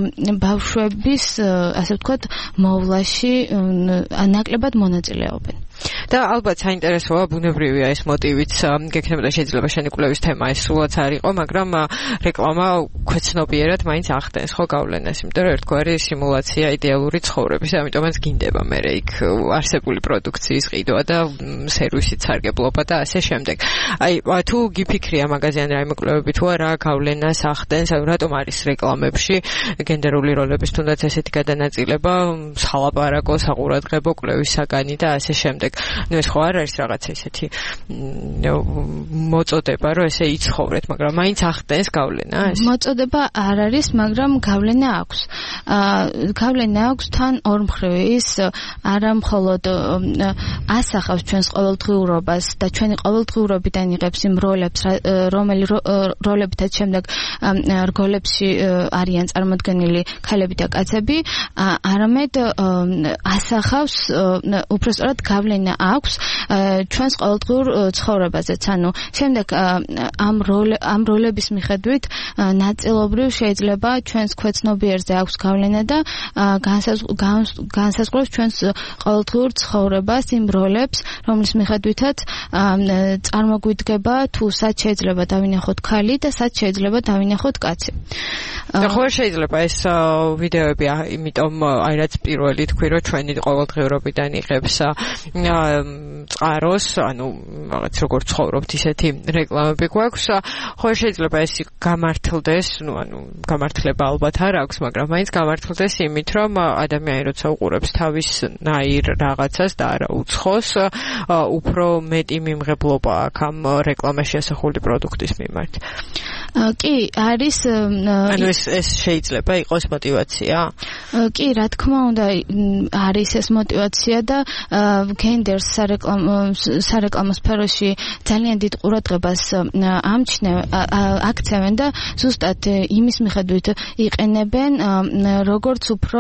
Speaker 11: ბავშვების, ასე ვთქვათ, მოვლაში, ნაკლებად მონაწილეობენ.
Speaker 4: და ალბათ საინტერესოა ბუნებრივია ეს მოტივიც გექნებოდა შეიძლება შენი კვლევის თემა ეს სულაც არ იყო, მაგრამ რეკლამა ქვეცნობიერად მაინც ახდენს ხო გავლენას, იმიტომ რომ ერთგვარი სიმულაცია იდეალური ცხოვრების, ამიტომაც გინდება მე იქ არსებული პროდუქციის ყიდვა და სერვისით სარგებლობა და ასე შემდეგ. აი თუ გიფიქრია მაგაზე ან რაიმე კვლევები თუ არა გავლენას ახდენს, აი რატომ არის რეკლამებში გენდერული როლების თუნდაც ესეთი გადანაწილება, სალაპარაკო, საყურადღებო კვლევის საგანი და ასე შემდეგ. ნუ ეს ხო არ არის რაღაცა ისეთი მოწოდება, რომ ესე იცხოვრეთ, მაგრამ მაინც ახდენს გავლენა ეს?
Speaker 11: მოწოდება არ არის, მაგრამ გავლენა აქვს. აა გავლენა აქვს თან ორმხრივი ის არა მხოლოდ ასახავს ჩვენს ყოველდღიურობას და ჩვენი ყოველდღიურობიდან იღებს იმ როლებს, რომელი როლებითაც შემდეგ რგოლებში არიან წარმოდგენილი ქალები და კაცები, არამედ ასახავს უпростоრად გავლენა აქვს ჩვენს ყოველდღიურ ცხოვრებაზეც. ანუ შემდეგ ამ როლ ამ როლების მიხედვით ნაწილობრივ შეიძლება ჩვენს ქვეცნობიერზე აქვს გავლენა და განსაზღვრავს ჩვენს ყოველდღიურ ცხოვრებას, იმ როლებს, რომლის მიხედვითაც წარმოგვიდგება თუ სად შეიძლება დავინახოთ ქალი და სად შეიძლება დავინახოთ კაცი.
Speaker 4: ხო შეიძლება ეს ვიდეოები, იმიტომ აი რაც პირველი თქვი, რომ ჩვენი ყოველდღიურობიდან იღებს წყაროს, ანუ რაღაც როგორ ცხოვრობთ ისეთი რეკლამები გვაქვს. ხო შეიძლება ეს გამართლდეს, ну ანუ გამართლება ალბათ არ აქვს, მაგრამ მაინც გამართლდეს იმით, რომ ადამიანი როცა უყურებს თავისნაირ რაღაცას და არა უცხოს, უფრო მეტი მიმღებლობა აქვს ამ რეკლამაში ასახული პროდუქტის მიმართ.
Speaker 11: კი, არის
Speaker 4: ანუ ეს ეს შეიძლება იყოს мотиваცია?
Speaker 11: კი, რა თქმა უნდა, არის ეს мотиваცია და გენდერს სარეკლამო სარეკლამო სფეროში ძალიან დიდ ყურადღებას ამჩნევ აქცევენ და ზუსტად იმის მიხედვით იყენებენ, როგორც უფრო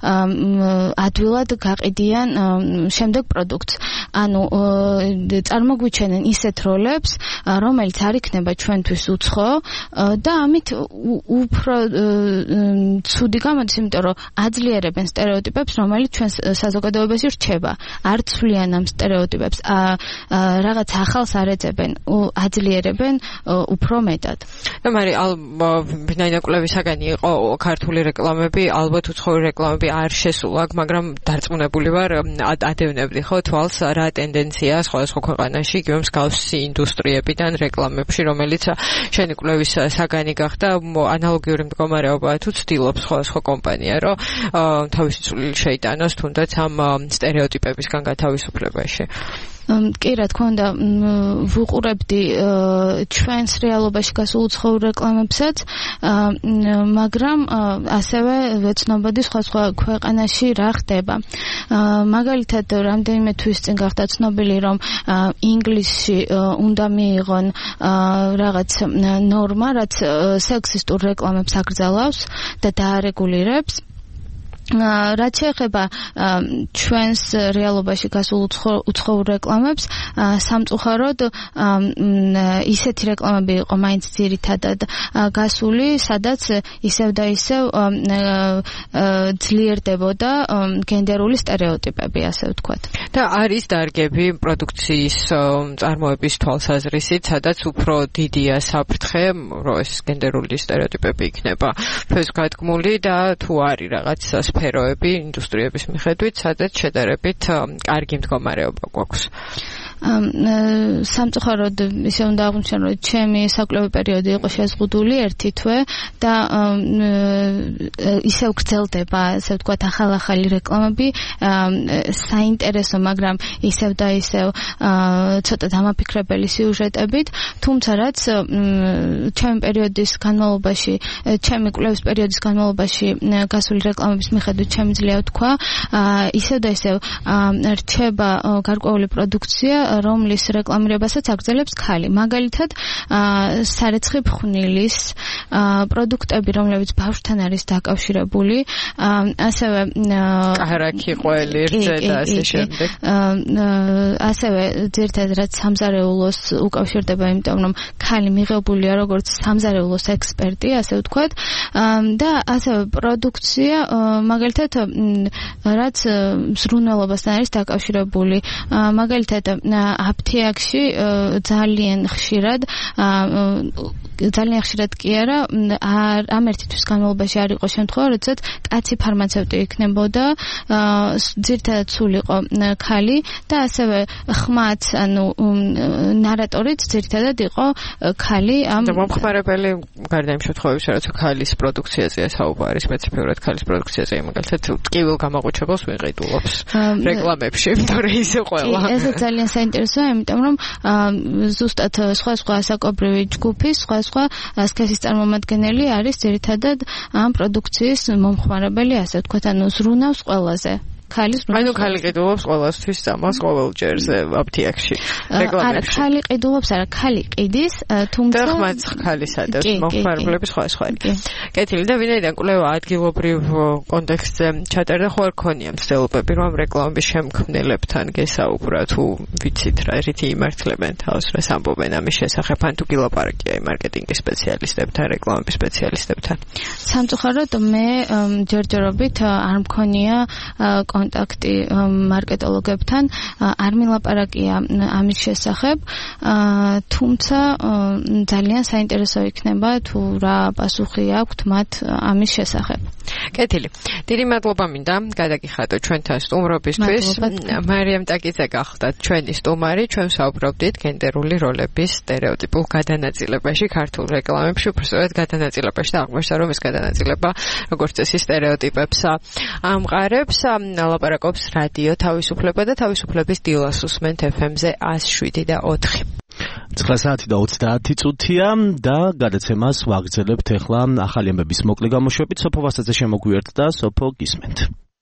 Speaker 11: ადვილად გაყიდიან შემდეგ პროდუქტს. ანუ წარმოგვიჩენენ ისეთ როლებს, რომელიც არ იქნება ჩვენთვის უცხო და ამით უფრო ცუდი გამოდის, იმიტომ რომ აძლიერებენ სტერეოტიპებს, რომელიც ჩვენს საზოგადოებაში რჩება. არ ცვლიან ამ სტერეოტიპებს, რაღაც ახალს არ ეძებენ, აძლიერებენ უფრო მეტად.
Speaker 4: და მაგრამ ვინაიდან კვლევის საგანი იყო ქართული რეკლამები, ალბათ უცხოური რეკლამები არ შესულა, მაგრამ დარწმუნებული ვარ, ადევნებდი ხო თვალს რა ტენდენცია სხვადასხვა ქვეყანაში, იგივე მსგავსი ინდუსტრიებიდან რეკლამებში, რომელიც შენი კვლევის საგანი გახდა, ანალოგიური მდგომარეობაა თუ ცდილობს სხვადასხვა კომპანია, რომ თავისი წვლილი შეიტანოს თუნდაც ამ სტერეოტიპებისგან გათავისუფლებაში.
Speaker 11: კი, რა თქმა უნდა, ვუყურებდი ჩვენს რეალობაში გასულ უცხოურ რეკლამებსაც, მაგრამ ასევე ვეცნობოდი სხვა სხვა ქვეყანაში რა ხდება. მაგალითად, რამდენიმე თვის წინ გახდა ცნობილი, რომ ინგლისში უნდა მიიღონ რაღაც ნორმა, რაც სექსისტურ რეკლამებს აკრძალავს და დაარეგულირებს. რაც შეეხება ჩვენს რეალობაში გასულ უცხოურ რეკლამებს, სამწუხაროდ ისეთი რეკლამები იყო მაინც ძირითადად გასული, სადაც ისევ და ისევ ძლიერდებოდა გენდერული სტერეოტიპები, ასე ვთქვათ.
Speaker 4: და არის დარგები პროდუქციის წარმოების თვალსაზრისით, სადაც უფრო დიდია საფრთხე, რომ ეს გენდერული სტერეოტიპები იქნება ფესვგადგმული და თუ არის რაღაც სფეროები ინდუსტრიების მიხედვით, სადაც შედარებით კარგი მდგომარეობა გვაქვს.
Speaker 11: სამწუხაროდ ისე უნდა აღვნიშნო, რომ ჩემი საკვლევი პერიოდი იყო შეზღუდული ერთი თვე და ისევ გრძელდება, ასე ვთქვათ, ახალ-ახალი რეკლამები, საინტერესო, მაგრამ ისევ და ისევ ცოტა დამაფიქრებელი სიუჟეტებით, თუმცა რაც ჩემი პერიოდის განმავლობაში, ჩემი კვლევის პერიოდის განმავლობაში გასული რეკლამების მიხედვით შემიძლია ვთქვა, ისევ და ისევ რჩება გარკვეული პროდუქცია, რომლის რეკლამირებასაც აგრძელებს ქალი. მაგალითად, სარეცხი ფხვნილის პროდუქტები, რომლებიც ბავშვთან არის დაკავშირებული, ასევე
Speaker 4: კაჰრაკი, ყველი, რძე და ასე შემდეგ.
Speaker 11: ასევე ძირითადად სამზარეულოს უკავშირდება, იმიტომ რომ ქალი მიღებულია როგორც სამზარეულოს ექსპერტი, ასე ვთქვათ, და ასევე პროდუქცია, მაგალითად, რაც ზრუნველობასთან არის დაკავშირებული. მაგალითად, აფთიაქში ძალიან ხშირად ძალიან ხშირად კი არა, ამ ერთი თვის განმავლობაში არ იყო შემთხვევა, როდესაც კაცი ფარმაცევტი იქნებოდა, ძირითადად სულ იყო ქალი და ასევე ხმაც, ანუ ნარატორიც ძირითადად იყო ქალი. ამ
Speaker 4: მომხმარებელი გარდა იმ შემთხვევებში, რაც ქალის პროდუქციაზეა საუბარი, სპეციფიურად ქალის პროდუქციაზე, მაგალითად, ტკივილ გამაყუჩებელს ვიყიდულობს რეკლამებში, იმიტომ რომ ისე ყველა.
Speaker 11: ეს ძალიან საინტერესოა, იმიტომ რომ ზუსტად სხვა-სხვა საკობრივი ჯგუფის, სხვა-სხვა სქესის წარმომადგენელი არის ძირითადად ამ პროდუქციის მომხმარებელი, ასე ვთქვათ, ანუ ზრუნავს ყველაზე.
Speaker 4: ანუ ქალი ყიდულობს ყველასთვის წამას ყოველ ჯერზე აფთიაქში რეკლამებში.
Speaker 11: არა, ქალი ყიდულობს, არა, ქალი ყიდის, თუმცა
Speaker 4: და ხმაც ქალის ადევს მომხმარებლების სხვა სხვა. კეთილი და ვინაიდან კვლევა ადგილობრივ კონტექსტზე ჩატერდა, ხო არ ქონია მცდელობები, რომ რეკლამების შემქმნელებთან გესაუბრა, თუ ვიცით რა რითი იმართლებენ თავს, რას ამბობენ ამის შესახებ, ან თუ გილაპარაკია იმ მარკეტინგის სპეციალისტებთან, რეკლამების სპეციალისტებთან.
Speaker 11: სამწუხაროდ მე ჯერჯერობით არ მქონია კონტაქტი მარკეტოლოგებთან, არ მილაპარაკია ამის შესახებ, თუმცა ძალიან საინტერესო იქნება თუ რა პასუხი აქვთ მათ ამის შესახებ.
Speaker 4: კეთილი. დიდი მადლობა მინდა გადაგიხადო ჩვენთან სტუმრობისთვის. მარიამ ტაკიძე გახდათ ჩვენი სტუმარი. ჩვენ საუბრობდით გენდერული როლების სტერეოტიპულ გადანაწილებაში ქართულ რეკლამებში, უბრალოდ გადანაწილებაში და აღმოჩნდა, რომ ეს გადანაწილება როგორც წესი სტერეოტიპებს ამყარებს. ლაპარაკობს რადიო თავისუფლება და თავისუფლების დილას უსმენთ ეფ ემ-ზე εκ შვიდ და ოთხი.
Speaker 2: ცხრა საათი და ოცდაათი წუთია და გადაცემას ვაგრძელებთ ახლა ახალი ამბების მოკლე გამოშვებით. სოფო ვასაძე შემოგვიერთდა, სოფო გისმენთ.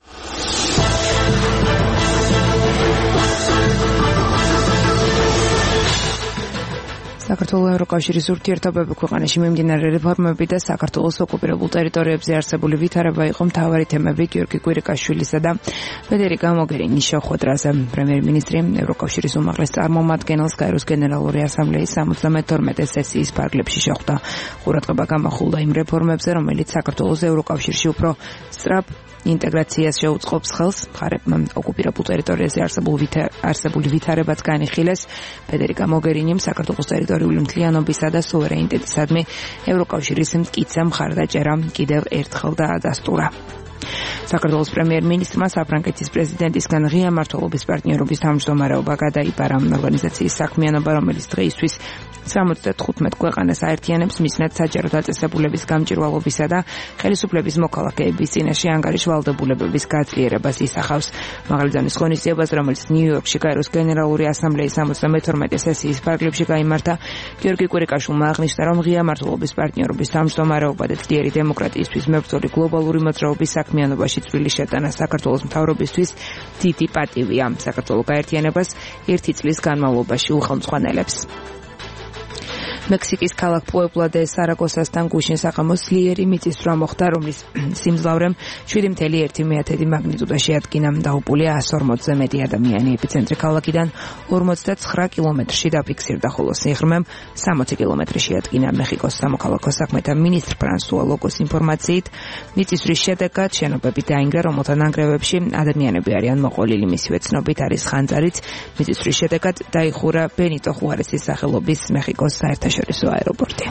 Speaker 1: საქართველოს ევროკავშირის ურთიერთობები ქვეყანაში მიმდინარე რეფორმები და საქართველოს ოკუპირებულ ტერიტორიებზე არსებული ვითარება იყო მთავარი თემები გიორგი კვირიკაშვილისა და ფედერიკა მოგერინის შეხვედრაზე. პრემიერ-მინისტრი ევროკავშირის უმაღლეს წარმომადგენელს კაიროს გენერალური ასამბლეის სამოცდამეთორმეტე სესიის ფარგლებში შეხვდა. ყურადღება გამახვილდა იმ რეფორმებზე, რომელიც საქართველოს ევროკავშირში უფრო სწრაფ ინტეგრაციას შეუწყობს ხელს. მხარეებმა ოკუპირებულ ტერიტორიაზე არსებული ვითარებაც განიხილეს. ფედერიკა მოგერინიმ საქართველოს ტერიტორიული მთლიანობისა და სუვერენიტეტისადმი ევროკავშირის მტკიცე მხარდაჭერა კიდევ ერთხელ დაადასტურა. საქართველოს პრემიერ-მინისტრმა საფრანგეთის პრეზიდენტისგან ღია მმართველობის პარტნიორობის თავმჯდომარეობა გადაიბარა. ორგანიზაციის საქმიანობა, რომელიც დღეისთვის ოცდათხუთმეტ ქვეყანას აერთიანებს, მისნად საჯარო დაწესებულების გამჭვირვალობისა და ხელისუფლების მოქალაქეების წინაშე ანგარიშ ვალდებულებების გაძლიერებას ისახავს. მაღალი ზომის ღონისძიებას, რომელიც ნიუ-იორკში კაიროს გენერალური ასამბლეის სამოცდამეთორმეტე სესიის ფარგლებში გაიმართა, გიორგი კვირიკაშვილმა აღნიშნა, რომ ღია მმართველობის პარტნიორობის თავმჯდომარეობა და ძლიერი დემოკრატიისთვის მებრძოლი გლობალური მოძრაობის საქმიანობაში წვრილი შეტანა საქართველოს მთავრობისთვის დიდი პატივია. საქართველოს გაერთიანებას ერთი წლის განმავლობაში უხელმძღვანელებს. მექსიკის ქალაქ პუებლა დე სარაგოსასთან გუშინ საღამოს ძლიერი მიწისძვრა მოხდა, რომლის სიმძლავრემ შვიდი წელი ერთი მეათედი მაგნიტუდა შეადგინა. დაუპულია ასს ორმოცზე მეტი ადამიანი. ეპიცენტრი ქალაქიდან ორმოცდაცხრა კილომეტრში დაფიქსირდა, ხოლო სიღრმემ სამოცი კილომეტრი შეადგინა. მეხიკოს სამოქალაქო საქმეთა მინისტრ ფრანსუა ლოკოს ინფორმაციით, მიწისძვრის შედეგად შენობები დაინგრა, რომელთა ნანგრევებში ადამიანები არიან მოყოლილი. მისივე ცნობით არის ხანძარიც. მიწისძვრის შედეგად დაიხურა ბენიტო ხუარესის სახელობის მეხიკოს საერთაშორისო შორისო აეროპორტი.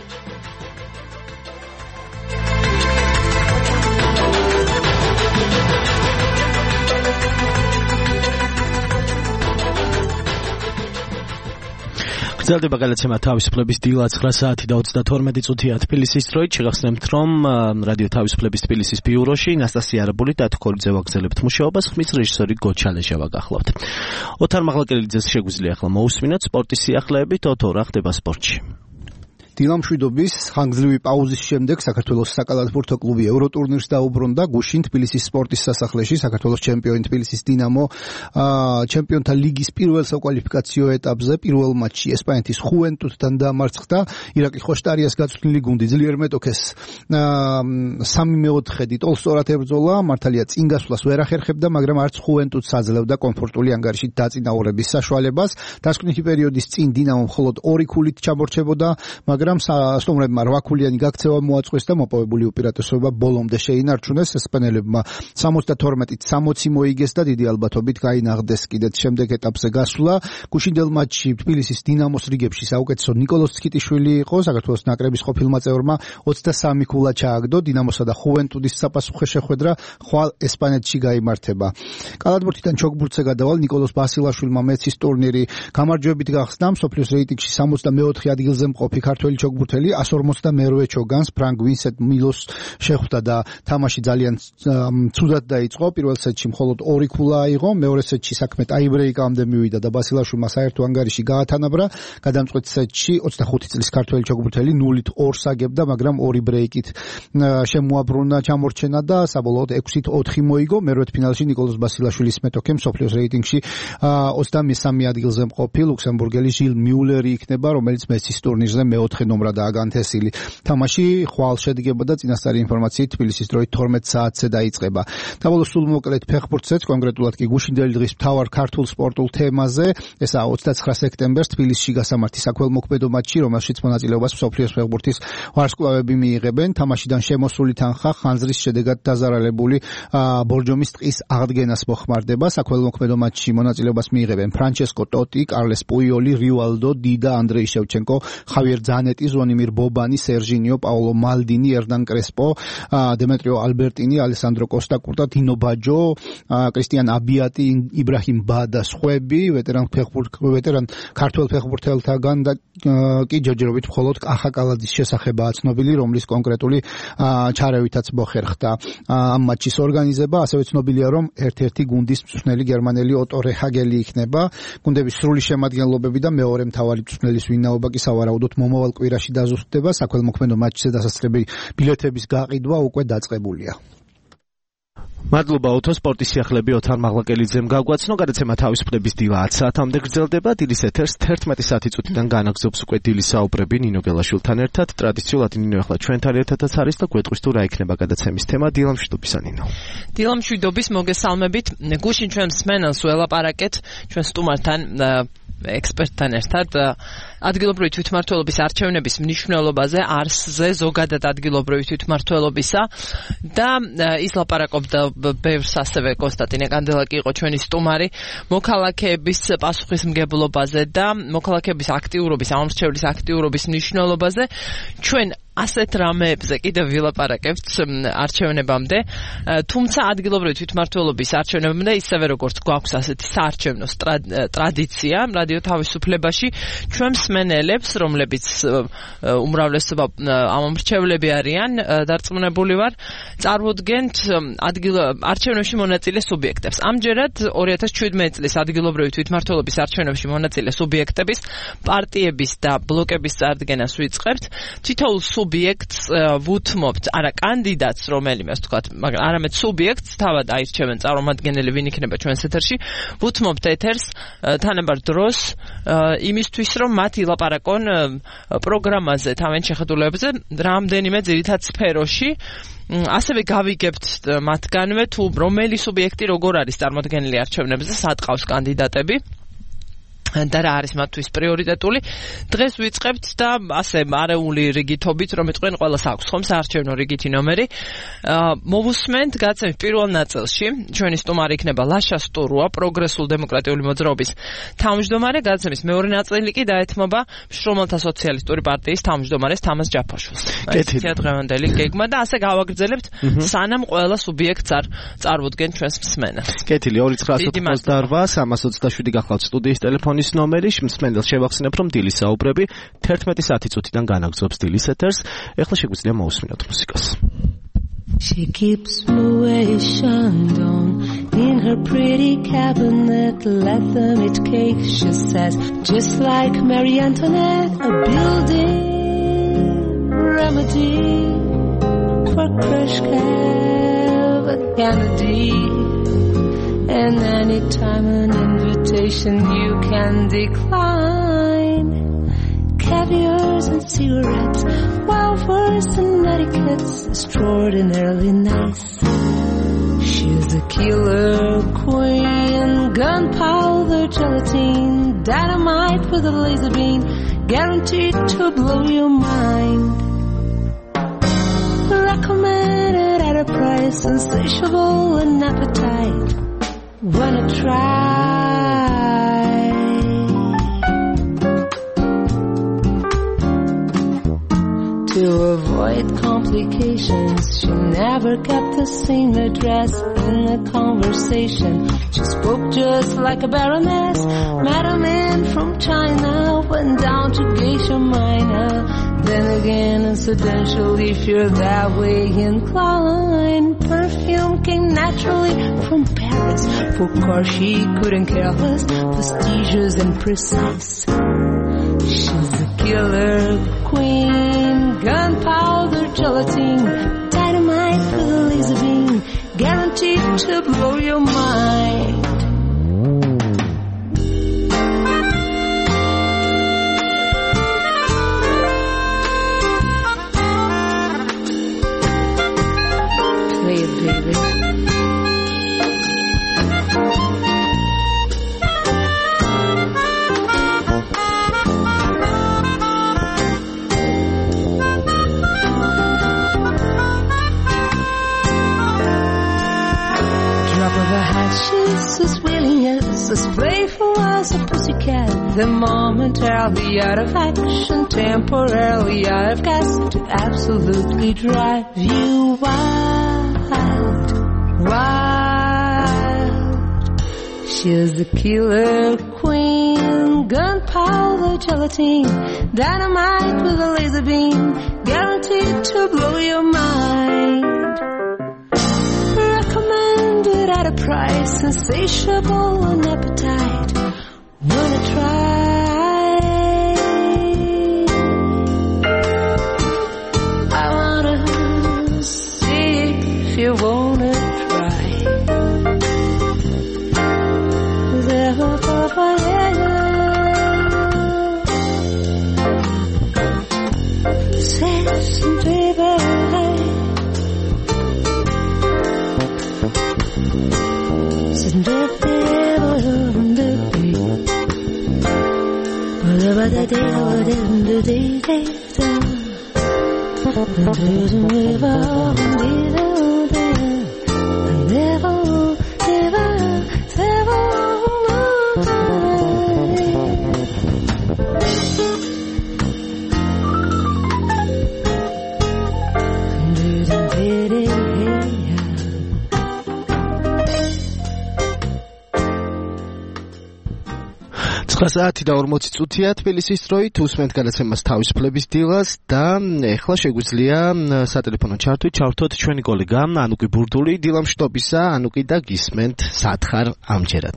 Speaker 2: გრძელდება გადაცემა თავისუფლების დილა ცხრა საათი და ოცდათორმეტი წუთია თბილისის დროით. შეგახსენებთ, რომ რადიო თავისუფლების თბილისის ბიუროში ნასტასია არაბული და თქორიძე ვაგრძელებთ მუშაობას, ხმის რეჟისორი გოჩალეჟა ვაგახლავთ. ოთარ მაღლაკელიძეს შეგვიძლია ახლა მოусმინოთ სპორტის სიახლეებით. ოთო, რა ხდება სპორტში?
Speaker 12: დილამშვიდობის ხანგრძლივი პაუზის შემდეგ საქართველოს საკალათბურთო კლუბი ევროტურნირს დაუბრუნდა გუშინ თბილისის სპორტის სასახლეში. საქართველოს ჩემპიონი თბილისის დინამო ჩემპიონთა ლიგის პირველ საკვალიფიკაციო ეტაპზე პირველ მატჩში ესპანეთის ხუვენტუსთან დამარცხდა. ირაკლი ხოშტარიას გაწვრთნილი გუნდი ძლიერ მეტოქეს სამი მეოთხედი ტოლსტორად ებრძოლა. მართალია წინ გასვლას ვერ ახერხებდა, მაგრამ არც ხუვენტუსს აძლევდა კომფორტული ანგარიშით დაწინაურების საშუალებას. დასკვნითი პერიოდის წინ დინამო მხოლოდ ორი ქულით ჩამორჩებოდა, მაგრამ სტუმრებმა რვაქულიანი გაქცევა მოაწყვეს და მოპოვებული უპირატესობა ბოლომდე შეინარჩუნეს. ესპანელებმა სამოცდათორმეტით სამოცი მოიგეს და დიდი ალბათობით გაინაღდეს კიდეც შემდეგ ეტაპზე გასვლა. გუშინდელ მატჩში თბილისის დინამოს რიგებში საუკეთესო ნიკოლოზ ცკიტიშვილი იყო. საქართველოს ნაკრების ყოფილმა წევრმა ოცდასამი ქულა ჩააგდო. დინამოსა და ხუვენტუსის საპასუხო შეხვედრა ხვალ ესპანეთში გაიმართება. კალათბურთიდან ჩოგბურთზე გადავალ ნიკოლოზ ბასილაშვილმა მეცის ტურნირი გამარჯვებით გახსნა. მსოფლიოს რეიტინგში სამოცდამეოთხე ადგილზე მყოფი ქართველი ჩოგბურთელი one forty-two ჩოგანს ფრანკ ვინსენტ მილოს შეხვდა და თამაში ძალიან ცუდად დაიწყო. პირველ სეტში მხოლოდ ორი ქულა აიღო, მეორე სეტში საქმე ტაიბრეიკამდე მივიდა და ბასილაშვილმა საერთო ანგარიში გაათანაბრა. გადამწყვეტ სეტში ოცდახუთი წლის ქართველი ჩოგბურთელი ნულით ორს აგებდა, მაგრამ ორი ბრეიკით შემოაბრუნა ჩამორჩენა და საბოლოოდ ექვსით ოთხი მოიგო. მერვედფინალში ნიკოლოზ ბასილაშვილის მეტოქე მსოფლიოს რეიტინგში ოცდამესამე ადგილზე მყოფი ლუქსემბურგელი ჟილ მიულერი იქნება, რომელიც მეცის ტურნირზე მეოთხე ნომრადაა განთესილი. თამაში ხვალ შედგება და წინასწარი ინფორმაციით თბილისის დროით თორმეტ საათზე დაიწყება. დაბოლოს სულ მოკლედ ფეხბურთზეც, კონკრეტულად კი გუშინდელი დღის მთავარ ქართულ სპორტულ თემაზე, ესაა ოცდაცხრა სექტემბერს თბილისში გასამართი საქველმოქმედო მატჩი, რომელშიც მონაწილეობას მსოფლიოს ფეხბურთის ვარსკვლავები მიიღებენ. თამაშიდან შემოსული თანხა ხანძრის შედეგად დაზარალებული ბორჯომის ტყის აღდგენას მოხმარდება. საქველმოქმედო მატჩში მონაწილეობას მიიღებენ ფრანჩესკო ტოტი, კარლეს პუიოლი, რივალდო, დიდა, ანდრეი შევჩენკო, ხავიერ ძანეტი, ზვონიმირ ბობანი, სერჟინიო, პაულო მალდინი, ერნან კრესპო, დემეტრიო ალბერტინი, ალესანდრო კოსტა კურტა, დინო ბაჯო, კრისტიან აბიატი, იბრაჰიმ ბადა, სხვები, ვეტერან ვეტერან ქართველ ფეხბურთელთაგან და კი ჯერჯერობით მხოლოდ კახა კალაძის შესახებაა ცნობილი, რომლის კონკრეტული ჩარევითაც მოხერხდა ამ მატჩის ორგანიზება. ასევე ცნობილია, რომ ერთ-ერთი გუნდის მწვრთნელი გერმანელი ოტო რეჰაგელი იქნება. გუნდების სრული შემადგენლობები და მეორე მთავარი მწვრთნელის ვინაობა კი სავარაუდოდ მომავალ კვირაში დაზუსტდება. საქველმოქმედო მატჩზე დასასრები ბილეთების გაყიდვა უკვე დაწყებულია.
Speaker 2: მადლობა ოთო, სპორტის სიახლეები ოთარ მაღლაკელიძემ გაგვაცნო. გადაცემა თავისუფლების დილა ათ საათამდე გრძელდება. დილის ეთერს თერთმეტი საათი წუთიდან განაგზობს უკვე დილის საუბრები ნინო გელაშვილთან ერთად. ტრადიციულად ნინო ახლა ჩვენთან ერთადაც არის და გვეტყვის თუ რა იქნება გადაცემის თემა. დილამშვიდობისა ნინო.
Speaker 20: დილამშვიდობის მოგესალმებით. გუშინ ჩვენ მსმენელს ველაპარაკეთ ჩვენ სტუმართან ექსპერტთან ერთად ადგილობრივი თვითმმართველობის არჩევნების მნიშვნელობაზე, არსზე, ზოგადად ადგილობრივი თვითმმართველობისა და ის ლაპარაკობდა ბევრს ასევე კონსტანტინე კანდელაკი იყო ჩვენი სტუმარი მოქალაქეების პასუხისმგებლობაზე და მოქალაქეების აქტიურობის, ამომრჩევლის აქტიურობის მნიშვნელობაზე. ჩვენ ასეთ რამეებზე კიდევ ვილაპარაკებთ არჩევნებამდე, თუმცა ადგილობრივი თვითმმართველობის არჩევნებამდე ისევე როგორც გვაქვს ასეთი საარჩევნო ტრადიცია რადიო თავისუფლებაში, ჩვენ მსმენელებს, რომლებიც უმრავლესობა ამომრჩევლები არიან, დარწმუნებული ვარ, წარუდგენთ ადგილ არჩევნებში მონაწილე სუბიექტებს. ამჯერად ორი ათას შვიდმეტი წლის ადგილობრივი თვითმმართველობის არჩევნებში მონაწილე სუბიექტების, პარტიების და ბლოკების წარდგენას ვიწყებთ. თითოეულ სუბიექტს ვუთმობთ, არა კანდიდატს რომელიმეს თქვათ, მაგრამ არამედ სუბიექტს თავად აირჩევენ წარმომადგენელი, ვინ იქნება ჩვენს ეთერში, ვუთმობთ ეთერს თანაბარ დროს იმისთვის, რომ მათ ილაპარაკონ პროგრამაზე, თავენ შეხედულებებზე, რამდენიმე ძირითად სფეროში. ასევე გავიგებთ მათგანვე თუ რომელი სუბიექტი როგორ არის წარმოდგენილი არჩევნებზე, სად ყავს კანდიდატები და რა არის მათთვის პრიორიტეტული. დღეს ვიწყებთ და ასე არეული რიგითობით, რომ იტყვენ ყველას აქვს ხომ საარჩევნო რიგითი ნომერი. მოვუსმენთ გაცემის პირველ ნაწილში ჩვენი სტუმარი იქნება ლაშა სტურუა, პროგრესულ დემოკრატიული მოძრაობის თავმჯდომარე. გაცემის მეორე ნაწილი კი დაეთმობა მშრომელთა სოციალისტური პარტიის თავმჯდომარეს თამაზ ჯაფაშვილს. ესეა დღევანდელი გეგმა და ასე გავაგრძელებთ, სანამ ყველა სუბიექტს არ წარუდგენ ჩვენს მსმენელს.
Speaker 2: კეთილი, ორი ცხრაასი ოცდაოთხ სამას ოცდაშვიდი გახლავთ სტუდიის ტელეფონის ნომერი. მსმენელს შევახსენებ, რომ დილის საუბრები თერთმეტი საათი წუთიდან განაგზობს დილის ეთერს. ეხლა შეგვიძლია მოусმინოთ მუსიკას.
Speaker 13: She keeps away Chandon in her pretty cabinet. Let them eat cake, she says, just like Marie Antoinette. A building remedy for Khrushchev and Kennedy. And anytime an invitation you can decline. Caviars and cigarettes, wild words and etiquette's extraordinarily nice. She's a killer queen, gunpowder, gelatine, dynamite with a laser beam, guaranteed to blow your mind. Recommended at a price, insatiable and appetite. Wanna try? To avoid complications, she never kept the same address in the conversation. She spoke just like a baroness. Met a man from China, went down to Geisha Minor. Then again, incidentally, if you're that way inclined, perfume came naturally from Paris. For course, she couldn't care less, prestigious and precise. She's the killer queen, gunpowder, gelatine, dynamite with a laser beam, guaranteed to blow your mind. Play it, baby. She's as willing as as playful as a pussycat. The momentarily out of action, temporarily out of gas, to absolutely drive you wild, wild. She's the killer queen, gunpowder, gelatine, dynamite with a laser beam, guaranteed to blow your mind. Recommended at a price, insatiable and appetite. Wanna try? I wanna see if you wanna try.
Speaker 2: საათი და ორმოცი წუთია თბილისის დროით უსმენთ გადაცემას თავისუფლების დილას და ეხლა შეგვიძლია სატელეფონო ჩართვით ჩავრთოთ ჩვენი კოლეგა ანუკი ბურდული დილამშვიდობისა. ანუკი და გისმენთ სათხარ ამჯერად.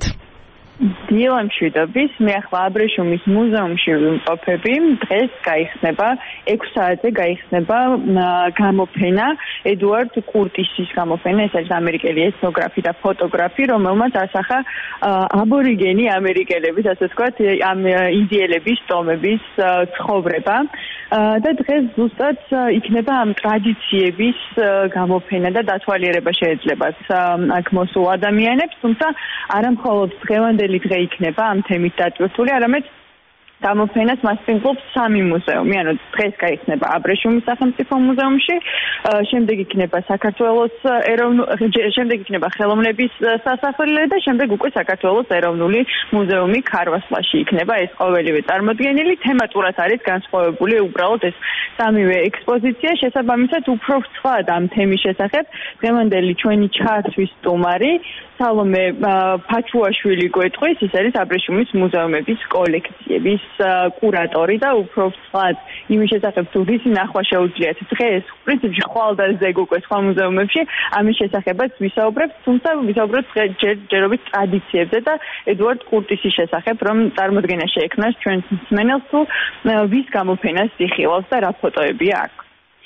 Speaker 14: დილამშვიდობის, მე ახლა აბრეშუმის მუზეუმში ვიმყოფები. დღეს გაიხსნება ექვს საათზე გაიხსნება გამოფენა, ედუარდ კურტისის გამოფენა. ეს არის ამერიკელი ეთნოგრაფი და ფოტოგრაფი, რომელმაც ასახა აბორიგენი ამერიკელების, ასე ვთქვათ, ამ ინდიელების ტომების ცხოვრება. და დღეს ზუსტად იქნება ამ ტრადიციების გამოფენა და დათვალიერება შეეძლება აქ მოსულ ადამიანებს, თუმცა არა მხოლოდ დღევანდელი დღე იქნება ამ თემით დატვირთული, არამედ გამოფენას მასპინძლობს სამი მუზეუმი, ანუ დღეს გაიხსნება აბრეშუმის სახელმწიფო მუზეუმში, შემდეგ იქნება საქართველოს ეროვნული, შემდეგ იქნება ხელოვნების სასახლე და შემდეგ უკვე საქართველოს ეროვნული მუზეუმი ქარვასლაში იქნება ეს ყოველივე წარმოდგენილი. თემატურად არის განსხვავებული უბრალოდ ეს სამივე ექსპოზიცია, შესაბამისად უფრო ვრცლად ამ თემის შესახებ დღევანდელი ჩვენი ჩართვის სტუმარი სალომე ფაჩუაშვილი გვეტყვის, ის არის აბრეშუმის მუზეუმების კოლექციების კურატორი და უფრო ვრცლად იმის შესახებ თუ რისი ნახვა შეუძლიათ დღეს პრინციპში ხვალდაზეგ უკვე სხვა მუზეუმებში ამის შესახებაც ვისაუბრებთ, თუმცა ვისაუბრებთ ჯერჯერობით ტრადიციებზე და ედუარდ კურტისის შესახებ, რომ წარმოდგენა შეექმნას ჩვენს მსმენელს თუ ვის გამოფენას იხილავს და რა ფოტოებია აქვს.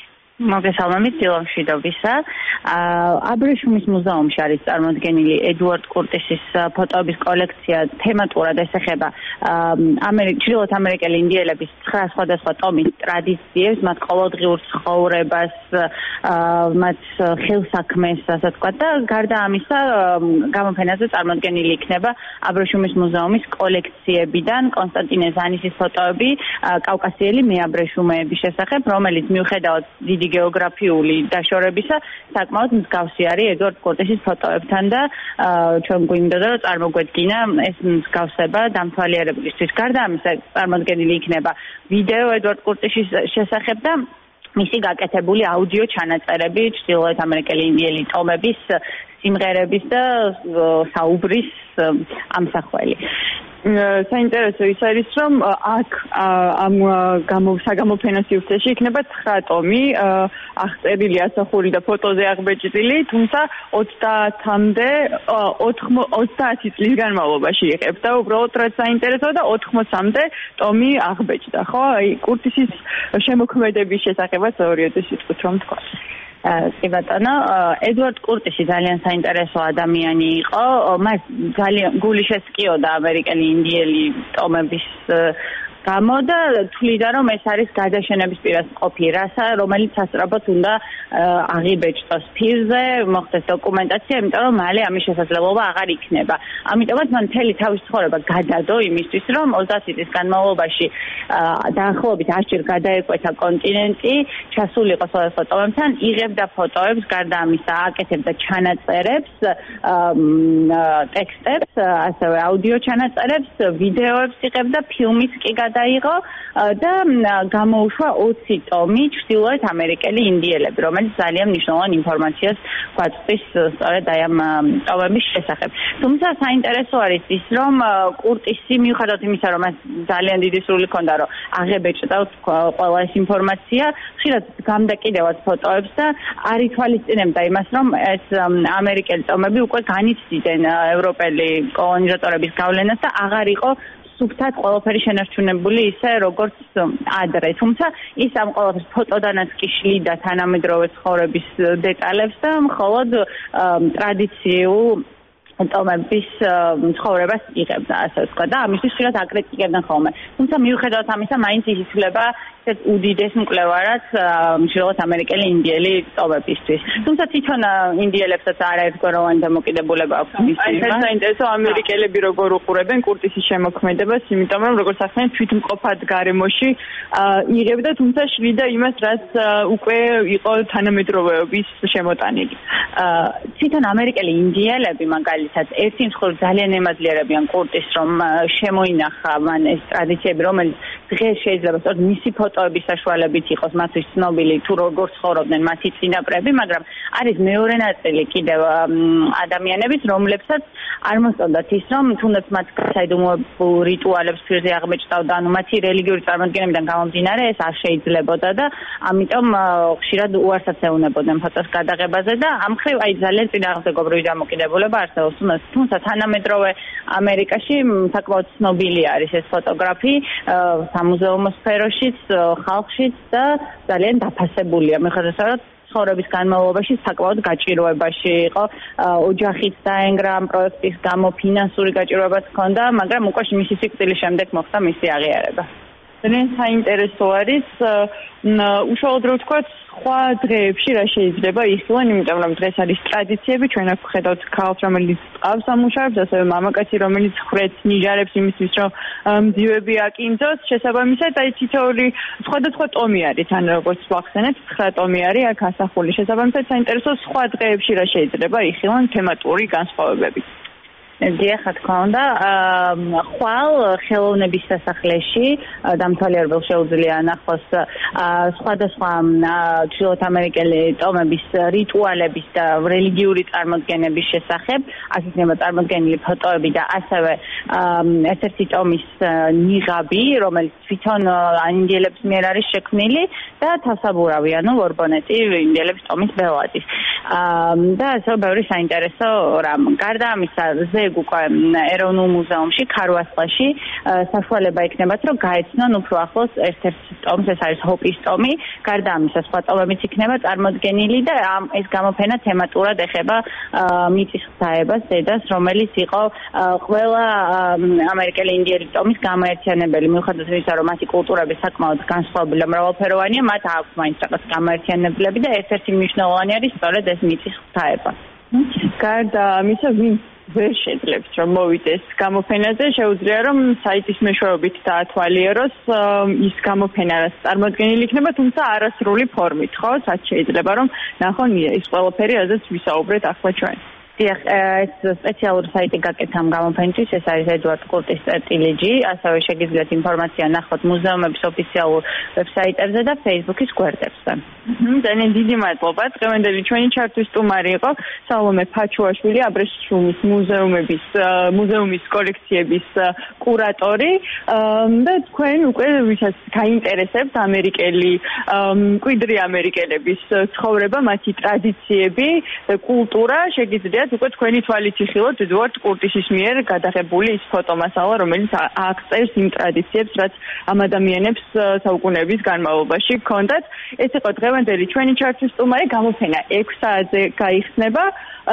Speaker 14: მოგესალმებით დილომშვიდობისა. აბრეშუმის მუზეუმში არის წარმოდგენილი ედუარდ კურტისის ფოტოების კოლექცია. თემატურად ესახება ჩრდილოეთ ამერიკელი ინდიელების ცხრა სხვადასხვა ტომის ტრადიციებს, მათ ყოველდღიურ ცხოვრებას, მათ ხელსაქმეს, ასე ვთქვათ და გარდა ამისა, გამოფენაზე წარმოდგენილი იქნება აბრეშუმის მუზეუმის კოლექციებიდან კონსტანტინე ზანისის ფოტოები კავკასიელი მეაბრეშუმეების შესახებ, რომელიც მიუხედავად დიდი გეოგრაფიული დაშორებისა, საკმაოდ მსგავსი არის ედუარდ კურტისის ფოტოებთან და ჩვენ გვინდოდა რომ წარმოგვედგინა ეს მსგავსება დამთვალიერებლისთვის. გარდა ამისა, წარმოდგენილი იქნება ვიდეო ედუარდ კურტისის შესახებ და მისი გაკეთებული აუდიო ჩანაწერები ჩრდილოეთ ამერიკელი ინდიელი ტომების სიმღერების და საუბრის ამსახველი. საინტერესო ის არის, რომ აქ ამ საგამოფენო სივრცეში იქნება ცხრა ტომი, აღწერილი ასახული და ფოტოზე აღბეჭდილი, თუმცა ოცდაათამდე ოცდაათი წლის განმავლობაში იღებს და უბრალოდ რაც საინტერესოა და ოთხმოცამდე ტომი აღბეჭდა, ხო? აი კურტისის შემოქმედების შესახებაც ორი-ორი სიტყვით რომ თქვა. კი ბატონო, ედუარდ კურტისი ძალიან საინტერესო ადამიანი იყო. მას ძალიან გული შესკიოდა ამერიკელი ინდიელი ტომების გამო და თვლიდა რომ ეს არის გადაშენების პირას ყოფი რასა, რომელიც სასწრაფოდ უნდა აღიბეჭდოს ფირზე, მოხდეს დოკუმენტაცია, იმიტომ რომ მალე ამის შესაძლებლობა აღარ იქნება. ამიტომაც მან მთელი თავის ცხოვრება გადადო იმისთვის, რომ ოცდაათი წლის განმავლობაში დაახლოებით ასჯერ გადაეკვეთა კონტინენტი, ჩასულიყო სხვადასხვა ტომებთან, იღებდა ფოტოებს, გარდა ამისა აკეთებდა ჩანაწერებს, ტექსტებს, ასევე აუდიო ჩანაწერებს, ვიდეოებს იღებდა, ფილმის კი დაიღო და გამოუშვა ოცი ტომი ჩრდილოეთ ამერიკელი ინდიელები, რომელიც ძალიან მნიშვნელოვან ინფორმაციას გვაწვდის სწორედ აი ამ ტომების შესახებ. თუმცა საინტერესო არის ის, რომ კურტისი მიუხედავად იმისა, რომ მას ძალიან დიდი სრული ჰქონდა, რომ აღებეჭდა ყველა ეს ინფორმაცია, ხშირად გამდაკიდევად ფოტოებს და არ ითვალისწინებდა იმას, რომ ეს ამერიკელი ტომები უკვე განიცდიდნენ ევროპელი კოლონიზატორების გავლენას და აღარ იყო სუფთად ყველაფერი შენარჩუნებული ისე როგორც ადრე. თუმცა ის ამ ყველაფერს ფოტოდანაც კი შლიდა თანამედროვე ცხოვრების დეტალებს და მხოლოდ ტრადიციულ ტომების ცხოვრებას იღებდა, ასე ვთქვა და ამისთვის ხშირად აკრიტიკებდნენ ხოლმე. თუმცა მიუხედავად ამისა, მაინც ითვლება ეს უდიდეს მკვლევარად ჩრდილოეთ ამერიკელი ინდიელი ტომებისთვის. თუმცა თვითონ ინდიელებსაც არაერთგვაროვანი დამოკიდებულება აქვს მისი. აი ეს საინტერესო ამერიკელები როგორ უყურებენ კურტისის შემოქმედებას, იმიტომ რომ როგორც ახსენეთ, თვითმყოფად გარემოში იღებდა, თუმცა შლიდა იმას, რაც უკვე იყო თანამედროვეობის შემოტანილი. თვითონ ამერიკელი ინდიელები მაგალითად ერთი მხრივ ძალიან ემაძლიერებიან კურტის, რომ შემოინახა მან ეს ტრადიციები, რომელიც დღეს შეიძლება სწორედ მისი ფოტოების საშუალებით იყოს მათთვის ცნობილი თუ როგორ ცხოვრობდნენ მათი წინაპრები, მაგრამ არის მეორე ნაწილი კიდევ ადამიანების, რომლებსაც არ მოსწონდათ ის, რომ თუნდაც მათ საიდუმლო რიტუალებს ფირზე აღბეჭდავდა, ანუ მათი რელიგიური წარმოდგენებიდან გამომდინარე ეს არ შეიძლებოდა და ამიტომ ხშირად უარსაც ეუბნებოდნენ ფოტოს გადაღებაზე და ამ მხრივ აი ძალიან წინააღმდეგობრივი დამოკიდებულება არსებობს. თუმცა თანამედროვე ამერიკაში საკმაოდ ცნობილი არის ეს ფოტოგრაფი სამუზეუმო სფეროშიც, ხალხშიც და ძალიან დაფასებულია. მიუხედავად ამისა, ცხოვრების განმავლობაში საკმაოდ გაჭიროებაში იყო, ოჯახით დაენგრა ამ პროექტის გამო, ფინანსური გაჭიროებაც ჰქონდა, მაგრამ უკვე მისი სიკვდილის შემდეგ მოხდა მისი აღიარება. ძალიან საინტერესო არის უშუალოდ რო ვთქვათ, სხვა დღეებში რა შეიძლება იხილონ, იმიტომ რომ დღეს არის ტრადიციები, ჩვენ აქ ვხედავთ ქალს, რომელიც წავს ამუშავებს, ასევე მამაკაცი, რომელიც ხრეთს, ნიჟარებს იმისთვის, რომ მძივები აკინძოს, შესაბამისად, აი თითოეული სხვადასხვა ტომი არის, ან როგორც ვახსენეთ, ცხრა ტომი არის აქ ასახული. შესაბამისად, საინტერესო სხვა დღეებში რა შეიძლება იხილონ თემატური განსხვავებები. დიახ, რა თქმა უნდა, ხვალ ხელოვნების სასახლეში დამთვალიერებელ შეუძლია ნახოს სხვადასხვა ჩრდილოეთ ამერიკელი ტომების რიტუალების და რელიგიური წარმოდგენების შესახებ, აქ იქნება წარმოდგენილი ფოტოები და ასევე ერთ-ერთი ტომის ნიღაბი, რომელიც თვითონ ინდიელების მიერ არის შექმნილი და თავსაბურავი, ანუ ვორბონეტი ინდიელების ტომის ბელადის. და ასე ბევრი საინტერესო რამ. გარდა ამისა, ზეგ უკვე ეროვნულ მუზეუმში ქარვასლაში საშუალება იქნებათ, რომ გაეცნონ უფრო ახლოს ერთ-ერთ ტომს, ეს არის ჰოპის ტომი. გარდა ამისა, სხვა ტომებიც იქნება წარმოდგენილი და ეს გამოფენა თემატურად ეხება მიწის ღვთაებას, დედას, რომელიც იყო ყველა ამერიკელი ინდიელი ტომის გამოერთიანებელი. მიუხედავად იმისა, რომ მათი კულტურები საკმაოდ განსხვავებული და მრავალფეროვანია, მათ აქვს მაინც რაღაც გამოერთიანებლები და ერთ-ერთი მნიშვნელოვანი არის სწორედ ეს მიწის ღვთაება.
Speaker 16: გარდა ამისა, ვინ ვერ შეძლებს რომ მოვიდეს გამოფენაზე, შეუძლია რომ საიტის მეშვეობით დაათვალიეროს ის გამოფენა, რაც წარმოდგენილი იქნება, თუმცა არასრული ფორმით, ხო? რაც შეიძლება რომ ნახონ ის ყველაფერი, რაზეც ვისაუბრეთ ახლა ჩვენ.
Speaker 14: დიახ, ეს სპეციალური საიტი გაკეთდა ამ გამოფენისთვის, ეს არის ედვარდ კურტის წერტილიჯი, ასევე შეგიძლიათ ინფორმაცია ნახოთ მუზეუმების ოფიციალურ ვებსაიტებზე და Facebook-ის გვერდებზე.
Speaker 16: ძალიან დიდი მადლობა. დღევანდელი ჩვენი ჩართვის სტუმარი იყო სალომე ფაჩუაშვილი, აბრეშუმის მუზეუმების მუზეუმის კოლექციების კურატორი და თქვენ უკვე ვისაც გაინტერესებთ ამერიკელი მკვიდრი ამერიკელების ცხოვრება, მათი ტრადიციები, კულტურა, შეგიძლიათ უკვე თქვენი თვალით იხილოთ ედვარდ კურტისის მიერ გადაღებული ის ფოტომასალა, რომელიც აღწერს იმ ტრადიციებს, რაც ამ ადამიანებს საუკუნეების განმავლობაში ჰქონდათ. ეს იყო დღევანდელი ჩვენი ჩართვის სტუმარი. გამოფენა ექვს საათზე გაიხსნება,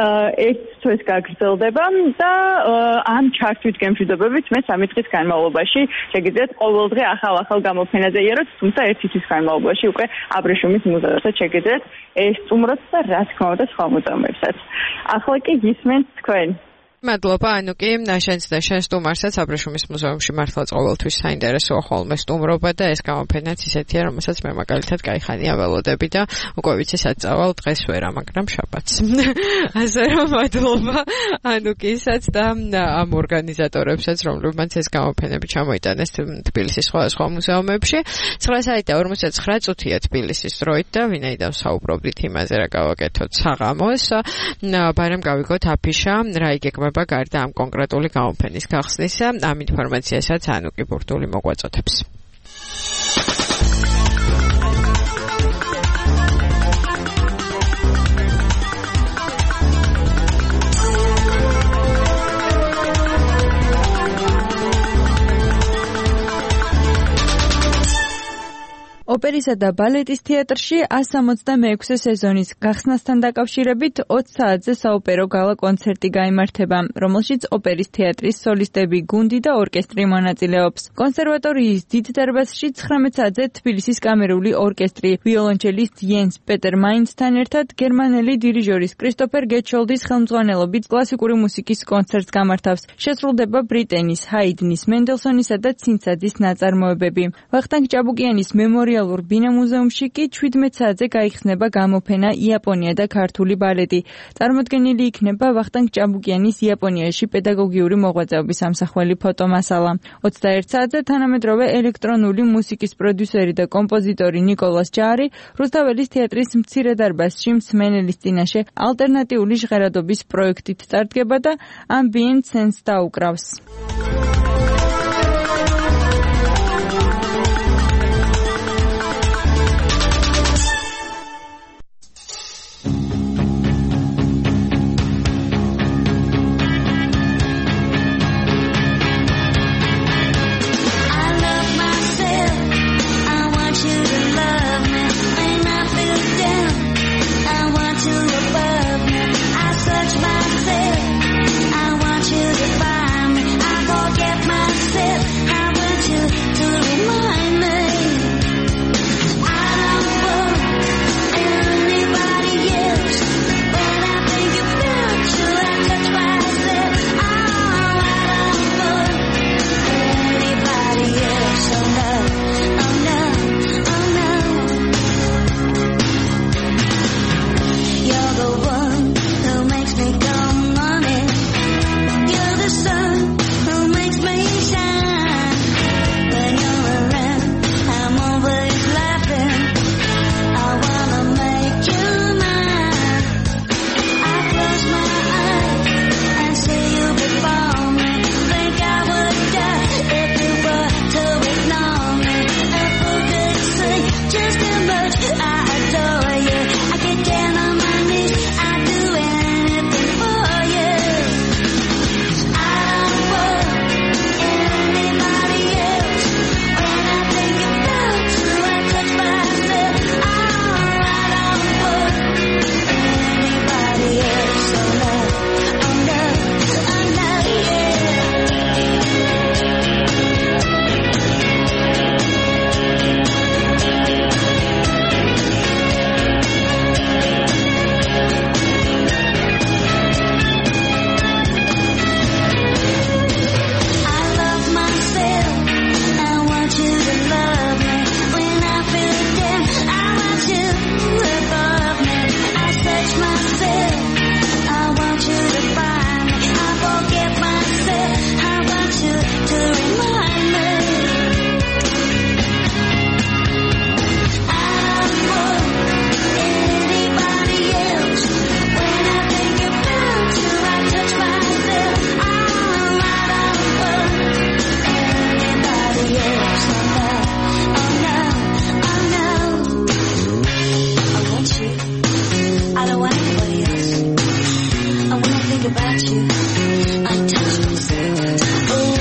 Speaker 16: ერთ თვეს გაგრძელდება და ამ ჩართვით გემშვიდობებით მე სამი დღის განმავლობაში შეგიძლიათ ყოველდღე ახალ-ახალ გამოფენაზე იაროთ, თუმცა ერთი თვის განმავლობაში უკვე აბრეშუმის მუზეუმსაც შეგიძლიათ ესწუმროთ და რა თქმა უნდა სხვა მუზეუმებსაც. ახლა კი გისმენთ თქვენ.
Speaker 4: მადლობა, ანუ კი შენც და შენ სტუმარსაც აბრეშუმის მუზეუმში მართლა ყოველთვის საინტერესოა ხოლმე სტუმრობა და ეს გამოფენაც ისეთია, რომელსაც მე მაგალითად кайხანია ველოდები და უკვე ვიცი საწავალ დღეს ვერა, მაგრამ შაბათს. ასე რომ მადლობა ანუკისაც და ამ ორგანიზატორებსაც, რომლებმაც ეს გამოფენები ჩამოიტანეს თბილისის სხვადასხვა მუზეუმებში. ცხრა საათი და ორმოცდაცხრა წუთია თბილისის დროით და ვინაიდან ვსაუბრობდით იმაზე, რა გავაკეთოთ საღამოს, ბარემ გავიგოთ აფიშა, რა იგეგმება გარდა ამ კონკრეტული გამოფენის გახსნისა, ამ ინფორმაციასაც ანუკი ბურდული მოგვაწოდებს.
Speaker 9: ოპერისა და ბალეტის თეატრში ას სამოცდამეექვსე სეზონის გახსნასთან დაკავშირებით ოცი საათზე საოპერო გალა კონცერტი გაიმართება, რომელშიც ოპერის თეატრის სოლისტები, გუნდი და ორკესტრი მონაწილეობს. კონსერვატორიის დიდ დარბაზში ცხრამეტ საათზე თბილისის კამერული ორკესტრი ვიოლონჩელისტ იენს პეტერ მაინცთან ერთად გერმანელი დირიჟორის კრისტოფერ გეტშოლდის ხელმძღვანელობით კლასიკური მუსიკის კონცერტს გამართავს. შესრულდება ბრიტენის, ჰაიდნის, მენდელსონისა და ცინცაძის ნაწარმოებები. ვახტანგ ჭაბუკიანის მემორიალ ბინა მუზეუმში კი ჩვიდმეტ საათზე გაიხსნება გამოფენა იაპონია და ქართული ბალეტი. წარმოდგენილი იქნება ვახტანგ ჭაბუკიანის იაპონიაში პედაგოგიური მოღვაწეობის ამსახველი ფოტომასალა. ოცდაერთ საათზე თანამედროვე ელექტრონული მუსიკის პროდიუსერი და კომპოზიტორი ნიკოლას ჯარი რუსთაველის თეატრის მცირე დარბაზში მსმენელის წინაშე ალტერნატიული ჟღერადობის პროექტით წარდგება და ambient sense დაუკრავს.
Speaker 3: Myself, I want you to find me. I forget I don't want anybody else. And when I think about you, I touch myself. Ooh.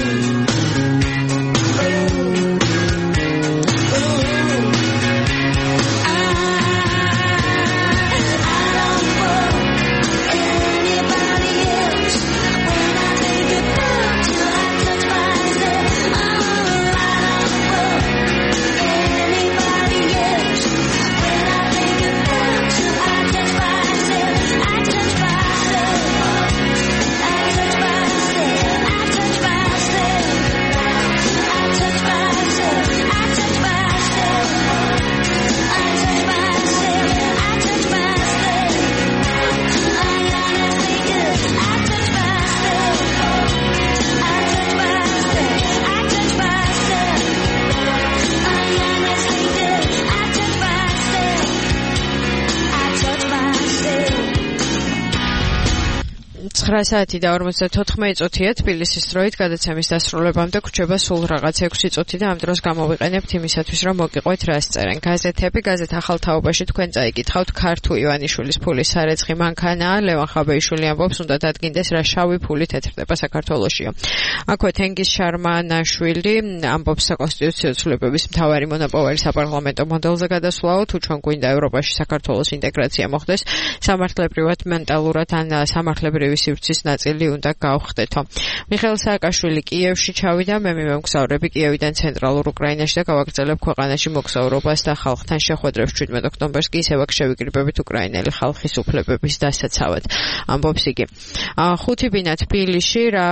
Speaker 4: ცხრა საათი და ორმოცდათოთხმეტი წუთია თბილისის დროით გადაცემის დასრულებამდე გვჭირდება სულ რაღაც ექვსი წუთი და ამ დროს გამოვიყენებთ იმისათვის რომ მოგიყვეთ რას წერენ გაზეთები გაზეთ ახალ თაობაში თქვენ წაიკითხავთ ქართუ ივანიშვილის ფულის სარეცხი მანქანაა ლევან ხაბეიშვილი ამბობს უნდა დადგინდეს რა შავი ფულით ეთრდება საქართველოშიო აქვე თენგიზ შარმანაშვილი ამბობს საკონსტიტუციო ცვლილებების მთავარი მონაპოვარი საპარლამენტო მოდელზე გადასვლაო თუ ჩვენ გვინდა ევროპაში საქართველოს ინტეგრაცია მოხდეს სამართლებრივად მენტალურად ან სამართლებრივი სივრცის ნაწილი უნდა გავხდეთო. მიხეილ სააკაშვილი კიევში ჩავიდა, მე მიმოგზაურები კიევიდან ცენტრალურ უკრაინაში და გავაგრძელებ ქვეყანაში მოგზაურობას და ხალხთან შეხვედრებს შვიდმეტ ოქტომბერს კი ისევ შევიკრიბებით უკრაინელი ხალხის უფლებების დასაცავად. ამბობს იგი. ხუთი ბინა თბილისში რა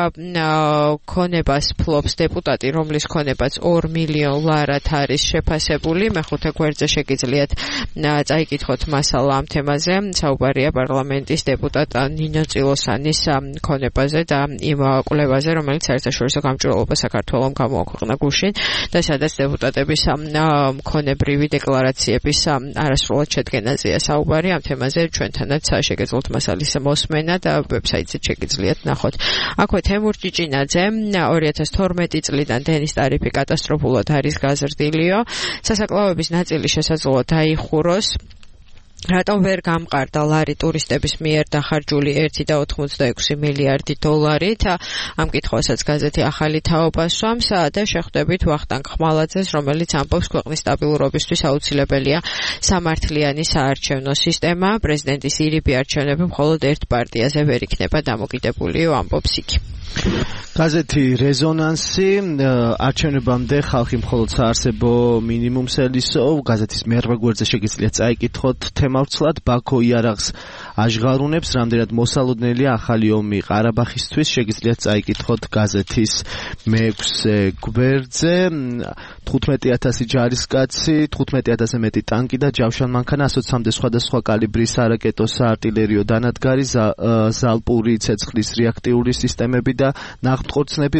Speaker 4: ქონებას ფლობს დეპუტატი, რომლის ქონებაც ორ მილიონ ლარად არის შეფასებული, მეხუთე გვერდზე შეგიძლიათ წაიკითხოთ მასალა ამ თემაზე. საუბარია პარლამენტის დეპუტატ ნინო წილოსანის ქონებაზე და იმ კვლევაზე, რომელიც საერთაშორისო გამჭვირვალობა საქართველოს გამოაქვეყნა გუშინ და სადაც დეპუტატების ქონებრივი დეკლარაციების არასრულად შედგენაზეა საუბარი. ამ თემაზე ჩვენთანაც შეგეძლოთ მასალის მოსმენა და ვებსაიტზე შეგიძლიათ ნახოთ. აქვე თემურ ჭიჭინაძე ორი ათას თორმეტი წლიდან დენის ტარიფი კატასტროფულად არის გაზრდილიო. სასაკლაოების ნაწილი შესაძლოა დაიხუროს. რატომ ვერ გამყარდა ლარი ტურისტების მიერ დახარჯული ერთი და ოთხმოცდაექვსი მილიარდი დოლარით? ამ კითხვასაც გაზეთი ახალი თაობა სვამს და შეხვდებით ვახტანგ ხმალაძეს, რომელიც ამბობს ქვეყნის სტაბილურობისთვის აუცილებელია სამართლიანი საარჩევნო სისტემა. პრეზიდენტის ირიბი არჩევნები მხოლოდ ერთ პარტიაზე ვერ იქნება დამოკიდებულიო, ამბობს იგი.
Speaker 2: გაზეთი რეზონანსი არჩევნებამდე ხალხი მხოლოდ საარსებო მინიმუმს ელისო. გაზეთის მერვე გვერდზე შეგიძლიათ წაიკითხოთ თემავრცლად ბაქო იარაღს აშღარუნებს, რამდენად მოსალოდნელია ახალი ომი ყარაბახისთვის. შეგიძლიათ წაიკითხოთ გაზეთის მეექვსე გვერდზე. თხუთმეტი ათასი ჯარისკაცი, თხუთმეტი ათასზე მეტი ტანკი და ჯავშან მანქანა, ოცამდე სხვადასხვა კალიბრის არაკეტო საარტილერიო დანადგარი, ზალპური ცეცხლის რეაქტიული სისტემები და ნაღმწყორცნები,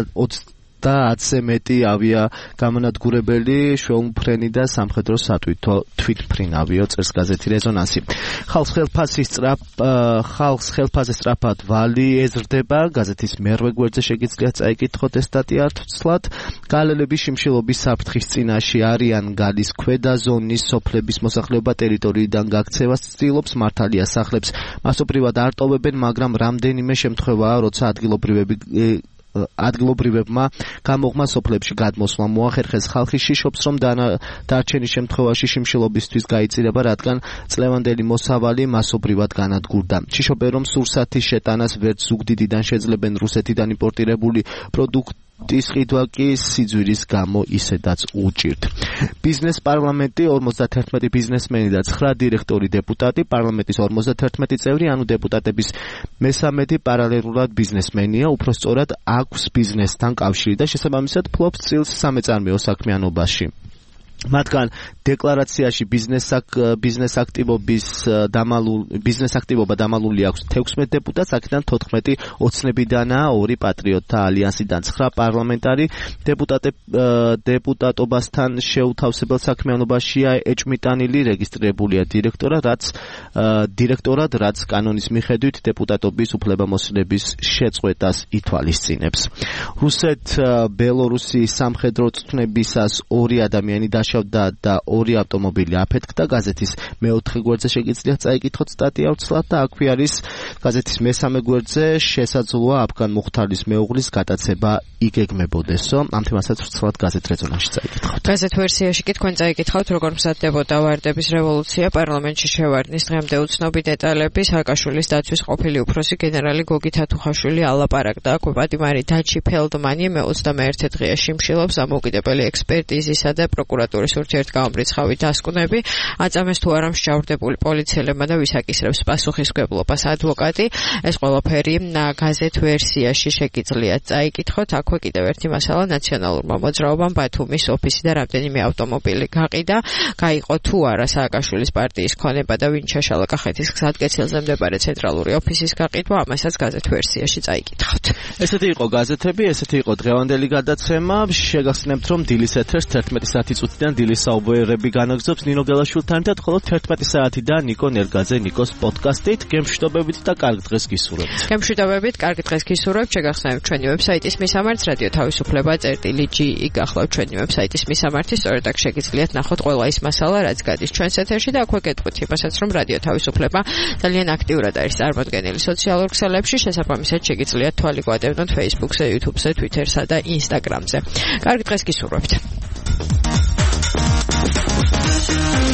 Speaker 2: ოცდაათზე მეტი ავია გამონადგურებელი, შვეულმფრენი და სამხედრო სატვირთო თვითმფრინავიო, წერს გაზეთი რეზონანსი. ხალხს ხელფასის სწრაფ ხალხს ხელფასზე სწრაფად ვალი ეზრდება. გაზეთის მერვე გვერდზე შეგიძლიათ წაიკითხოთ ეს სტატია ართლად. გალელები შიმშილობის საფრთხის წინაშე არიან, გალის ქვედა ზონის სოფლების მოსახლეობა ტერიტორიიდან გაქცევას ცდილობს, მართალია სახლებს მასობრივად არტოვებენ, მაგრამ რამდენიმე შემთხვევაა, როცა ადგილობრივები ადგილობრივებმა გამოღმა სოფლებში გადმოსვლა მოახერხეს. ხალხი შიშობს, რომ დარჩენის შემთხვევაში შიმშილობისთვის გაიწირება, რადგან წლევანდელი მოსავალი მასობრივად განადგურდა. შიშობენ, რომ სურსათის შეტანას ვერც ზუგდიდიდან შეძლებენ, რუსეთიდან იმპორტირებული პროდუქტი ის ყიდვა კი სიძვირის გამო ისედაც უჭირთ. ბიზნეს პარლამენტი ორმოცდაერთმეტი ბიზნესმენი და ცხრა დირექტორი დეპუტატი, პარლამენტის ორმოცდაერთმეტი წევრი, ანუ დეპუტატების მესამედი პარალელურად ბიზნესმენია, უпростоრად აქვს ბიზნესთან კავშირი და შესაბამისად ფლობს წილს სამეწარმეო საქმიანობაში. მათგან დეკლარაციაში ბიზნეს ბიზნეს აქტივობის დამალული ბიზნეს აქტივობა დამალული აქვს თექვსმეტ დეპუტატს, აქედან თოთხმეტი ოცნებიდანაა, ორი პატრიოტთა ალიანსიდან, ცხრა პარლამენტარი დეპუტატობასთან შეუთავსებელ საქმიანობაშია ეჭმიტანილი, რეგისტრირებულია დირექტორად, რაც დირექტორად, რაც კანონის მიხედვით დეპუტატობის უფლებამოსილების შეწყვეტას ითვალისწინებს. რუსეთ-ბელორუსის სამხედრო წვრთნებისას ორი ადამიანი დამუშავდა და ორი ავტომობილი აფეთქდა. გაზეთის მეოთხე გვერდზე შეგიძლიათ წაიკითხოთ სტატია უცლად და აქვე არის გაზეთის მესამე გვერდზე შესაძლოა აფგან მუხთარის მეუღლის გატაცება იგეგმებოდესო. ამ თემასაც უცლად გაზეთ რეზონანსში წაიკითხოთ.
Speaker 4: გაზეთ ვერსიაში კი თქვენ წაიკითხავთ როგორ მზადდებოდა ვარდების რევოლუცია, პარლამენტში შევარდნის დღემდე უცნობი დეტალები, სააკაშვილის დაცვის ყოფილი უფროსი გენერალი გოგი თათუხაშვილი ალაპარაკდა. კვებადიმარი დაჩი ფელდმანი მეოცდამეერთე დღეა შიმშილობს დამოუკიდებელი ექსპერტიზისა და პროკურატურის ურთიერთგამობრიცხავი დასკვნები. აწამეს თუ არა მსჯავრდებული პოლიციელებმა და ვისაკისრებს პასუხისმგებლობას ადვოკატი. ეს ყველაფერი გაზეთ ვერსიაში შეგიძლიათ წაიკითხოთ. აქვე კიდევ ერთი მასალა ნაციონალურმა მოძრაობამ ბათუმის ოფისი და რამდენიმე ავტომობილი გაყიდა. გაიყო თუ არა სააკაშვილის პარტიის ქონება და ვინ ჩაშალა კახეთის გზატკეცილზე მდებარე ცენტრალური ოფისის გაყიდვა, ამასაც გაზეთ ვერსიაში წაიკითხავთ.
Speaker 2: ესეთი იყო გაზეთები, ესეთი იყო დღევანდელი გადაცემა. შეგახსენებთ, რომ დილის ეთერს თერთმეტი საათი წუთიდან დილის საუბრები განაგზობს ნინო გელაშვილთან ერთად, ხოლო თერთმეტი საათიდან ნიკო ნერგაძე ნიკოს პოდკასტით. გემშვიდობებით და კარგ დღეს გისურვებთ.
Speaker 4: გემშვიდობებით, კარგ დღეს გისურვებთ. შეგახსენებთ ჩვენი ვებსაიტის მისამართს რადიო თავისუფლება წერტილი ჯი გახლავთ ჩვენი ვებსაიტის მისამართი, სწორედ აქ შეგიძლიათ ნახოთ ყველა ის მასალა, რაც გადის ჩვენს ეთერში და აქვე გეტყვით იმასაც, რომ რადიო თავისუფლება ძალიან აქტიურად არის წარმოდგენილი სოციალურ ქსელებში, შესაბამისად შეგიძლიათ თვალი გვადევნოთ Facebook-ზე, YouTube-ზე, Twitter-სა და Instagram-ზე. კარგ დღეს გისურვებთ.